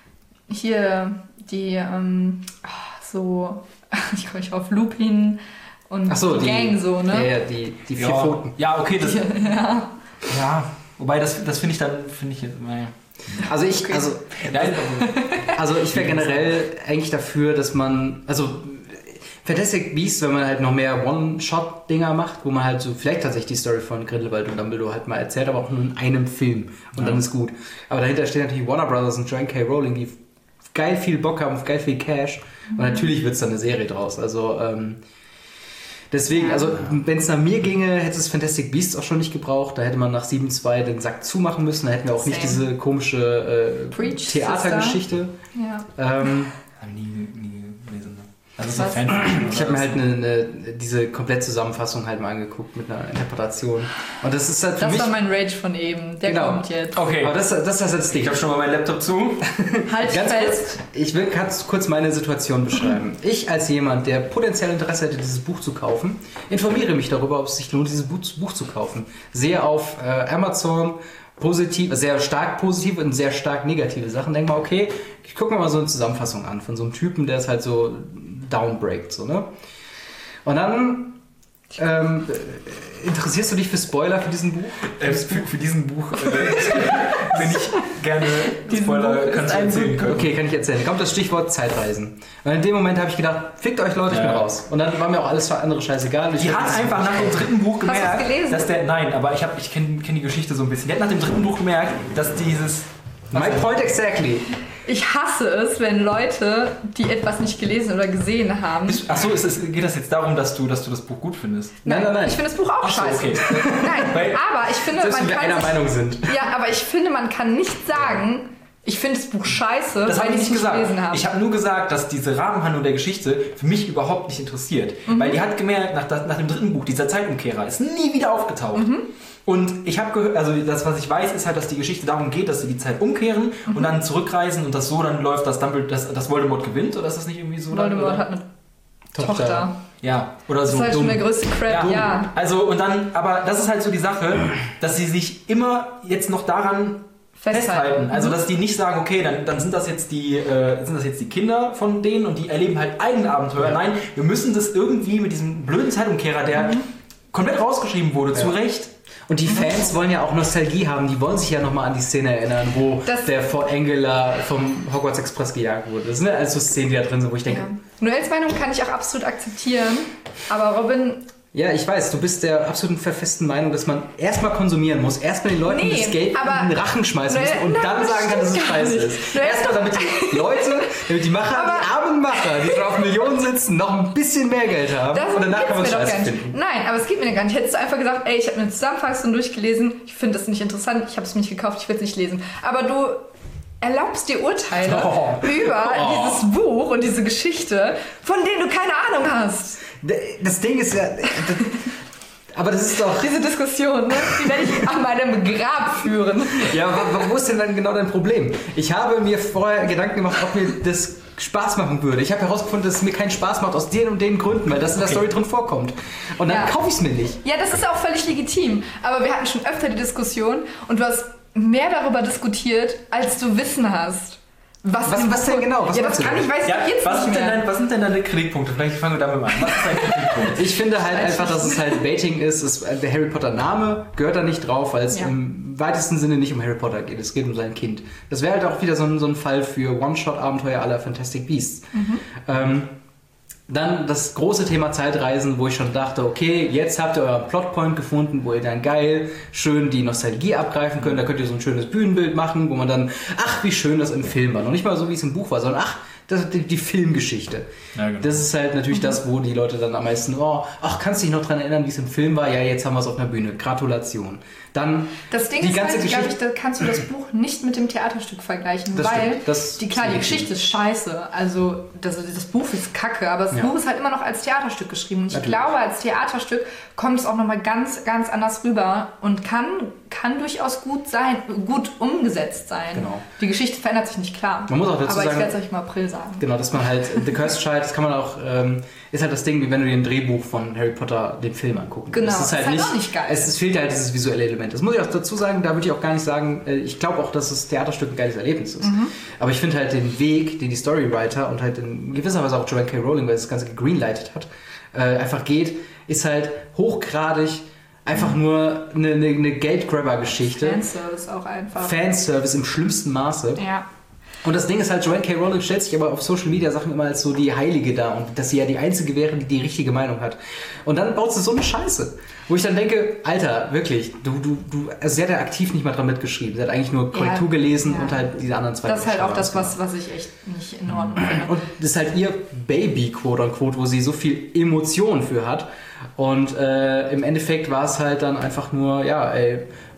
hier, die, ähm, so, ich komme nicht auf Lupin und Ach so, die, die Gang so, ne? Ja, ja die, die vier ja, Pfoten. Ja, okay, das... ja. ja. Wobei, das, das finde ich dann, finde ich jetzt, naja. Also ich, also, also ich wäre generell eigentlich dafür, dass man, also Fantastic Beasts, wenn man halt noch mehr One-Shot-Dinger macht, wo man halt so vielleicht tatsächlich die Story von Grindelwald und Dumbledore halt mal erzählt, aber auch nur in einem Film und ja. dann ist gut. Aber dahinter stehen natürlich Warner Brothers und Joanne K. Rowling, die geil viel Bock haben, auf geil viel Cash mhm. und natürlich wird es dann eine Serie draus. Also ähm, deswegen, also wenn es nach mir ginge, hätte es Fantastic Beasts auch schon nicht gebraucht. Da hätte man nach sieben zwei den Sack zumachen müssen. Da hätten wir auch Same. nicht diese komische äh, Theatergeschichte. Ja. Ähm, nie, nie gelesen. Also so Was? Fanfiction. Ich habe mir halt eine, eine, diese Komplettzusammenfassung halt mal angeguckt mit einer Interpretation. Und das ist halt für Das mich... war mein Rage von eben. Der Genau. kommt jetzt. Okay, Aber das, das ist das Ding. ich habe schon mal meinen Laptop zu. Halt Ganz fest. kurz, ich will ganz kurz meine Situation beschreiben. Ich als jemand, der potenziell Interesse hätte, dieses Buch zu kaufen, informiere mich darüber, ob es sich lohnt, dieses Buch, Buch zu kaufen. Sehe auf äh, Amazon positiv, sehr stark positive und sehr stark negative Sachen. Denke mal, okay, ich gucke mir mal so eine Zusammenfassung an von so einem Typen, der es halt so downbreakt. So, ne? Und dann ähm, interessierst du dich für Spoiler für diesen Buch? Äh, für, für diesen Buch äh, bin ich gerne Diesen Spoiler, Buch kannst ist du ein erzählen Buch. können. Okay, kann ich erzählen. Da kommt das Stichwort Zeitreisen. Und in dem Moment habe ich gedacht, fickt euch Leute, ich bin Ja. raus. Und dann war mir auch alles für andere scheißegal. Ich Die hab hat das- einfach nach dem dritten Buch Hast du's gemerkt, gelesen? dass der, nein, aber ich, hab- ich kenne kenn die Geschichte so ein bisschen. Die hat nach dem dritten Buch gemerkt, dass dieses, My point exactly. Ich hasse es, wenn Leute, die etwas nicht gelesen oder gesehen haben. Bist- ach so, ist es, geht das jetzt darum, dass du, dass du das Buch gut findest? Nein, nein, nein. Ich finde das Buch auch Ach so, scheiße. okay. Nein, Weil- aber ich finde, Selbst man wenn wir kann einer sich, Meinung sind. ja, aber ich finde, man kann nicht sagen, ich finde das Buch scheiße, Das weil habe ich ich nicht es nicht gesagt. gelesen habe. Ich habe nur gesagt, dass diese Rahmenhandlung der Geschichte für mich überhaupt nicht interessiert. Mhm. Weil die hat gemerkt, nach, nach dem dritten Buch, dieser Zeitumkehrer, ist nie wieder aufgetaucht. Mhm. Und ich habe gehört, also das, was ich weiß, ist halt, dass die Geschichte darum geht, dass sie die Zeit umkehren Mhm. und dann zurückreisen und das so dann läuft, dass, Dumbledore, dass, dass Voldemort gewinnt, oder ist das nicht irgendwie so? dann, Voldemort oder? hat eine Tochter. Tochter. Ja, oder Das so. ist halt schon dumm. der größte Crap, Ja. ja. Also und dann, aber das ist halt so die Sache, dass sie sich immer jetzt noch daran Festhalten. festhalten. Also Mhm. dass die nicht sagen, okay, dann, dann sind das jetzt die äh, sind das jetzt die Kinder von denen und die erleben halt eigene Abenteuer. Ja. Nein, wir müssen das irgendwie mit diesem blöden Zeitumkehrer, der Mhm. komplett rausgeschrieben wurde, zu Recht. Und die Fans wollen ja auch Nostalgie haben. Die wollen sich ja nochmal an die Szene erinnern, wo Das- der Fort Angela vom Hogwarts Express gejagt wurde. Das sind ja alles so Szenen, die da drin sind, wo ich denke, Ja. Noels Meinung kann ich auch absolut akzeptieren, aber Robin, ja, ich weiß, du bist der absoluten verfesten Meinung, dass man erstmal konsumieren muss, erstmal den Leuten Nee, das Geld aber- in den Rachen schmeißen Noel, muss und nein, dann das sagen kann, dass es stimmt gar scheiße nicht. ist. Noel, Erstmal damit die Leute, damit die Macher, Aber- die armen Macher, die schon auf Millionen sitzen, noch ein bisschen mehr Geld haben das und danach geht's kann man es mir doch scheiße gar nicht. finden. Nein, aber es geht mir gar nicht. Hättest du einfach gesagt, ey, ich habe eine Zusammenfassung durchgelesen, ich finde das nicht interessant, ich habe es mir nicht gekauft, ich will es nicht lesen. Aber du erlaubst dir Urteile Oh. über Oh. dieses Buch und diese Geschichte, von denen du keine Ahnung hast. Das Ding ist ja... Aber das ist doch... Diese Diskussion, ne? Die werde ich an meinem Grab führen. Ja, wo, wo ist denn dann genau dein Problem? Ich habe mir vorher Gedanken gemacht, ob mir das Spaß machen würde. Ich habe herausgefunden, dass es mir keinen Spaß macht aus den und den Gründen, weil das in der Okay. Story drin vorkommt. Und dann Ja. kaufe ich es mir nicht. Ja, das ist auch völlig legitim. Aber wir hatten schon öfter die Diskussion und du hast mehr darüber diskutiert, als du Wissen hast. Was, Was- im was denn Buch- genau? Was ja, meinst das du kann denn? ich, weiß Ja, ich jetzt was, nicht sind denn mehr. deine, was sind denn deine Kritikpunkte? Vielleicht fangen wir damit an. Was ist dein Kritikpunkt? Ich finde halt einfach, dass es halt Baiting ist. Es, der Harry Potter Name gehört da nicht drauf, weil es Ja. im weitesten Sinne nicht um Harry Potter geht. Es geht um sein Kind. Das wäre halt auch wieder so ein, so ein Fall für One-Shot-Abenteuer aller Fantastic Beasts. Ähm, dann das große Thema Zeitreisen, wo ich schon dachte, okay, jetzt habt ihr euren Plotpoint gefunden, wo ihr dann geil schön die Nostalgie abgreifen könnt. Da könnt ihr so ein schönes Bühnenbild machen, wo man dann, ach, wie schön das im Film war. Noch nicht mal so, wie es im Buch war, sondern ach, das ist die, die Filmgeschichte. Ja, genau. Das ist halt natürlich das, wo die Leute dann am meisten, oh, ach, kannst du dich noch dran erinnern, wie es im Film war? Ja, jetzt haben wir es auf einer Bühne. Gratulation. Dann Das Ding die ist ganze halt, glaube ich, Geschichte. da kannst du das Buch nicht mit dem Theaterstück vergleichen, Das weil stimmt. Das die, klar, ist die legitim. Geschichte ist scheiße. Also das, das Buch ist kacke, aber das Ja. Buch ist halt immer noch als Theaterstück geschrieben. Und ich Natürlich. glaube, als Theaterstück kommt es auch nochmal ganz, ganz anders rüber und kann, kann durchaus gut sein, gut umgesetzt sein. Genau. Die Geschichte verändert sich nicht, klar. Man muss auch dazu aber ich sagen- werde es euch im April sagen. Genau, dass man halt, The Cursed Child, das kann man auch, ähm, ist halt das Ding, wie wenn du dir ein Drehbuch von Harry Potter, den Film angucken Genau, Das ist halt ist halt nicht, auch nicht geil. Es, es fehlt halt dieses visuelle Element. Das muss ich auch dazu sagen, da würde ich auch gar nicht sagen, äh, ich glaube auch, dass das Theaterstück ein geiles Erlebnis ist. Mhm. Aber ich finde halt den Weg, den die Storywriter und halt in gewisser Weise auch Joanne K. Rowling, weil sie das Ganze gegreenlightet hat, äh, einfach geht, ist halt hochgradig einfach nur eine, eine, eine Geldgrabber-Geschichte. Fanservice auch einfach. Fanservice im schlimmsten Maße. ja. Und das Ding ist halt, Joanne K. Rowling stellt sich aber auf Social Media Sachen immer als so die Heilige dar und dass sie ja die Einzige wäre, die die richtige Meinung hat. Und dann baut sie so eine Scheiße. Wo ich dann denke, Alter, wirklich, du, du, du, also sie hat ja aktiv nicht mal dran mitgeschrieben. Sie hat eigentlich nur Korrektur Ja, gelesen ja. und halt diese anderen zwei. Das ist halt auch das, Buchstaben was, was ich echt nicht in Ordnung finde. und das ist halt ihr Baby, quote unquote, wo sie so viel Emotion für hat. Und äh, im Endeffekt war es halt dann einfach nur, ja, ey,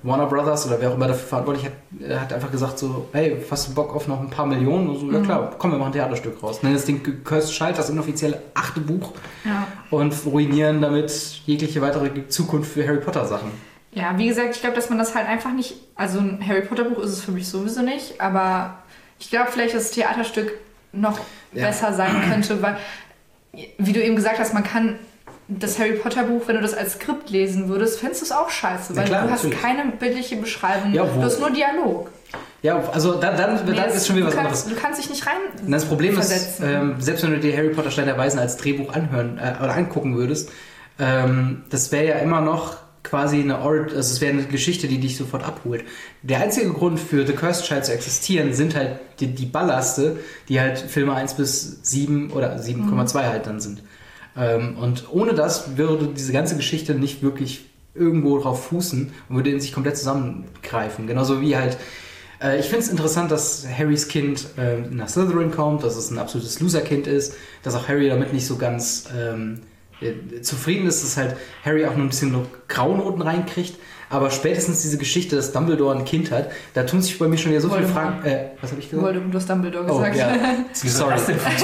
Warner Brothers oder wer auch immer dafür verantwortlich hat, äh, hat einfach gesagt so, hey, hast du Bock auf noch ein paar Millionen? Und so, mhm. ja klar, komm, wir machen ein Theaterstück raus. Nennen das Ding Cursed Child, das inoffizielle achte Buch ja. und ruinieren damit jegliche weitere Zukunft für Harry Potter Sachen. Ja, wie gesagt, ich glaube, dass man das halt einfach nicht, also ein Harry Potter Buch ist es für mich sowieso nicht, aber ich glaube vielleicht, dass das Theaterstück noch ja. besser sein könnte, weil, wie du eben gesagt hast, man kann das Harry Potter Buch, wenn du das als Skript lesen würdest, fändest du es auch scheiße, weil ja, klar, du hast natürlich keine bildliche Beschreibung, ja, du hast nur Dialog. Ja, also dann, dann, nee, dann ist schon wieder was kannst, anderes. Du kannst dich nicht rein Das Problem versetzen. ist, ähm, selbst wenn du dir Harry Potter Stein der Weisen als Drehbuch anhören äh, oder angucken würdest, ähm, das wäre ja immer noch quasi eine Or- also es wäre eine Geschichte, die dich sofort abholt. Der einzige Grund für The Cursed Child zu existieren sind halt die, die Ballaste, die halt Filme eins bis sieben oder sieben Komma zwei mhm. halt dann sind. Ähm, und ohne das würde diese ganze Geschichte nicht wirklich irgendwo drauf fußen und würde in sich komplett zusammengreifen. Genauso wie halt, äh, ich finde es interessant, dass Harrys Kind äh, nach Slytherin kommt, dass es ein absolutes Loser-Kind ist, dass auch Harry damit nicht so ganz ähm, äh, zufrieden ist, dass halt Harry auch nur ein bisschen nur Graunoten reinkriegt. Aber spätestens diese Geschichte, dass Dumbledore ein Kind hat, da tun sich bei mir schon wieder so Voldemort. viele Fragen. Äh, was habe ich gesagt? Voldemort, du hast Dumbledore gesagt. Oh, ja. Sorry.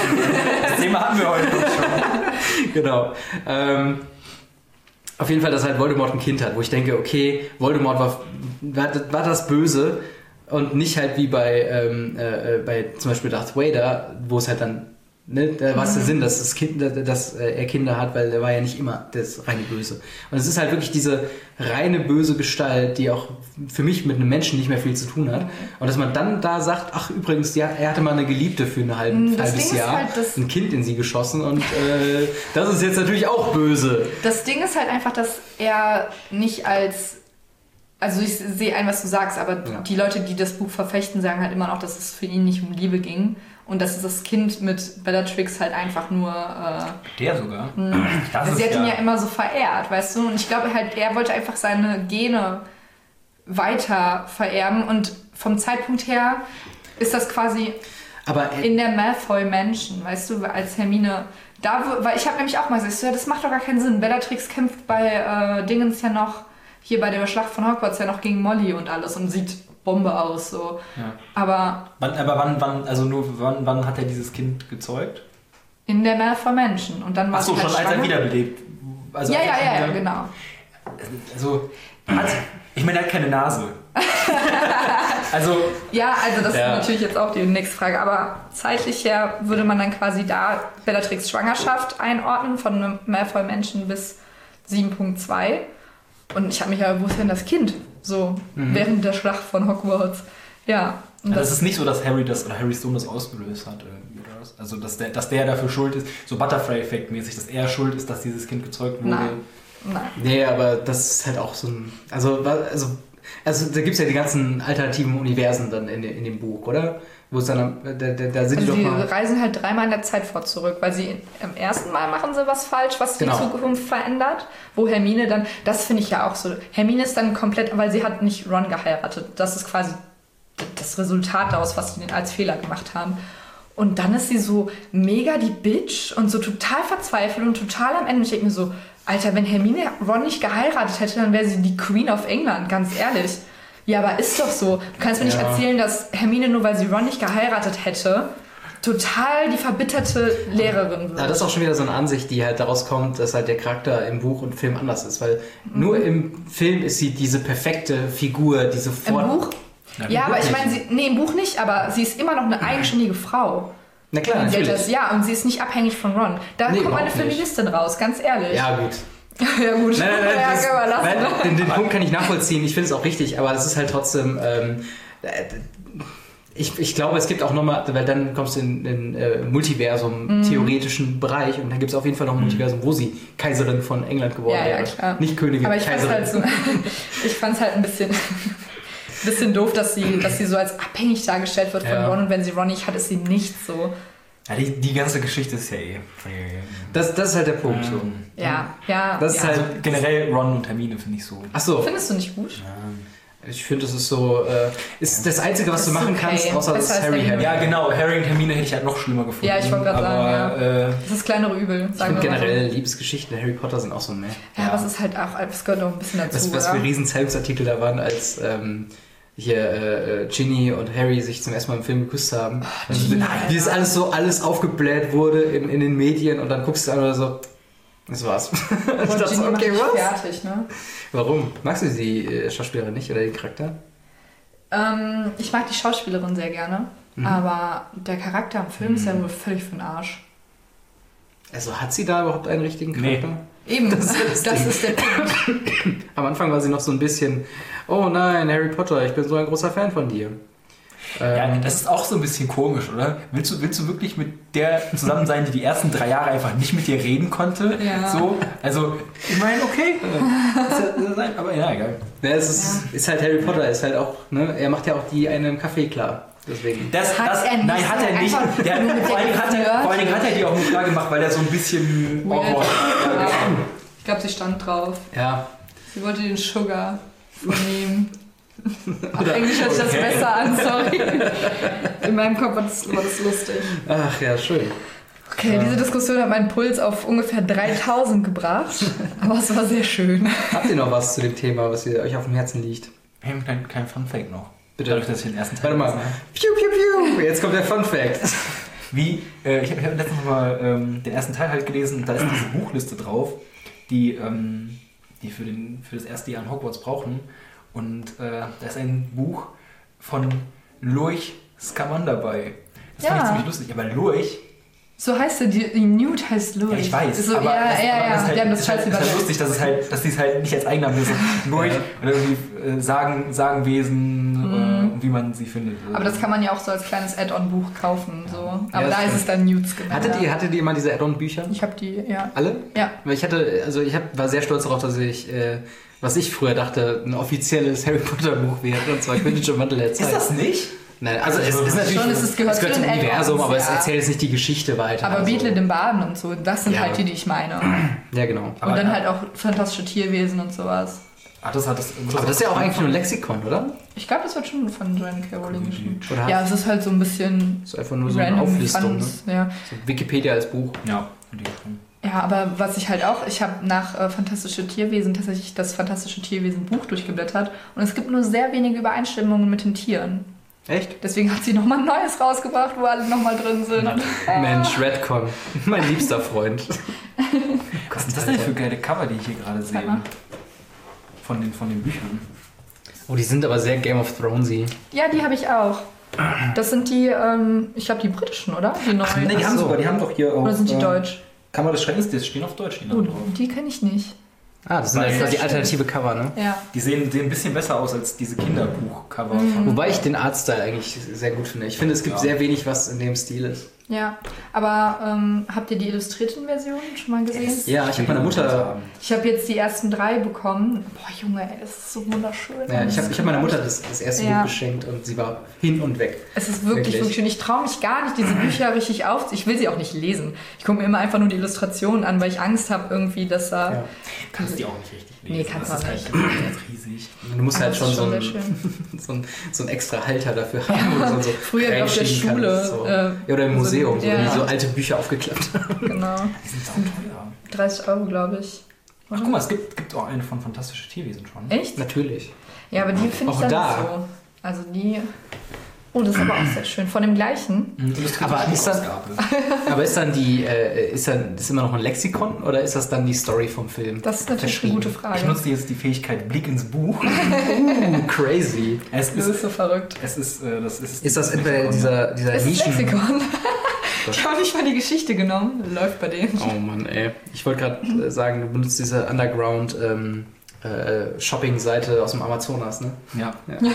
Das Thema hatten wir heute schon. Genau. Ähm, auf jeden Fall, dass halt Voldemort ein Kind hat, wo ich denke, okay, Voldemort war, war, war das Böse und nicht halt wie bei, ähm, äh, bei zum Beispiel Darth Vader, wo es halt dann, ne, da war es der Sinn, dass, das kind, dass er Kinder hat, weil er war ja nicht immer das reine Böse. Und es ist halt wirklich diese reine böse Gestalt, die auch für mich mit einem Menschen nicht mehr viel zu tun hat. Und dass man dann da sagt, ach übrigens, ja, er hatte mal eine Geliebte für ein halb, halbes Jahr, halt ein Kind in sie geschossen und äh, das ist jetzt natürlich auch böse. Das Ding ist halt einfach, dass er nicht als, also ich sehe ein, was du sagst, aber ja. die Leute, die das Buch verfechten, sagen halt immer noch, dass es für ihn nicht um Liebe ging. Und dass das Kind mit Bellatrix halt einfach nur... Äh, Der sogar? Das sie hat ihn ja immer so verehrt, weißt du? Und ich glaube halt, er wollte einfach seine Gene weiter vererben. Und vom Zeitpunkt her ist das quasi Aber in der Malfoy-Mansion, weißt du? Als Hermine... Da, weil ich habe nämlich auch mal gesagt, das macht doch gar keinen Sinn. Bellatrix kämpft bei äh, Dingens ja noch, hier bei der Schlacht von Hogwarts ja noch gegen Molly und alles und sieht Bombe aus, so. Ja. Aber... Wann, aber wann, wann, also nur, wann, wann hat er dieses Kind gezeugt? In der Malfoy Mansion. Und dann war Achso, halt schon schwanger. als er wiederbelebt. Also ja, als ja, ja, wieder, ja, genau. Also, hat, ich meine, er hat keine Nase. also... Ja, also das ja. ist natürlich jetzt auch die nächste Frage. Aber zeitlich her würde man dann quasi da Bellatrix Schwangerschaft einordnen, von einem Malfoy Mansion bis sieben Punkt zwei. Und ich habe mich ja, wo ist denn das Kind? So, mhm. während der Schlacht von Hogwarts. Ja. Und ja, das, das ist nicht so, dass Harry das oder Harrys Sohn das ausgelöst hat irgendwie, oder was? Also, dass der, dass der dafür schuld ist, so Butterfly-Effekt-mäßig, dass er schuld ist, dass dieses Kind gezeugt wurde. Nein. Nein. Nee, aber das ist halt auch so ein. Also, also, also da gibt es ja die ganzen alternativen Universen dann in, in dem Buch, oder? Wo es dann, da, da, da sind also die doch die mal... reisen halt dreimal in der Zeit vor zurück, weil sie im ersten Mal machen sie was falsch, was genau. die Zukunft verändert, wo Hermine dann, das finde ich ja auch so, Hermine ist dann komplett, weil sie hat nicht Ron geheiratet, das ist quasi das Resultat daraus, was sie als Fehler gemacht haben. Und dann ist sie so mega die Bitch und so total verzweifelt und total am Ende. Ich denke mir so, Alter, wenn Hermine Ron nicht geheiratet hätte, dann wäre sie die Queen of England, ganz ehrlich. Ja, aber ist doch so. Du kannst mir ja. nicht erzählen, dass Hermine, nur weil sie Ron nicht geheiratet hätte, total die verbitterte Lehrerin wird. Ja, das ist auch schon wieder so eine Ansicht, die halt daraus kommt, dass halt der Charakter im Buch und Film anders ist. Weil mhm. nur im Film ist sie diese perfekte Figur, die sofort... Im Buch? Ja, ja aber ich meine, sie, nee, im Buch nicht, aber sie ist immer noch eine eigenständige Frau. Na klar, natürlich. Das, ja, und sie ist nicht abhängig von Ron. Da nee, kommt eine Feministin raus, ganz ehrlich. Ja, gut. Ja gut, nein, nein, nein, ja, das, können wir lassen. Nein, den, den Punkt kann ich nachvollziehen, ich finde es auch richtig, aber es ist halt trotzdem, ähm, ich, ich glaube, es gibt auch nochmal, weil dann kommst du in den äh, Multiversum-theoretischen mm. Bereich und dann gibt es auf jeden Fall noch ein Multiversum, wo sie Kaiserin von England geworden ja, wäre. Ja, klar. Nicht Königin, aber ich Kaiserin. Fand's halt so, ich fand es halt ein bisschen, bisschen doof, dass sie, dass sie so als abhängig dargestellt wird von ja. Ron und wenn sie Ron nicht hat, ist sie nicht so. Ja, die, die ganze Geschichte ist ja eh... Das, das ist halt der Punkt. Ähm, so. Ja, ja. Das ja. ist halt also generell Ron und Hermine finde ich so... Ach so. Findest du nicht gut? Ja. Ich finde, das ist so, äh, ist das Einzige, was Das du ist machen okay. kannst, außer Besser dass als Harry Hermine. Harry. Ja, genau, Harry und Hermine hätte ich halt noch schlimmer gefunden. Ja, ich wollte gerade aber, sagen, äh, Das ist das kleinere Übel, Ich sagen finde wir mal so. generell Liebesgeschichten Harry Potter sind auch so mehr. Ja, aber es ist halt auch, es gehört noch ein bisschen dazu, Was, was oder? für riesen Zeitungsartikel da waren, als ähm, hier äh, äh, Ginny und Harry sich zum ersten Mal im Film geküsst haben. Oh, Also, Ginny, wie das alles so alles aufgebläht wurde in, in den Medien und dann guckst du an oder so, das war's. ich Und dachte so, Ginny macht okay, dich was? fertig, ne? Warum? Magst du die äh, Schauspielerin nicht oder den Charakter? Ähm, ich mag die Schauspielerin sehr gerne, Mhm. aber der Charakter im Film ist ja wohl völlig für den Arsch. Also hat sie da überhaupt einen richtigen Nee. Charakter? Eben, Das das, ist das Ding. ist der Punkt. Am Anfang war sie noch so ein bisschen, oh nein, Harry Potter, ich bin so ein großer Fan von dir. ja, Ähm, das ist auch so ein bisschen komisch, oder? Willst du, willst du wirklich mit der zusammen sein, die die ersten drei Jahre einfach nicht mit dir reden konnte? Ja. So, also, ich meine, okay. Ist ja- ist ja- aber ja, egal. ja, es ist, ist halt Harry Potter, ist halt auch, ne, er macht ja auch die eine im Café klar. Deswegen. Das, Hat das, er nicht, nein, hat er der nicht. einfach Der, nur mit vor, der allen Dingen hat er, geflirt. vor allen Dingen hat er die auch nur klar gemacht, weil er so ein bisschen Weird. awkward Ja. Ich glaube, sie stand drauf. Ja. Sie wollte den Sugar von ihm. Auf Oder- Englisch hört sich das Okay. besser an, sorry. In meinem Kopf war das, war das lustig. Ach ja, schön. Okay, diese Diskussion hat meinen Puls auf ungefähr dreitausend gebracht, aber es war sehr schön. Habt ihr noch was zu dem Thema, was ihr, euch auf dem Herzen liegt? Wir haben kein, kein Fun-Fact noch. Bitte. Dadurch, dass ich den ersten Teil Warte mal. gelesen habe. Piu, piu, piu. Jetzt kommt der Fun Fact. Wie, äh, ich habe hab letztens noch mal ähm, den ersten Teil halt gelesen, da ist diese Buchliste drauf, die, ähm, die für, den, für das erste Jahr in Hogwarts brauchen. Und äh, da ist ein Buch von Lurch Scamander dabei. Das fand Ja. ich ziemlich lustig, aber Lurch, So heißt er, die, die Newt heißt Louis. ja, ich weiß, So, aber ja, das, ja, aber ja, das ist halt, die haben das ist halt, scheiße ist halt übersetzt. lustig, dass es halt, dass die es halt nicht als Eigennamen lesen. Lurch Ja. oder irgendwie äh, Sagen, Sagenwesen Mhm. äh, und wie man sie findet. Aber das kann man ja auch so als kleines Add-on-Buch kaufen. So. Aber Ja, das da ist stimmt. es dann Newts genannt. Hattet ja. ihr, hattet ihr mal diese Add-on-Bücher? Ich habe die, ja. Alle? Ja. Weil ich hatte, also ich hab, war sehr stolz darauf, dass ich, äh, was ich früher dachte, ein offizielles Harry Potter Buch wäre, und zwar Quidditch und Mantel der Zeit. Ist das nicht? Nein, also es ist natürlich, Schon, es ist- gehört es gehört zu zum den Universum, Add-ons, aber es ja. erzählt jetzt nicht die Geschichte weiter. Aber also. Beetle den Baden und so, das sind Ja. halt die, die ich meine. Ja, genau. Aber- und dann halt auch fantastische Tierwesen und sowas. Ach, das hat das. Aber das ist ja auch eigentlich nur ein Lexikon, oder? Ich glaube, das wird schon von Joanne K. Rowling geschrieben. Oder Ja, es ist halt so ein bisschen Das ist einfach nur so eine random Auflistung. Ne? Funds, ja. So Wikipedia als Buch. Ja, finde ich schon. Ja, aber was ich halt auch, ich habe nach äh, Fantastische Tierwesen tatsächlich das Fantastische Tierwesen Buch durchgeblättert und es gibt nur sehr wenige Übereinstimmungen mit den Tieren. Echt? Deswegen hat sie nochmal ein neues rausgebracht, wo alle nochmal drin sind. Und, Mensch, Redcon. Mein liebster Freund. Was sind das denn für geile Cover, die ich hier gerade sehe? mal. Von den, von den Büchern. Oh, die sind aber sehr Game of Thronesy. ja, die habe ich auch. Das sind die, ähm, ich glaube die britischen, oder? Die neuen. Nee, die Ach haben so. sogar, die haben doch hier auch. Oder sind die äh, deutsch? Kammer des Schreckens, die stehen auf Deutsch. Die, Oh, drauf. die kenne ich nicht. Ah, das sind Weil- also die Ja, alternative Cover, ne? Ja. die sehen, sehen ein bisschen besser aus als diese Kinderbuch-Cover. von Wobei ich den Artstyle eigentlich sehr gut finde. Ich finde, es gibt Ja. sehr wenig, was in dem Stil ist. Ja, aber ähm, habt ihr die illustrierten Versionen schon mal gesehen? Ja, ich habe meiner Mutter, Ich habe jetzt die ersten drei bekommen. Boah, Junge, ey, das ist so wunderschön. ja, ich habe ich hab meiner Mutter das, das erste Ja. Buch geschenkt und sie war hin und weg. Es ist wirklich, Wirklich? wirklich schön. Ich traue mich gar nicht, diese Bücher richtig auf. Ich will sie auch nicht lesen. Ich gucke mir immer einfach nur die Illustrationen an, weil ich Angst habe irgendwie, dass da... Ja. Kannst die auch nicht richtig lesen. Nee, kannst das du ist auch halt ganz riesig. Du musst Aber halt es schon ist so schon einen, sehr schön. so, einen, so einen extra Halter dafür haben. wo du dann so Früher auf der reinschieben Schule, kannst, so. äh, ja, oder im so- Museum, so, ja. wenn die so alte Bücher aufgeklappt haben. Genau. Die sind sauteuer. dreißig Euro, glaube ich. Ach, guck mal, es gibt, gibt auch eine von Fantastische Tierwesen schon. Echt? Natürlich. Ja, aber die finde ich Auch dann da. nicht so. Also die... Oh, das ist aber auch sehr schön. Von dem gleichen. Illustrierte Aber ist das- Schmuckausgabe. Aber ist dann die, äh, ist dann ist immer noch ein Lexikon oder ist das dann die Story vom Film? Das ist natürlich eine gute Frage. Ich nutze jetzt die Fähigkeit Blick ins Buch. Uh, crazy. Es Das ist, ist so verrückt. es ist, äh, das ist, Ist das entweder dieser, dieser Es ist Nischen... Lexikon. Ich habe nicht mal die Geschichte genommen. Läuft bei denen. Oh Mann, ey. Ich wollte gerade äh, sagen, du benutzt diese Underground ähm, äh, Shopping-Seite aus dem Amazonas, ne? Ja.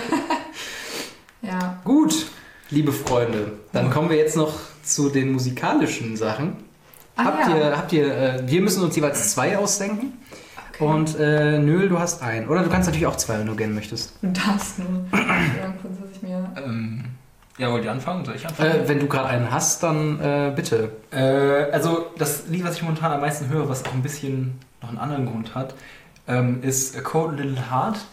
Ja. Gut, liebe Freunde. Dann kommen wir jetzt noch zu den musikalischen Sachen. Ah, habt ja. ihr, habt ihr, äh, wir müssen uns jeweils zwei ausdenken. Okay. Und äh, Nöl, du hast einen. Oder du kannst natürlich auch zwei, wenn du gerne möchtest. Du darfst nur. Ja, kurz, dass ich mir... Ähm, ja, wollt ihr anfangen? Soll ich anfangen? Äh, wenn du gerade einen hast, dann äh, bitte. Äh, also das Lied, was ich momentan am meisten höre, was auch ein bisschen noch einen anderen Grund hat, ähm, ist A Cold Little Heart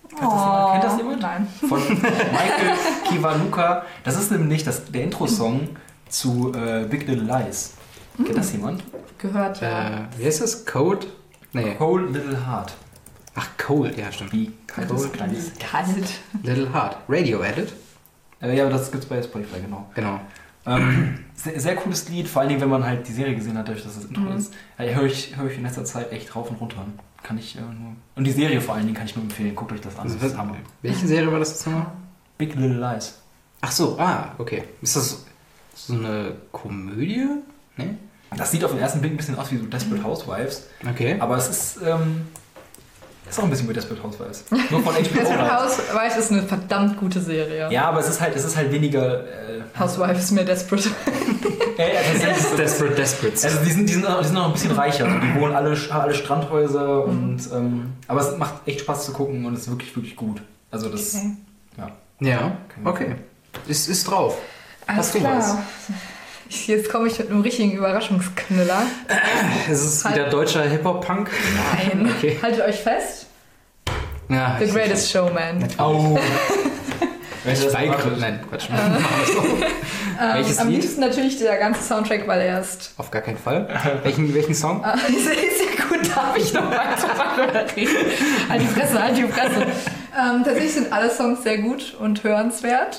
Oh, Kennt das jemand? Nein. Von Michael Kiwanuka. Das ist nämlich das, der Intro-Song zu äh, Big Little Lies. Kennt das jemand? Gehört, ja. Äh, wie heißt das? Code? Nee. Cold Little Heart. Ach, Cold, ja, stimmt. Wie kaltes kleines. Kalt. Little Heart. Radio Edit? Äh, ja, aber das gibt's bei Spotify, genau. Genau. Ähm, sehr, sehr cooles Lied, vor allen Dingen, wenn man halt die Serie gesehen hat, dadurch, dass das Intro Mhm. ist. Äh, höre ich, hör ich in letzter Zeit echt rauf und runter. Kann ich äh, nur. Und die Serie vor allen Dingen kann ich nur empfehlen. Guckt euch das an. Also, Das ist Hammer. welche Serie war das jetzt nochmal? Big Little Lies. Ach so, ah, okay. Ist das so eine Komödie? Nee? Das sieht auf den ersten Blick ein bisschen aus wie so Desperate Housewives, Okay. aber es ist, ähm, ist auch ein bisschen wie Desperate Housewives. Nur von H B O. Desperate halt. Housewives ist eine verdammt gute Serie. Ja, aber es ist halt, es ist halt weniger. Äh, Housewives ist mehr desperate. ja, ja, das ist, Desperate Desperates. also die sind, die, sind, auch- die sind noch ein bisschen reicher. Also die wohnen alle, haben alle Strandhäuser und ähm, aber es macht echt Spaß zu gucken und es ist wirklich, wirklich gut. Also das. Okay. Ja. Ja, okay. Ist, ist drauf. Alles Hast du klar. was? Ich, jetzt komme ich mit einem richtigen Überraschungsknüller. Es ist Halt- wieder deutscher Hip-Hop-Punk. Nein. Okay. Haltet euch fest. Ja, The ich- Greatest Showman. Au! Ich weigere. Nein, Quatsch. Machen wir so. Welches Am Lied? liebsten natürlich der ganze Soundtrack, weil er ist. Auf gar keinen Fall. Welchen, welchen Song? Ah, ist ja gut, darf ich noch weiter reden? Halt die Fresse, halt die Fresse. Ähm, tatsächlich sind alle Songs sehr gut und hörenswert.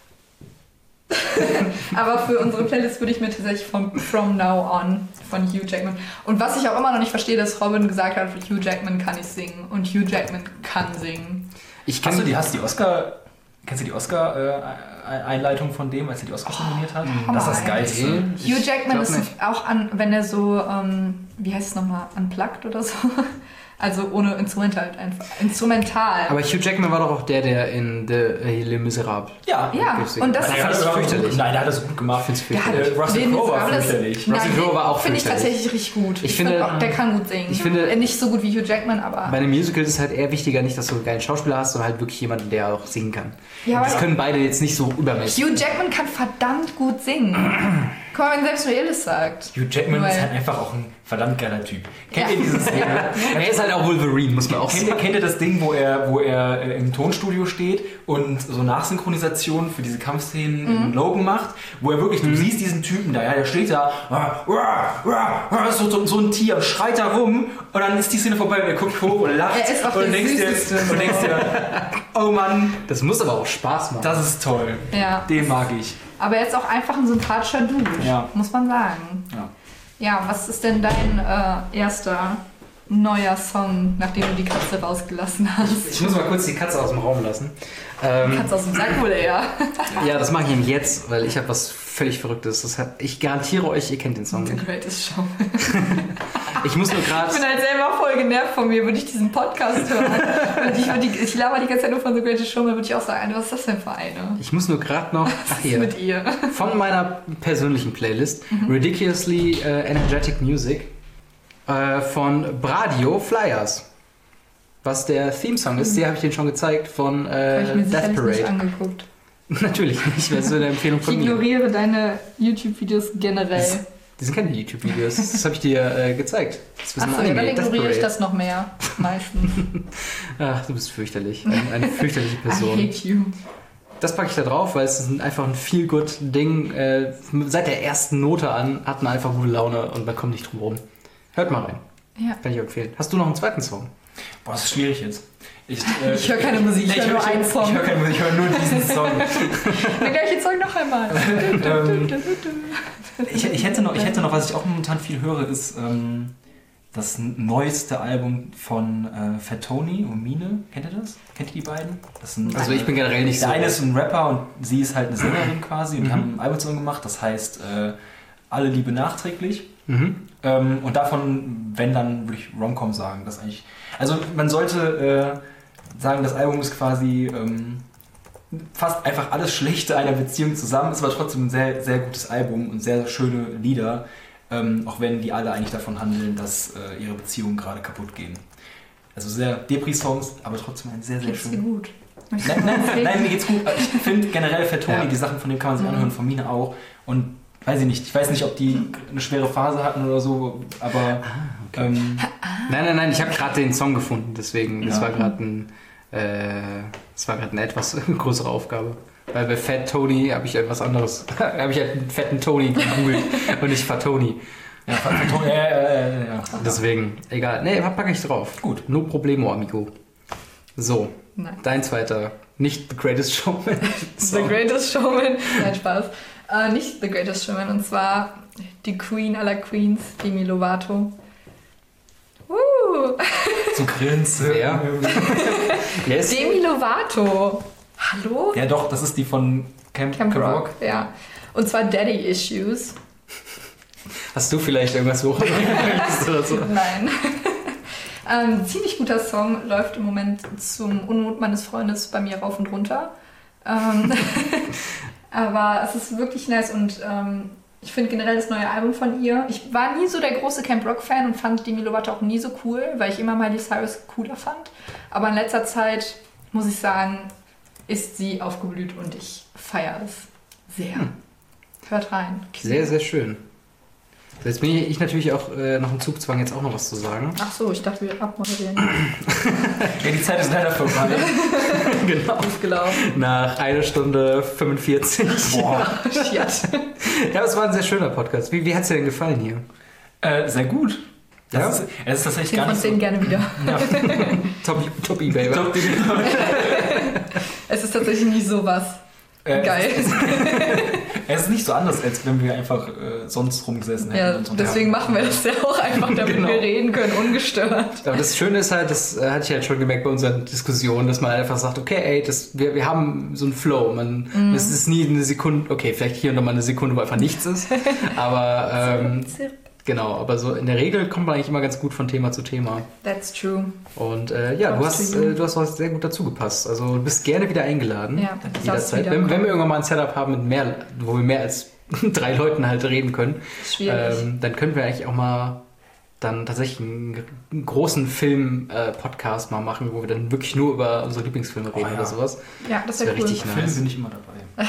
Aber für unsere Playlist würde ich mir tatsächlich von From Now On von Hugh Jackman. Und was ich auch immer noch nicht verstehe, dass Robin gesagt hat, Hugh Jackman kann nicht singen und Hugh Jackman kann singen. Ich Hast du kenn- die, hast du die Oscar. Kennst du die Oscar-Einleitung von dem, als er die Oscars nominiert hat? Hammer, Das ist das ey. Geilste. Ich Hugh Jackman glaub ist nicht. auch an, wenn er so, ähm, wie heißt es nochmal, unplugged oder so? Also ohne Instrumental einfach. Instrumental. Aber Hugh Jackman war doch auch der, der in The äh, Les Miserables. Ja. ja, deswegen. und das Nein, Ja, das ist aber- fürchterlich. Nein, der hat das gut gemacht. Ich find's Der hat fürchterlich. Russell den Crowe war Miserables- fürchterlich. Nein, Russell Crowe war auch Finde ich fürchterlich. tatsächlich richtig gut. Ich find finde- auch, der kann gut singen. ich finde- Äh, nicht so gut wie Hugh Jackman, aber. Bei einem Musical ist es halt eher wichtiger, nicht, dass du einen geilen Schauspieler hast, sondern halt wirklich jemanden, der auch singen kann. Ja, aber- das können beide jetzt nicht so übermäßig. Hugh Jackman kann verdammt gut singen. Guck mal, wenn selbst Noel das sagt. Hugh Jackman Weil- ist halt einfach auch ein verdammt geiler Typ. Kennt Ja. ihr dieses Ding? Er ist halt auch Wolverine, muss man auch Kennt, ihr- sagen. kennt ihr das Ding, wo er, wo er äh, im Tonstudio steht und so Nachsynchronisation für diese Kampfszenen Mhm. in Logan macht, wo er wirklich, du siehst diesen Typen da, ja, der steht da, ah, ah, ah, ah, so, so, so ein Tier und schreit da rum und dann ist die Szene vorbei und er guckt hoch und lacht Er ist auch und der denkst dir, Süßeste. und denkst dir, oh Mann, Das muss aber auch Spaß machen. das ist toll. Ja. Den mag ich. Aber er ist auch einfach ein sympathischer Dude, Ja. muss man sagen. Ja. Ja, was ist denn dein äh, erster neuer Song, nachdem du die Katze rausgelassen hast? Ich muss mal kurz die Katze aus dem Raum lassen. Ähm, Katze aus dem Sack wohl eher. ja, das mache ich nämlich jetzt, weil ich habe was völlig Verrücktes. Das hat, ich garantiere euch, ihr kennt den Song The nicht. Greatest Show. Ich muss nur Ich gerade... bin halt selber voll genervt von mir, würde ich diesen Podcast hören. Und ich, würd die, ich laber die ganze Zeit nur von The Greatest Show, dann würde ich auch sagen, was ist das denn für eine? Ich muss nur gerade noch... Ach Was ist hier. mit ihr? Von meiner persönlichen Playlist Ridiculously äh, Energetic Music äh, von Bradio Flyers. Was der Theme-Song ist, die habe ich dir schon gezeigt von Habe äh, ich mir Death sicherlich nicht Parade. angeguckt. Natürlich nicht, das ist so eine Empfehlung Ich von mir. ignoriere deine YouTube-videos generell. Das, die sind keine YouTube-Videos, das habe ich dir äh, gezeigt. Das ist ein Achso, ja, dann Anime, Death ignoriere ich Parade. das noch mehr. Meistens. Ach, du bist fürchterlich. Eine, eine fürchterliche I Person. hate you. Das packe ich da drauf, weil es ist ein- einfach ein Feel-Good-Ding. Äh, seit der ersten Note an hat man einfach gute Laune und man kommt nicht drum rum. Hört mal rein. Ja. Kann ich empfehlen. Hast du noch einen zweiten Song? Boah, das ist schwierig jetzt. Ich, äh, Ich höre keine Musik, ich ich höre nur einen Song. Ich höre keine Musik, ich höre nur diesen Song. Der gleiche Song noch einmal. ähm, ich, ich, hätte noch, ich hätte noch, was ich auch momentan viel höre, ist ähm, das neueste Album von äh, Fat Tony und Mine. Kennt ihr das? Kennt ihr die beiden? Das sind, Also ich bin generell nicht der so... eine ist ein Rapper und sie ist halt eine Sängerin quasi und die haben ein Album zusammen gemacht, das heißt äh, Alle Liebe nachträglich. Mhm. Ähm, und davon, wenn, dann würde ich Romcom sagen. Das eigentlich, also man sollte äh, sagen, das Album ist quasi ähm, fast einfach alles Schlechte einer Beziehung zusammen, ist aber trotzdem ein sehr, sehr gutes Album und sehr schöne Lieder, ähm, auch wenn die alle eigentlich davon handeln, dass äh, ihre Beziehungen gerade kaputt gehen. Also sehr Depri-Songs, aber trotzdem ein sehr, sehr Geht's dir schön. gut? Nein, nein, nein, mir geht's gut. Ich finde generell Fat Tony, Ja. die Sachen von dem kann man sich Mhm. anhören, von Mine auch. Und weiß ich nicht, ich weiß nicht, ob die eine schwere Phase hatten oder so, aber ähm, Nein, nein, nein, ich habe gerade den Song gefunden, deswegen, das Ja. war gerade ein Äh, das war gerade eine etwas größere Aufgabe. Weil bei Fat Tony habe ich etwas anderes. habe ich halt einen fetten Tony gegoogelt und nicht Fat Tony. Ja, Fat Tony, ja, ja, ja, ja. Deswegen, egal. Nee, packe ich drauf. Gut. No problemo, amigo. So, Nein. dein zweiter. Nicht The Greatest Showman. The Greatest Showman. Nein, Spaß. Äh, nicht The Greatest Showman. Und zwar die Queen aller Queens, Demi Lovato. Uh. So grinst. Wer? Yes. Demi Lovato. Hallo? Ja doch, das ist die von Camp, Camp Camp Rock. Rock. Ja. Und zwar Daddy Issues. Hast du vielleicht irgendwas hoch? oder so? Nein. ähm, ziemlich guter Song, läuft im Moment zum Unmut meines Freundes bei mir rauf und runter. Ähm, aber es ist wirklich nice und ähm, ich finde generell das neue Album von ihr. Ich war nie so der große Camp Rock-Fan und fand Demi Lovato auch nie so cool, weil ich immer Miley Cyrus cooler fand. Aber in letzter Zeit, muss ich sagen, ist sie aufgeblüht und ich feiere es sehr. Hm. Hört rein. Sehr, sehr schön. So, jetzt bin ich natürlich auch äh, noch im Zugzwang, jetzt auch noch was zu sagen. Ach so, ich dachte, wir abmoderieren. Ja, die Zeit ist leider vorbei. Genau. Aufgelaufen. Nach einer Stunde fünfundvierzig. Boah. Shit. Ja, es war ein sehr schöner Podcast. Wie, wie hat es dir denn gefallen hier? Äh, sehr gut. Das Ja? ist, es ist tatsächlich zehn gar von nicht zehn so... gerne wieder. Ja. Top, top eBay. wa? Top, Es ist tatsächlich nie sowas. äh, Geil. Es ist, es ist nicht so anders, als wenn wir einfach äh, sonst rumgesessen hätten. Ja, und so. deswegen machen wir das ja auch einfach, damit Genau. wir reden können, ungestört. Aber das Schöne ist halt, das äh, hatte ich halt schon gemerkt bei unseren Diskussionen, dass man einfach sagt, okay, ey, das, wir, wir haben so einen Flow. Man, Mhm. Es ist nie eine Sekunde, okay, vielleicht hier und da mal eine Sekunde, wo einfach nichts ist. Aber ähm, genau, aber so in der Regel kommt man eigentlich immer ganz gut von Thema zu Thema. That's true. Und äh, ja, du Props hast, to you. äh, du hast was sehr gut dazu gepasst. Also du bist gerne wieder eingeladen. Ja, ich darf Jederzeit. wieder Wenn, wenn wir kommen. irgendwann mal ein Setup haben, mit mehr, wo wir mehr als drei Leuten halt reden können, Schwierig. ähm, dann können wir eigentlich auch mal dann tatsächlich einen, einen großen Film-Podcast mal machen, wo wir dann wirklich nur über unsere Lieblingsfilme reden ja. oder sowas. Ja, das Das wäre wäre cool. richtig Film nice. bin ich immer dabei.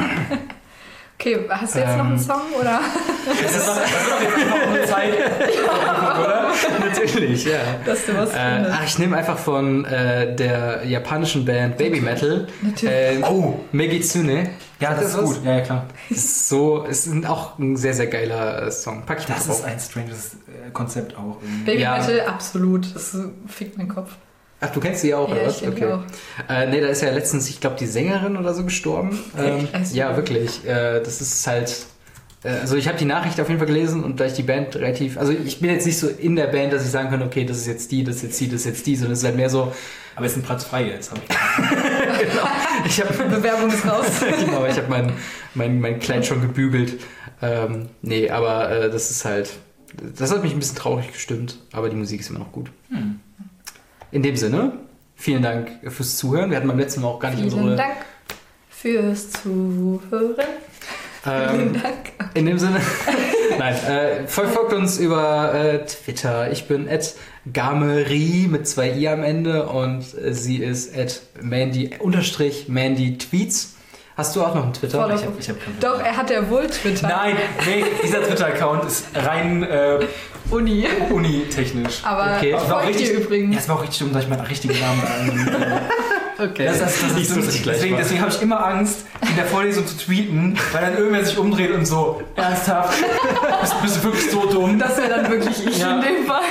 Okay, hast du jetzt Ähm. noch einen Song, oder? Das ist doch, das ist doch jetzt einfach nur Zeit, oder? Natürlich, ja. Dass du was Äh, findest. ach, ich nehme einfach von äh, der japanischen Band Baby Metal. Natürlich. Äh, Oh. Megitsune. Ja, Sagt das ist was? gut. Ja, ja, klar. Ist so, ist auch ein sehr, sehr geiler äh, Song. Pack ich Das mal ist drauf. ein stranges äh, Konzept auch. irgendwie. Baby ja. Metal, absolut. Das fickt meinen Kopf. Ach, du kennst die auch, Ja, oder ich was? kenn die auch. Äh, nee, da ist ja letztens, ich glaube, die Sängerin oder so gestorben. Ähm, Echt? ja, wirklich. Äh, das ist halt. Äh, also, ich habe die Nachricht auf jeden Fall gelesen und da ich die Band relativ. Also, ich bin jetzt nicht so in der Band, dass ich sagen kann, okay, das ist jetzt die, das ist jetzt die, das ist jetzt die, sondern es ist halt mehr so. Aber es ist ein Platz frei jetzt. Hab ich Genau. Ich habe Bewerbung ist raus. genau, ich habe mein, mein, mein Kleid schon gebügelt. Ähm, nee, aber äh, das ist halt. Das hat mich ein bisschen traurig gestimmt, aber die Musik ist immer noch gut. Hm. In dem Sinne, vielen Dank fürs Zuhören. Wir hatten beim letzten Mal auch gar nicht Vielen unsere. Dank fürs Zuhören. Ähm, Vielen Dank. in dem Sinne, nein, äh, folgt, folgt uns über äh, Twitter. Ich bin at Gamerie mit zwei i am Ende und äh, sie ist at Mandy unterstrich Mandy Tweets. Hast du auch noch einen Twitter? Follow. Ich hab, ich hab keinen Doch, er hat ja wohl Twitter. Nein, nee, dieser Twitter-Account ist rein äh, Uni. uni-technisch. Aber Okay. okay. Das war auch folgt richtig, ihr übrigens. ja, es war auch richtig dumm, dass ich meinen richtigen Namen da angebe. Okay. Das, das, das Ich ist suche so, dich gleich deswegen mal. deswegen habe ich immer Angst, in der Vorlesung zu tweeten, weil dann irgendwer sich umdreht und so, ernsthaft, bist, bist du wirklich so dumm? Das wäre dann wirklich ich Ja. in dem Fall.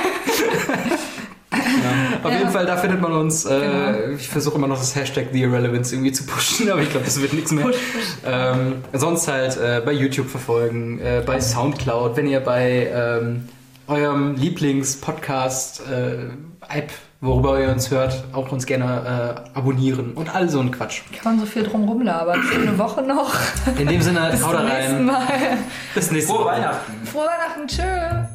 Ja. Auf Ja. jeden Fall, da findet man uns. Äh, Genau. Ich versuche immer noch das Hashtag The Irrelevance irgendwie zu pushen, aber ich glaube, das wird nichts mehr. Push, push. Ähm, sonst halt äh, bei YouTube verfolgen, äh, bei Soundcloud, wenn ihr bei ähm, eurem Lieblings-Podcast-App, worüber ihr uns hört, auch uns gerne äh, abonnieren und all so ein Quatsch. Kann man so viel drum rumlabern. Eine Woche noch. In dem Sinne, Bis haut zum da nächsten rein. Mal. Bis nächste Frohe Woche. Weihnachten! Frohe Weihnachten. Tschö.